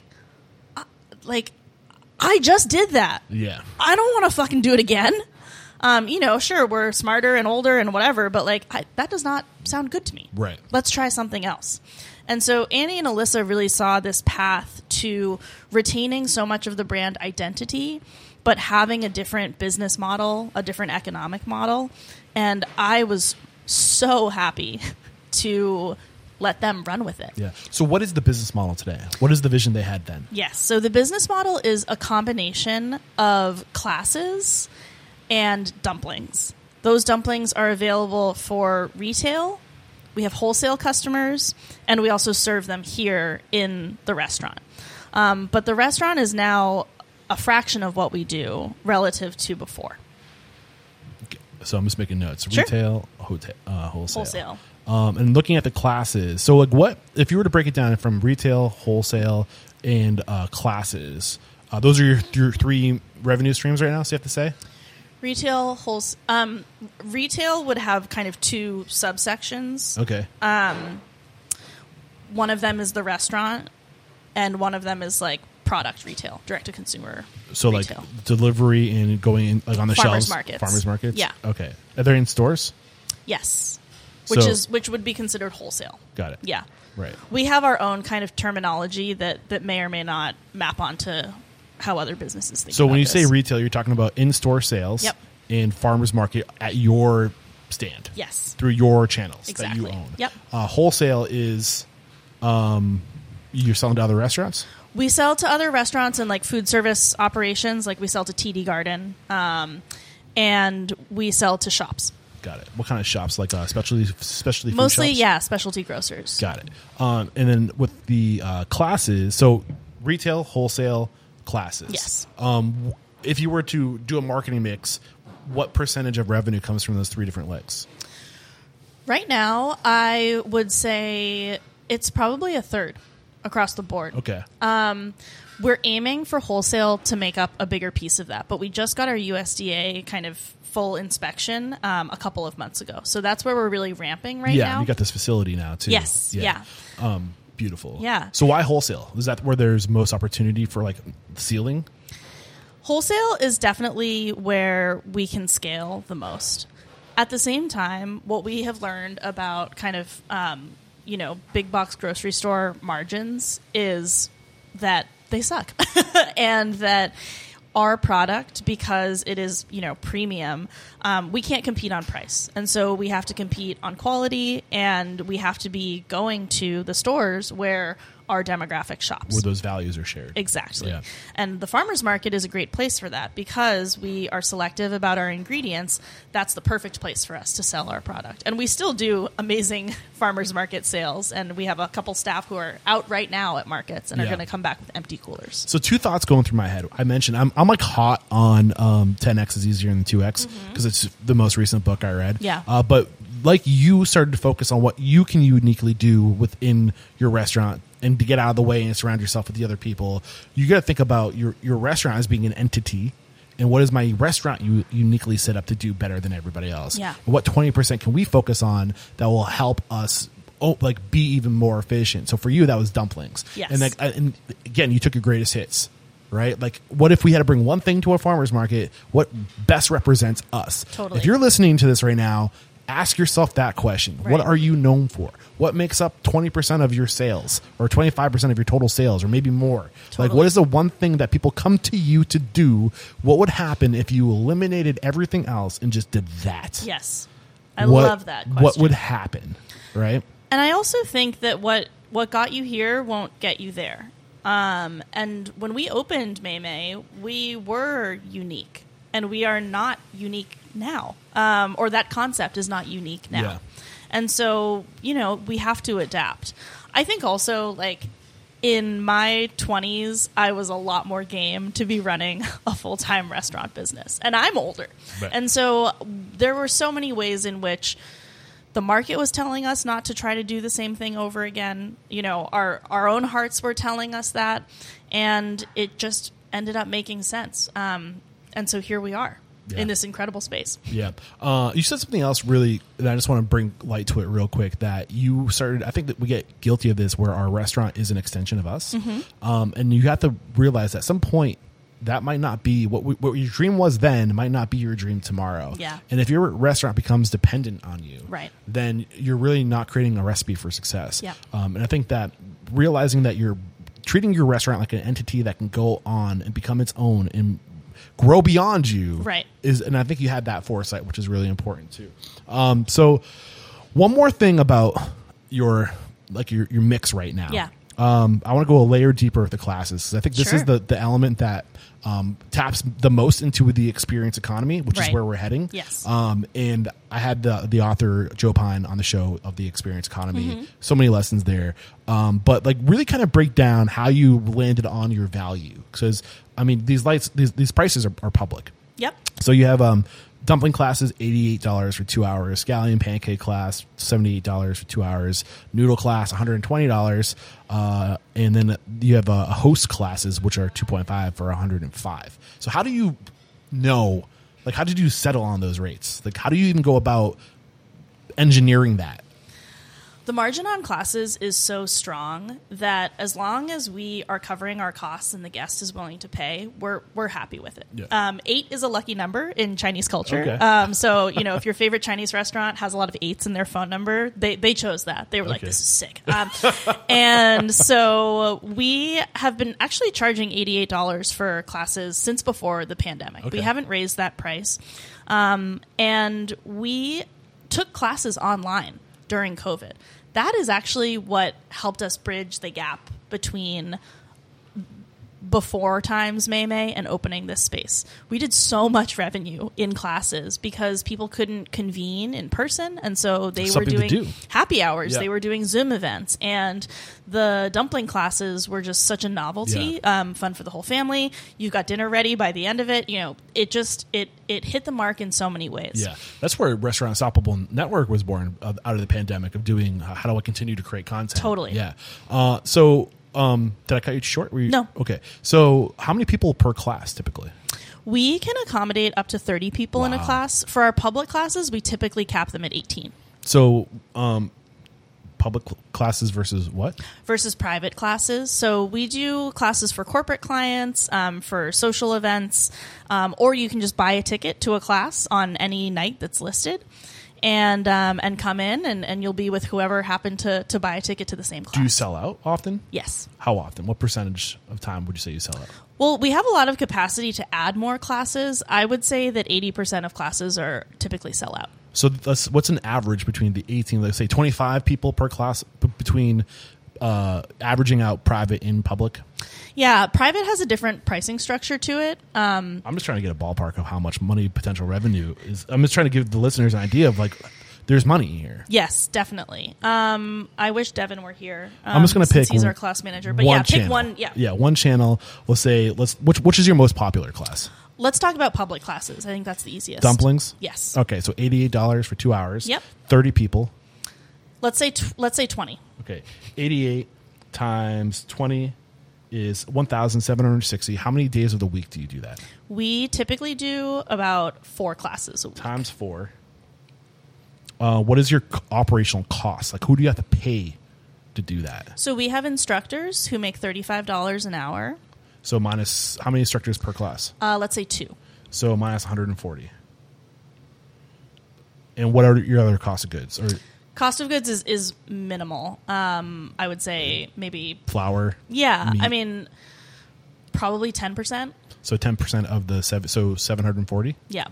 [SPEAKER 2] I just did that.
[SPEAKER 4] yeah.
[SPEAKER 2] I don't want to fucking do it again. Sure, we're smarter and older and whatever, but that does not sound good to me.
[SPEAKER 4] Right.
[SPEAKER 2] Let's try something else. And so Annie and Alyssa really saw this path to retaining so much of the brand identity, but having a different business model, a different economic model. And I was so happy to let them run with it.
[SPEAKER 4] Yeah. So what is the business model today? What is the vision they had then?
[SPEAKER 2] Yes. So the business model is a combination of classes and dumplings. Those dumplings are available for retail. We have wholesale customers, and we also serve them here in the restaurant. But the restaurant is now a fraction of what we do relative to before.
[SPEAKER 4] So I'm just making notes.
[SPEAKER 2] Sure.
[SPEAKER 4] Retail, wholesale.
[SPEAKER 2] Wholesale.
[SPEAKER 4] And looking at the classes. So like what, if you were to break it down from retail, wholesale, and classes, those are your three revenue streams right now, so you have to say?
[SPEAKER 2] Retail would have kind of two subsections.
[SPEAKER 4] Okay.
[SPEAKER 2] One of them is the restaurant, and one of them is like product retail, direct to consumer.
[SPEAKER 4] So
[SPEAKER 2] retail.
[SPEAKER 4] like delivery and going in, like on the
[SPEAKER 2] Farmers
[SPEAKER 4] shelves?
[SPEAKER 2] markets.
[SPEAKER 4] Farmers markets?
[SPEAKER 2] Yeah.
[SPEAKER 4] Okay. Are they in stores?
[SPEAKER 2] Yes,
[SPEAKER 4] So-
[SPEAKER 2] which would be considered wholesale.
[SPEAKER 4] Got it.
[SPEAKER 2] Yeah.
[SPEAKER 4] Right.
[SPEAKER 2] We have our own kind of terminology that may or may not map onto how other businesses think.
[SPEAKER 4] So
[SPEAKER 2] about
[SPEAKER 4] when you
[SPEAKER 2] this.
[SPEAKER 4] say retail, you're talking about in-store sales
[SPEAKER 2] Yep.
[SPEAKER 4] and farmers market at your stand.
[SPEAKER 2] Yes.
[SPEAKER 4] Through your channels that
[SPEAKER 2] Exactly.
[SPEAKER 4] you own.
[SPEAKER 2] Yep.
[SPEAKER 4] Wholesale is You're selling to other restaurants?
[SPEAKER 2] We sell to other restaurants and like food service operations. Like we sell to TD Garden, and we sell to shops.
[SPEAKER 4] Got it. What kind of shops? Like specialty food
[SPEAKER 2] Mostly,
[SPEAKER 4] shops?
[SPEAKER 2] yeah, specialty grocers.
[SPEAKER 4] Got it. And then with the classes, so retail, wholesale, classes.
[SPEAKER 2] Yes.
[SPEAKER 4] If you were to do a marketing mix, what percentage of revenue comes from those 3 different legs?
[SPEAKER 2] Right now, I would say it's probably a third across the board.
[SPEAKER 4] Okay.
[SPEAKER 2] We're aiming for wholesale to make up a bigger piece of that, but we just got our USDA kind of full inspection a couple of months ago. So that's where we're really ramping now.
[SPEAKER 4] Yeah, you got this facility now too.
[SPEAKER 2] Yes, yeah.
[SPEAKER 4] Beautiful.
[SPEAKER 2] Yeah.
[SPEAKER 4] So why wholesale? Is that where there's most opportunity for like sealing?
[SPEAKER 2] Wholesale is definitely where we can scale the most. At the same time, what we have learned about kind of, big box grocery store margins is that they suck. And that our product, because it is, premium, we can't compete on price. And so we have to compete on quality, and we have to be going to the stores where our demographic shops.
[SPEAKER 4] Where those values are shared.
[SPEAKER 2] Exactly.
[SPEAKER 4] Yeah.
[SPEAKER 2] And the farmer's market is a great place for that because we are selective about our ingredients. That's the perfect place for us to sell our product. And we still do amazing farmer's market sales. And we have a couple staff who are out right now at markets and are going to come back with empty coolers.
[SPEAKER 4] So 2 thoughts going through my head. I mentioned I'm like hot on 10X is easier than 2X because it's the most recent book I read.
[SPEAKER 2] Yeah.
[SPEAKER 4] But like you started to focus on what you can uniquely do within your restaurant and to get out of the way and surround yourself with the other people. You got to think about your restaurant as being an entity, and what is my restaurant uniquely set up to do better than everybody else?
[SPEAKER 2] Yeah.
[SPEAKER 4] What 20% can we focus on that will help us be even more efficient? So for you, that was dumplings.
[SPEAKER 2] Yes.
[SPEAKER 4] And again, you took your greatest hits, right? Like, what if we had to bring one thing to a farmer's market? What best represents us?
[SPEAKER 2] Totally.
[SPEAKER 4] If you're listening to this right now, ask yourself that question.
[SPEAKER 2] Right.
[SPEAKER 4] What are you known for? What makes up 20% of your sales or 25% of your total sales or maybe more?
[SPEAKER 2] Totally.
[SPEAKER 4] Like, what is the one thing that people come to you to do? What would happen if you eliminated everything else and just did that?
[SPEAKER 2] Yes. I love that question.
[SPEAKER 4] What would happen, right?
[SPEAKER 2] And I also think that what got you here won't get you there. And when we opened Mei, we were unique. And we are not unique now. Or that concept is not unique now.
[SPEAKER 4] Yeah.
[SPEAKER 2] And so, we have to adapt. I think also, like, in my 20s, I was a lot more game to be running a full-time restaurant business. And I'm older.
[SPEAKER 4] Right.
[SPEAKER 2] And so there were so many ways in which the market was telling us not to try to do the same thing over again. Our own hearts were telling us that. And it just ended up making sense. And so here we are in this incredible space.
[SPEAKER 4] Yeah. You said something else really, and I just want to bring light to it real quick, that you started, I think that we get guilty of this where our restaurant is an extension of us. And you have to realize at some point that might not be what your dream was then might not be your dream tomorrow.
[SPEAKER 2] Yeah.
[SPEAKER 4] And if your restaurant becomes dependent on you,
[SPEAKER 2] Right.
[SPEAKER 4] then you're really not creating a recipe for success.
[SPEAKER 2] Yeah.
[SPEAKER 4] And I think that realizing that you're treating your restaurant like an entity that can go on and become its own and grow beyond you,
[SPEAKER 2] right?
[SPEAKER 4] And I think you had that foresight, which is really important too. So, one more thing about your mix right now.
[SPEAKER 2] Yeah.
[SPEAKER 4] I want to go a layer deeper with the classes because I think this
[SPEAKER 2] Sure.
[SPEAKER 4] is the element that taps the most into the experience economy, which is
[SPEAKER 2] Right.
[SPEAKER 4] where we're heading.
[SPEAKER 2] Yes.
[SPEAKER 4] And I had the author Joe Pine on the show of the experience economy. So many lessons there. But like really kind of break down how you landed on your value because I mean these prices are public.
[SPEAKER 2] Yep.
[SPEAKER 4] So you have dumpling classes, $88 for 2 hours. Scallion pancake class, $78 for 2 hours. Noodle class, $120. And then you have host classes, which are 2.5 for $105. So how do you know, like, how did you settle on those rates? Like, how do you even go about engineering that?
[SPEAKER 2] The margin on classes is so strong that as long as we are covering our costs and the guest is willing to pay, we're happy with it.
[SPEAKER 4] Yeah.
[SPEAKER 2] 8 is a lucky number in Chinese culture.
[SPEAKER 4] Okay.
[SPEAKER 2] So, if your favorite Chinese restaurant has a lot of 8s in their phone number, they chose that. They were like,
[SPEAKER 4] Okay.
[SPEAKER 2] this is sick. And so we have been actually charging $88 for classes since before the pandemic.
[SPEAKER 4] Okay.
[SPEAKER 2] We haven't raised that price. And we took classes online. during COVID. That is actually what helped us bridge the gap between before times May and opening this space. We did so much revenue in classes because people couldn't convene in person, and so they were doing happy hours.
[SPEAKER 4] Yeah.
[SPEAKER 2] They were doing Zoom events, and the dumpling classes were just such a novelty, fun for the whole family. You got dinner ready by the end of it. You know, it hit the mark in so many ways.
[SPEAKER 4] Yeah, that's where Restaurant Unstoppable Network was born out of the pandemic, of doing how do I continue to create content.
[SPEAKER 2] Totally.
[SPEAKER 4] Yeah. Did I cut you short?
[SPEAKER 2] No.
[SPEAKER 4] Okay. So how many people per class typically?
[SPEAKER 2] We can accommodate up to 30 people in a class. For our public classes, we typically cap them at 18.
[SPEAKER 4] So public classes versus what?
[SPEAKER 2] Versus private classes. So we do classes for corporate clients, for social events, or you can just buy a ticket to a class on any night that's listed. And come in, and you'll be with whoever happened to buy a ticket to the same class.
[SPEAKER 4] Do you sell out often?
[SPEAKER 2] Yes.
[SPEAKER 4] How often? What percentage of time would you say you sell out?
[SPEAKER 2] Well, we have a lot of capacity to add more classes. I would say that 80% of classes are typically sell out.
[SPEAKER 4] So what's an average between the 18, let's say 25 people per class, between averaging out private and public?
[SPEAKER 2] Yeah, private has a different pricing structure to it.
[SPEAKER 4] I'm just trying to get a ballpark of how much money potential revenue is. I'm just trying to give the listeners an idea of like, there's money here.
[SPEAKER 2] Yes, definitely. I wish Devin were here.
[SPEAKER 4] I'm just going to pick.
[SPEAKER 2] He's our class manager. But
[SPEAKER 4] one
[SPEAKER 2] yeah, pick
[SPEAKER 4] channel.
[SPEAKER 2] one. Yeah.
[SPEAKER 4] Yeah, one channel. We'll say which is your most popular class?
[SPEAKER 2] Let's talk about public classes. I think that's the easiest.
[SPEAKER 4] Dumplings?
[SPEAKER 2] Yes.
[SPEAKER 4] Okay, so $88 for 2 hours.
[SPEAKER 2] Yep.
[SPEAKER 4] 30 people.
[SPEAKER 2] Let's say 20.
[SPEAKER 4] Okay, 88 times 20 is 1,760. How many days of the week do you do that?
[SPEAKER 2] We typically do about 4 classes a week.
[SPEAKER 4] Times 4. What is your operational cost? Like, who do you have to pay to do that?
[SPEAKER 2] So we have instructors who make $35 an hour.
[SPEAKER 4] So minus, how many instructors per class?
[SPEAKER 2] Let's say 2.
[SPEAKER 4] So minus 140. And what are your other cost of goods? Or
[SPEAKER 2] Cost of goods is minimal. I would say maybe
[SPEAKER 4] flour?
[SPEAKER 2] Yeah,
[SPEAKER 4] meat.
[SPEAKER 2] I mean, probably 10%.
[SPEAKER 4] So 10% of the 740?
[SPEAKER 2] Yeah.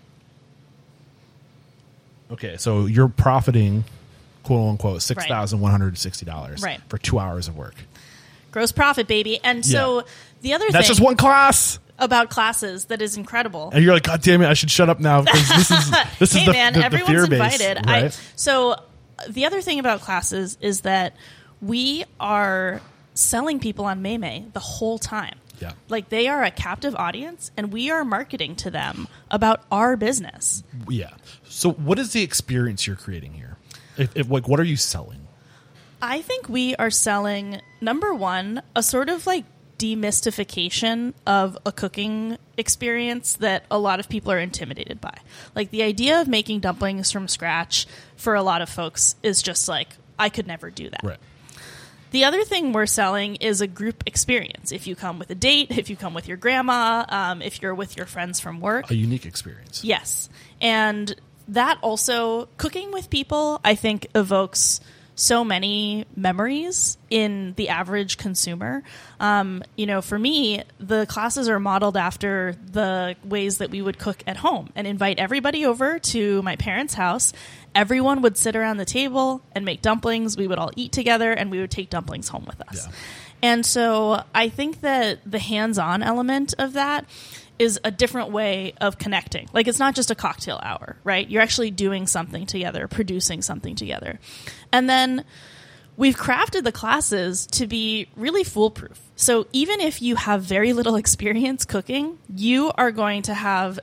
[SPEAKER 4] Okay, so you're profiting, quote unquote, $6,160
[SPEAKER 2] Right.
[SPEAKER 4] for 2 hours of work.
[SPEAKER 2] Gross profit, baby. And so the other
[SPEAKER 4] That's
[SPEAKER 2] thing
[SPEAKER 4] just one class.
[SPEAKER 2] about classes that is incredible.
[SPEAKER 4] And you're like, God damn it, I should shut up now because this is
[SPEAKER 2] Hey,
[SPEAKER 4] the,
[SPEAKER 2] man,
[SPEAKER 4] the
[SPEAKER 2] everyone's
[SPEAKER 4] fear base,
[SPEAKER 2] invited.
[SPEAKER 4] right?
[SPEAKER 2] So the other thing about classes is that we are selling people on May the whole time.
[SPEAKER 4] Yeah.
[SPEAKER 2] Like, they are a captive audience, and we are marketing to them about our business.
[SPEAKER 4] Yeah. So what is the experience you're creating here? If like, what are you selling?
[SPEAKER 2] I think we are selling, number one, a sort of like demystification of a cooking experience that a lot of people are intimidated by. Like, the idea of making dumplings from scratch for a lot of folks is just like, I could never do that.
[SPEAKER 4] Right.
[SPEAKER 2] The other thing we're selling is a group experience. If you come with a date, if you come with your grandma, if you're with your friends from work.
[SPEAKER 4] A unique experience.
[SPEAKER 2] Yes. And that also, cooking with people, I think, evokes so many memories in the average consumer. For me, the classes are modeled after the ways that we would cook at home and invite everybody over to my parents' house. Everyone would sit around the table and make dumplings. We would all eat together, and we would take dumplings home with us.
[SPEAKER 4] Yeah.
[SPEAKER 2] And so I think that the hands-on element of that is a different way of connecting. Like, it's not just a cocktail hour, right? You're actually doing something together, producing something together. And then we've crafted the classes to be really foolproof. So even if you have very little experience cooking, you are going to have,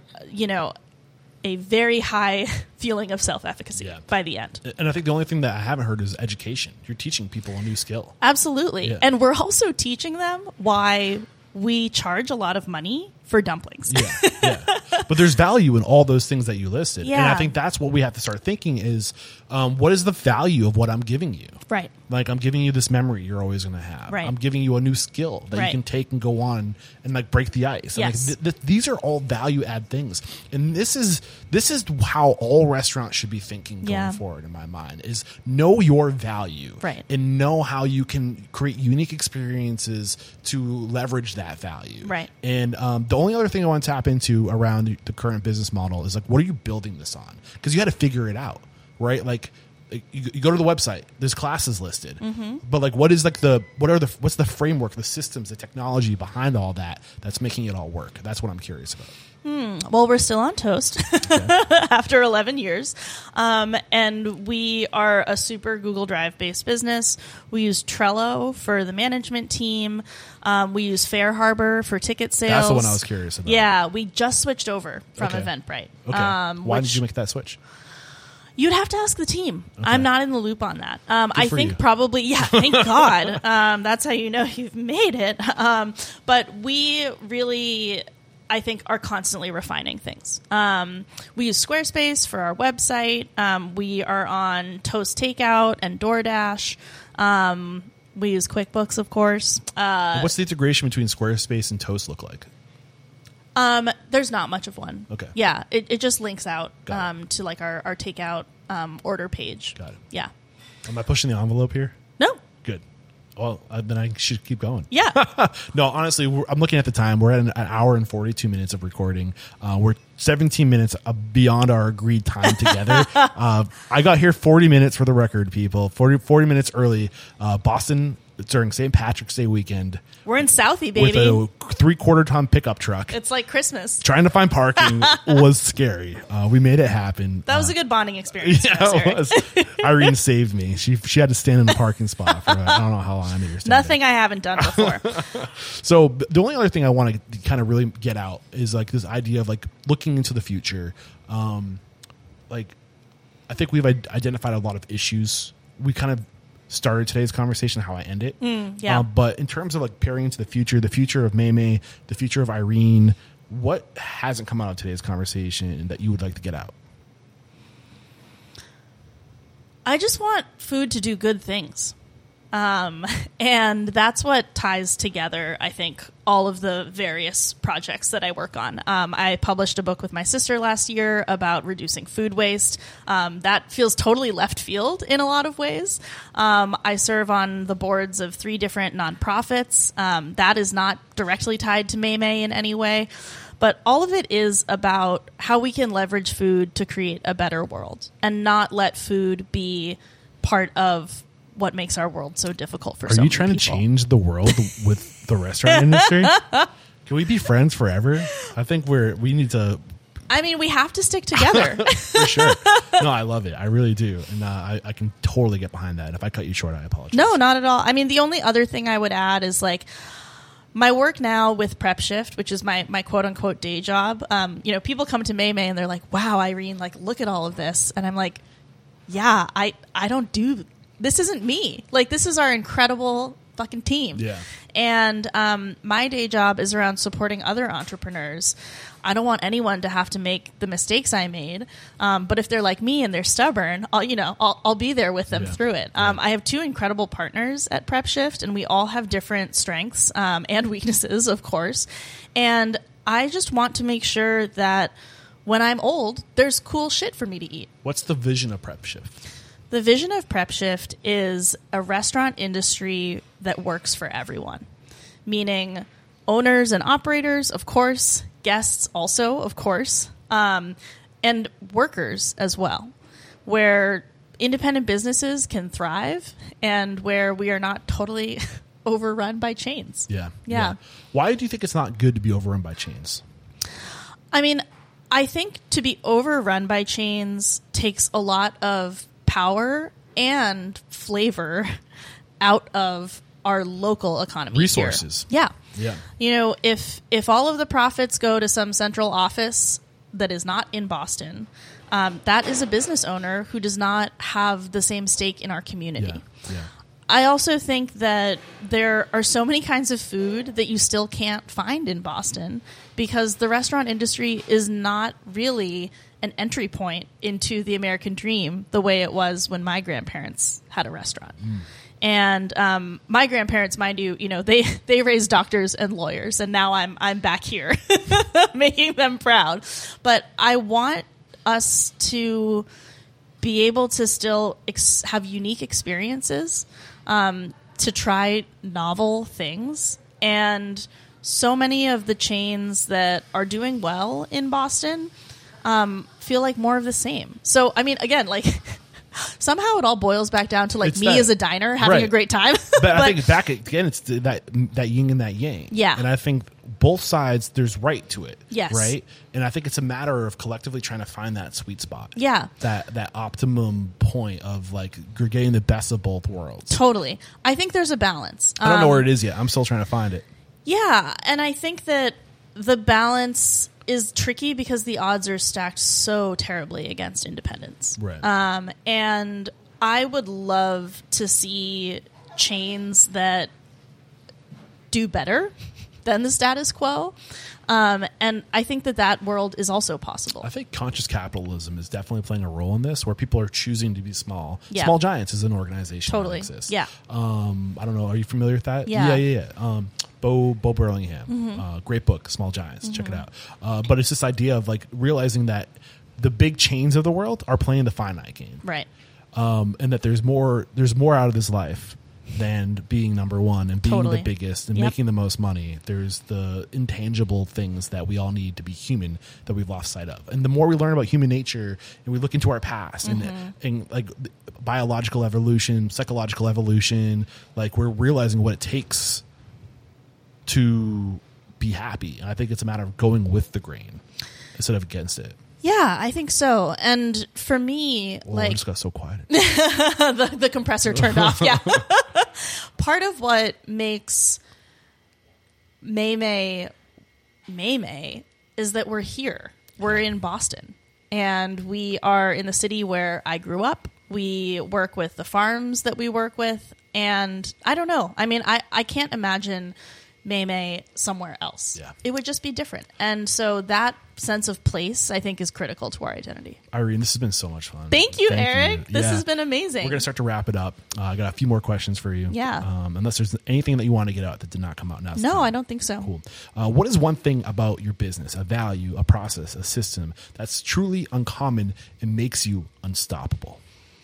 [SPEAKER 2] a very high feeling of self-efficacy by the end.
[SPEAKER 4] And I think the only thing that I haven't heard is education. You're teaching people a new skill.
[SPEAKER 2] Absolutely.
[SPEAKER 4] Yeah.
[SPEAKER 2] And we're also teaching them why we charge a lot of money for dumplings.
[SPEAKER 4] Yeah. But there's value in all those things that you listed.
[SPEAKER 2] Yeah.
[SPEAKER 4] And I think that's what we have to start thinking is, what is the value of what I'm giving you?
[SPEAKER 2] Right.
[SPEAKER 4] Like, I'm giving you this memory you're always going to have.
[SPEAKER 2] Right.
[SPEAKER 4] I'm giving you a new skill that you can take and go on and like break the ice.
[SPEAKER 2] Yes.
[SPEAKER 4] And like, these are all value add things. And this is how all restaurants should be thinking going forward in my mind is know your value.
[SPEAKER 2] Right.
[SPEAKER 4] And know how you can create unique experiences to leverage that value.
[SPEAKER 2] Right.
[SPEAKER 4] And the only other thing I want to tap into around the current business model is like, what are you building this on? Because you had to figure it out, right? Like, you go to the website, there's classes listed,
[SPEAKER 2] Mm-hmm.
[SPEAKER 4] but like, what's the framework, the systems, the technology behind all that's making it all work? That's what I'm curious about.
[SPEAKER 2] Well, we're still on Toast after 11 years. And we are a super Google Drive based business. We use Trello for the management team. We use Fair Harbor for ticket sales.
[SPEAKER 4] That's the one I was curious about.
[SPEAKER 2] Yeah, we just switched over from
[SPEAKER 4] Okay.
[SPEAKER 2] Eventbrite.
[SPEAKER 4] Okay. Why
[SPEAKER 2] which
[SPEAKER 4] did you make that switch?
[SPEAKER 2] You'd have to ask the team.
[SPEAKER 4] Okay.
[SPEAKER 2] I'm not in the loop on that. I
[SPEAKER 4] for
[SPEAKER 2] think
[SPEAKER 4] you.
[SPEAKER 2] probably, yeah, thank God. That's how you know you've made it. But we really, I think, are constantly refining things. We use Squarespace for our website. We are on Toast Takeout and DoorDash. We use QuickBooks, of course.
[SPEAKER 4] What's the integration between Squarespace and Toast look like?
[SPEAKER 2] There's not much of one.
[SPEAKER 4] Okay.
[SPEAKER 2] Yeah, it just links out
[SPEAKER 4] Got
[SPEAKER 2] to like our takeout order page.
[SPEAKER 4] Got it.
[SPEAKER 2] Yeah.
[SPEAKER 4] Am I pushing the envelope here?
[SPEAKER 2] No.
[SPEAKER 4] Good. Well, then I should keep going.
[SPEAKER 2] Yeah.
[SPEAKER 4] No, honestly, I'm looking at the time. We're at an hour and 42 minutes of recording. We're 17 minutes beyond our agreed time together. I got here 40 minutes for the record, people. 40 minutes early. Boston during St. Patrick's Day weekend
[SPEAKER 2] We're in Southie,
[SPEAKER 4] with
[SPEAKER 2] baby.
[SPEAKER 4] a 3/4 ton pickup truck.
[SPEAKER 2] It's like Christmas.
[SPEAKER 4] Trying to find parking was scary. We made it happen.
[SPEAKER 2] That was a good bonding experience. for us,
[SPEAKER 4] Yeah,
[SPEAKER 2] Eric.
[SPEAKER 4] it was. Irene saved me. She had to stand in the parking spot for I don't know how long I made her stand there.
[SPEAKER 2] Nothing I haven't done before.
[SPEAKER 4] So the only other thing I want to kind of really get out is like this idea of like looking into the future. Like I think we've identified a lot of issues. We kind of started today's conversation how I end it.
[SPEAKER 2] yeah.
[SPEAKER 4] But in terms of like peering into the future of Maymay, the future of Irene, what hasn't come out of today's conversation that you would like to get out?
[SPEAKER 2] I just want food to do good things. And that's what ties together, I think, all of the various projects that I work on. I published a book with my sister last year about reducing food waste. That feels totally left field in a lot of ways. I serve on the boards of 3 different nonprofits. That is not directly tied to Maymay in any way. But all of it is about how we can leverage food to create a better world and not let food be part of what makes our world so difficult for so many
[SPEAKER 4] Are you trying to
[SPEAKER 2] people.
[SPEAKER 4] change the world with the restaurant industry? Can we be friends forever? I think we need to.
[SPEAKER 2] I mean, we have to stick together.
[SPEAKER 4] For sure. No, I love it. I really do. And I can totally get behind that. And if I cut you short, I apologize.
[SPEAKER 2] No, not at all. I mean, the only other thing I would add is like my work now with Prep Shift, which is my quote unquote day job. People come to Maymay and they're like, wow, Irene, like, look at all of this. And I'm like, yeah, I don't do, this isn't me. Like, this is our incredible fucking team.
[SPEAKER 4] Yeah.
[SPEAKER 2] And my day job is around supporting other entrepreneurs. I don't want anyone to have to make the mistakes I made. But if they're like me and they're stubborn, I'll be there with them through it. I have 2 incredible partners at Prep Shift, and we all have different strengths and weaknesses, of course. And I just want to make sure that when I'm old, there's cool shit for me to eat.
[SPEAKER 4] What's the vision of Prep Shift?
[SPEAKER 2] The vision of Prep Shift is a restaurant industry that works for everyone, meaning owners and operators, of course, guests also, of course, and workers as well, where independent businesses can thrive and where we are not totally overrun by chains.
[SPEAKER 4] Yeah. Why do you think it's not good to be overrun by chains?
[SPEAKER 2] I mean, I think to be overrun by chains takes a lot of power and flavor out of our local economy.
[SPEAKER 4] Resources.
[SPEAKER 2] Here.
[SPEAKER 4] Yeah.
[SPEAKER 2] If all of the profits go to some central office that is not in Boston, that is a business owner who does not have the same stake in our community.
[SPEAKER 4] Yeah.
[SPEAKER 2] I also think that there are so many kinds of food that you still can't find in Boston because the restaurant industry is not really an entry point into the American dream the way it was when my grandparents had a restaurant. And my grandparents, mind you, they raised doctors and lawyers, and now I'm back here making them proud. But I want us to be able to still have unique experiences, to try novel things. And so many of the chains that are doing well in Boston feel like more of the same. So, I mean, again, like Somehow it all boils back down to like
[SPEAKER 4] It's
[SPEAKER 2] me
[SPEAKER 4] that-
[SPEAKER 2] as a diner having
[SPEAKER 4] right.
[SPEAKER 2] a great time.
[SPEAKER 4] But I think back again, it's that yin and that yang.
[SPEAKER 2] Yeah.
[SPEAKER 4] And I think both sides, there's right to it.
[SPEAKER 2] Yes.
[SPEAKER 4] Right. And I think it's a matter of collectively trying to find that sweet spot.
[SPEAKER 2] Yeah.
[SPEAKER 4] That optimum point of like you're getting the best of both worlds.
[SPEAKER 2] Totally. I think there's a balance.
[SPEAKER 4] I don't know where it is yet. I'm still trying to find it.
[SPEAKER 2] Yeah, and I think that the balance is tricky because the odds are stacked so terribly against independents.
[SPEAKER 4] Right.
[SPEAKER 2] And I would love to see chains that do better than the status quo. And I think that world is also possible.
[SPEAKER 4] I think conscious capitalism is definitely playing a role in this, where people are choosing to be small.
[SPEAKER 2] Yeah.
[SPEAKER 4] Small Giants is an organization
[SPEAKER 2] Totally.
[SPEAKER 4] that exists.
[SPEAKER 2] Yeah.
[SPEAKER 4] I don't know. Are you familiar with that?
[SPEAKER 2] Yeah.
[SPEAKER 4] Yeah. Bo Burlingham, great book, Small Giants. Check it out. But it's this idea of like realizing that the big chains of the world are playing the finite game,
[SPEAKER 2] Right.
[SPEAKER 4] and that there's more out of this life than being number one and being
[SPEAKER 2] Totally.
[SPEAKER 4] the biggest and
[SPEAKER 2] Yep.
[SPEAKER 4] making the most money. There's the intangible things that we all need to be human that we've lost sight of. And the more we learn about human nature and we look into our past and like biological evolution, psychological evolution, like we're realizing what it takes to be happy. And I think it's a matter of going with the grain instead of against it.
[SPEAKER 2] Yeah, I think so. And for me,
[SPEAKER 4] Well, I
[SPEAKER 2] like
[SPEAKER 4] just got so quiet.
[SPEAKER 2] the compressor turned off. Yeah. Part of what makes Maymay is that we're here. We're in Boston. And we are in the city where I grew up. We work with the farms that we work with. And I don't know. I mean, I can't imagine Maymay somewhere else.
[SPEAKER 4] Yeah.
[SPEAKER 2] It would just be different. And so that sense of place, I think, is critical to our identity.
[SPEAKER 4] Irene, this has been so much fun.
[SPEAKER 2] Thank you,
[SPEAKER 4] Thank
[SPEAKER 2] Eric.
[SPEAKER 4] you.
[SPEAKER 2] This
[SPEAKER 4] Yeah.
[SPEAKER 2] has been amazing.
[SPEAKER 4] We're going to start to wrap it up. I got a few more questions for you.
[SPEAKER 2] Yeah.
[SPEAKER 4] Unless there's anything that you want to get out that did not come out now.
[SPEAKER 2] No, I don't think so.
[SPEAKER 4] Cool. What is one thing about your business, a value, a process, a system that's truly uncommon and makes you unstoppable?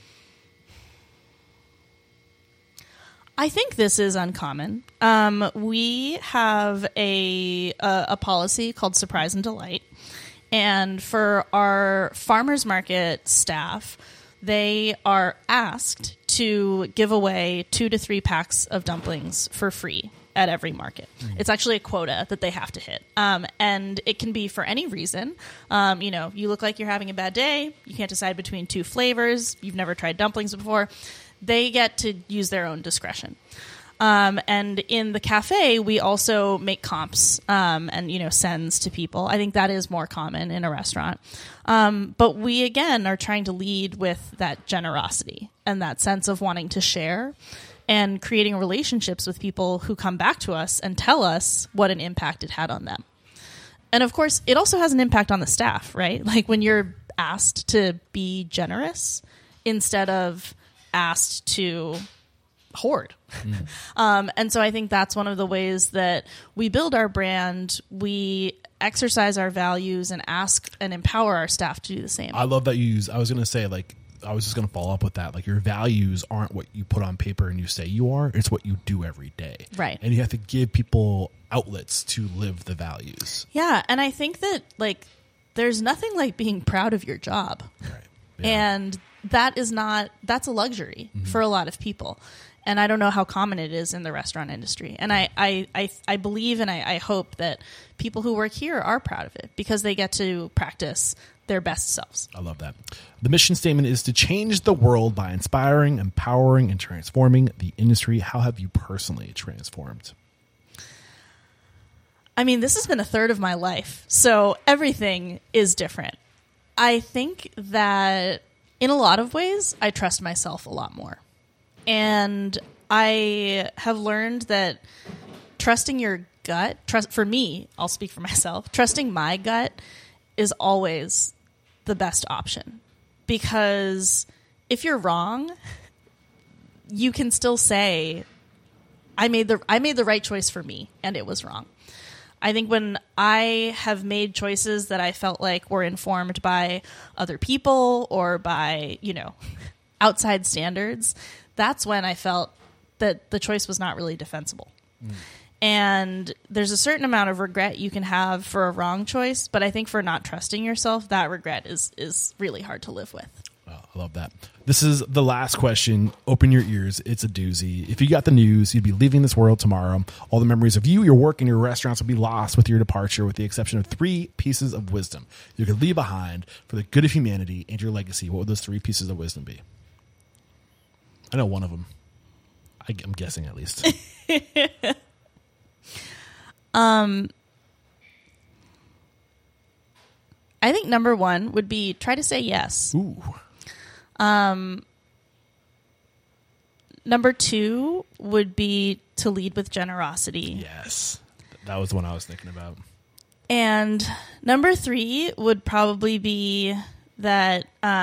[SPEAKER 2] I think this is uncommon. We have a policy called Surprise and Delight. And for our farmers market staff, they are asked to give away 2 to 3 packs of dumplings for free at every market. It's actually a quota that they have to hit. And it can be for any reason. You look like you're having a bad day. You can't decide between 2 flavors. You've never tried dumplings before. They get to use their own discretion. And in the cafe, we also make comps and sends to people. I think that is more common in a restaurant. But we, again, are trying to lead with that generosity and that sense of wanting to share and creating relationships with people who come back to us and tell us what an impact it had on them. And, of course, it also has an impact on the staff, right? Like when you're asked to be generous instead of asked to hoard. And so I think that's one of the ways that we build our brand. We exercise our values and ask and empower our staff to do the same.
[SPEAKER 4] I love that you use, I was going to say, like, I was just going to follow up with that. Like, your values aren't what you put on paper and you say you are. It's what you do every day.
[SPEAKER 2] Right.
[SPEAKER 4] And you have to give people outlets to live the values.
[SPEAKER 2] Yeah. And I think that, like, there's nothing like being proud of your job.
[SPEAKER 4] Right.
[SPEAKER 2] And that's a luxury for a lot of people. And I don't know how common it is in the restaurant industry. And I believe and I hope that people who work here are proud of it because they get to practice their best selves.
[SPEAKER 4] I love that. The mission statement is to change the world by inspiring, empowering, and transforming the industry. How have you personally transformed?
[SPEAKER 2] I mean, this has been a third of my life, so everything is different. I think that in a lot of ways, I trust myself a lot more. And I have learned that trusting your gut, for me, I'll speak for myself, trusting my gut is always the best option. Because if you're wrong, you can still say, I made the right choice for me, and it was wrong. I think when I have made choices that I felt like were informed by other people or by, outside standards, that's when I felt that the choice was not really defensible. And there's a certain amount of regret you can have for a wrong choice, but I think for not trusting yourself, that regret is really hard to live with.
[SPEAKER 4] Wow, I love that. This is the last question. Open your ears. It's a doozy. If you got the news, you'd be leaving this world tomorrow. All the memories of you, your work, and your restaurants will be lost with your departure, with the exception of 3 pieces of wisdom you could leave behind for the good of humanity and your legacy. What would those 3 pieces of wisdom be? I know one of them. I'm guessing at least.
[SPEAKER 2] I think number 1 would be try to say yes.
[SPEAKER 4] Ooh.
[SPEAKER 2] Number 2 would be to lead with generosity.
[SPEAKER 4] Yes. That was the one I was thinking about.
[SPEAKER 2] And number 3 would probably be that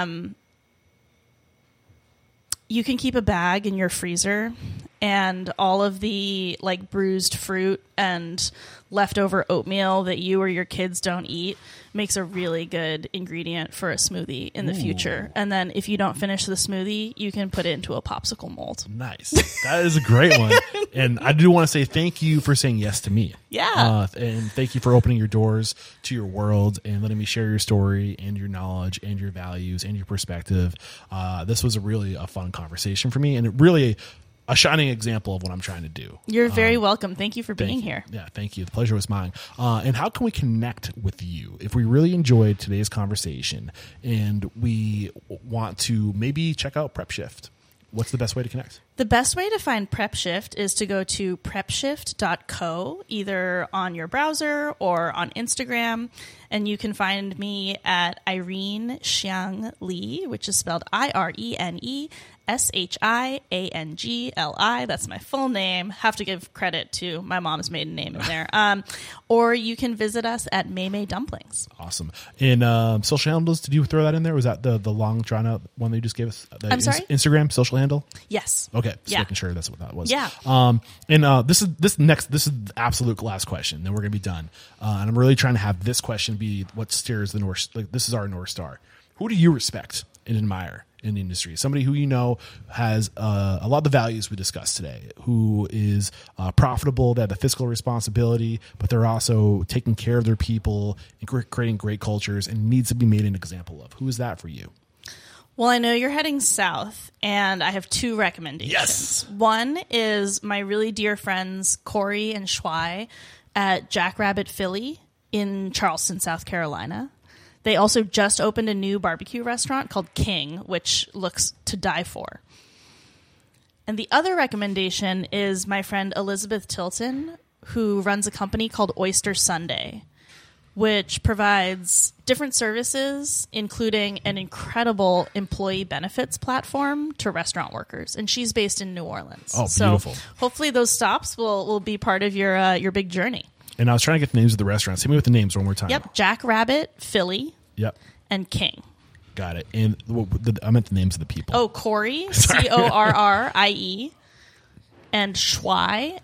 [SPEAKER 2] you can keep a bag in your freezer, and all of the like bruised fruit and leftover oatmeal that you or your kids don't eat makes a really good ingredient for a smoothie in the future. And then if you don't finish the smoothie, you can put it into a popsicle mold.
[SPEAKER 4] Nice. That is a great one. And I do want to say thank you for saying yes to me.
[SPEAKER 2] Yeah.
[SPEAKER 4] And thank you for opening your doors to your world and letting me share your story and your knowledge and your values and your perspective. This was a fun conversation for me, and it really a shining example of what I'm trying to do.
[SPEAKER 2] You're very welcome. Thank you for being here.
[SPEAKER 4] Yeah, thank you. The pleasure was mine. And how can we connect with you if we really enjoyed today's conversation and we want to maybe check out Prep Shift? What's the best way to connect?
[SPEAKER 2] The best way to find Prep Shift is to go to prepshift.co, either on your browser or on Instagram. And you can find me at Irene Xiang Li, which is spelled IreneShiangli. That's my full name. Have to give credit to my mom's maiden name in there. Or you can visit us at Maymay Dumplings.
[SPEAKER 4] Awesome. And social handles, did you throw that in there? Was that the long drawn out one that you just gave us?
[SPEAKER 2] I'm sorry?
[SPEAKER 4] Instagram social handle?
[SPEAKER 2] Yes.
[SPEAKER 4] Okay. Just
[SPEAKER 2] Yeah.
[SPEAKER 4] making sure that's what that was.
[SPEAKER 2] Yeah.
[SPEAKER 4] And this is the absolute last question. Then we're going to be done. And I'm really trying to have this question be what steers the North. Like, this is our North Star. Who do you respect and admire in the industry? Somebody who you know has a lot of the values we discussed today, who is profitable, they have the fiscal responsibility, but they're also taking care of their people and creating great cultures and needs to be made an example of. Who is that for you?
[SPEAKER 2] Well, I know you're heading south, and I have 2 recommendations.
[SPEAKER 4] Yes.
[SPEAKER 2] One is my really dear friends Corey and Schwei at Jackrabbit Philly in Charleston, South Carolina. They also just opened a new barbecue restaurant called King, which looks to die for. And the other recommendation is my friend Elizabeth Tilton, who runs a company called Oyster Sunday, which provides different services, including an incredible employee benefits platform to restaurant workers. And she's based in New Orleans.
[SPEAKER 4] Oh, beautiful.
[SPEAKER 2] So hopefully those stops will be part of your big journey.
[SPEAKER 4] And I was trying to get the names of the restaurants. Hit me with the names one more time.
[SPEAKER 2] Yep, Jackrabbit Philly.
[SPEAKER 4] Yep.
[SPEAKER 2] And King.
[SPEAKER 4] Got it. And I meant the names of the people.
[SPEAKER 2] Oh, Corey, Corrie, and Schwei,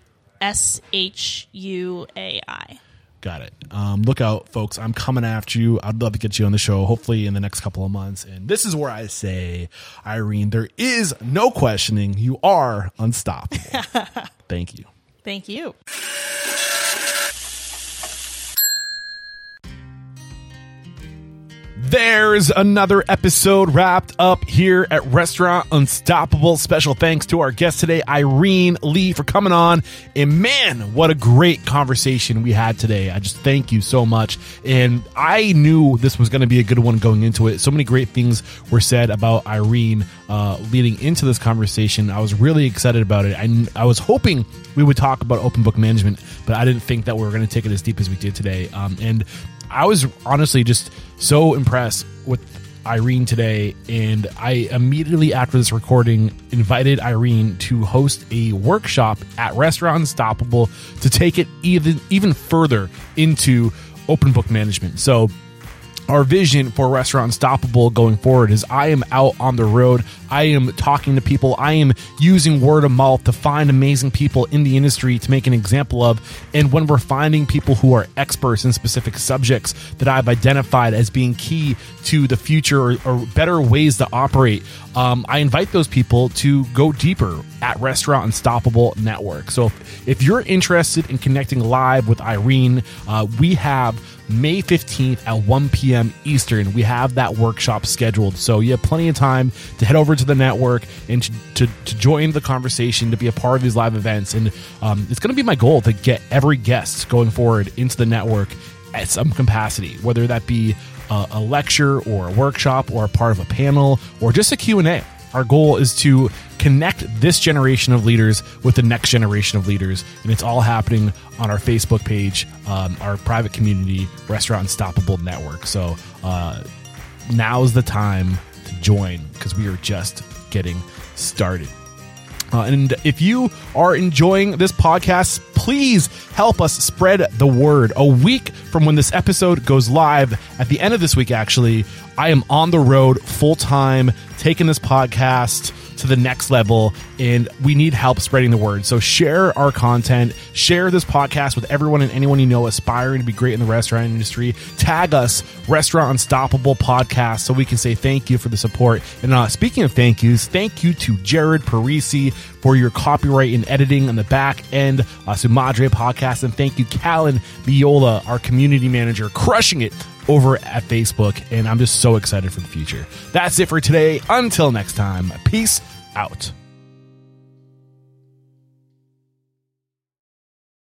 [SPEAKER 2] Shuai.
[SPEAKER 4] Got it. Look out, folks. I'm coming after you. I'd love to get you on the show, hopefully in the next couple of months. And this is where I say, Irene, there is no questioning. You are unstoppable. Thank you.
[SPEAKER 2] Thank you.
[SPEAKER 1] There's another episode wrapped up here at Restaurant Unstoppable. Special thanks to our guest today, Irene Li, for coming on. And man, what a great conversation we had today. I just thank you so much. And I knew this was going to be a good one going into it. So many great things were said about Irene leading into this conversation. I was really excited about it. I was hoping we would talk about open book management, but I didn't think that we were going to take it as deep as we did today. And I was honestly just so impressed with Irene today, and I immediately after this recording invited Irene to host a workshop at Restaurant Unstoppable to take it even further into open book management. So our vision for Restaurant Unstoppable going forward is I am out on the road. I am talking to people. I am using word of mouth to find amazing people in the industry to make an example of. And when we're finding people who are experts in specific subjects that I've identified as being key to the future or better ways to operate
[SPEAKER 4] I invite those people to go deeper at Restaurant Unstoppable Network. So if you're interested in connecting live with Irene, we have May 15th at 1 p.m. Eastern. We have that workshop scheduled. So you have plenty of time to head over to the network and to join the conversation, to be a part of these live events. And it's going to be my goal to get every guest going forward into the network at some capacity, whether that be a lecture or a workshop or a part of a panel or just a Q&A. Our goal is to connect this generation of leaders with the next generation of leaders. And it's all happening on our Facebook page, our private community, Restaurant Unstoppable Network. So now's the time to join because we are just getting started. And if you are enjoying this podcast, please help us spread the word. A week from when this episode goes live, at the end of this week, actually, I am on the road full-time, taking this podcast to the next level, and we need help spreading the word. So share our content, share this podcast with everyone and anyone you know aspiring to be great in the restaurant industry. Tag us, Restaurant Unstoppable Podcast, so we can say thank you for the support. And speaking of thank yous, thank you to Jared Parisi for your copyright and editing on the back end, Sumadre Podcast, and thank you, Callan Viola, our community manager, crushing it over at Facebook, and I'm just so excited for the future. That's it for today. Until next time, peace out.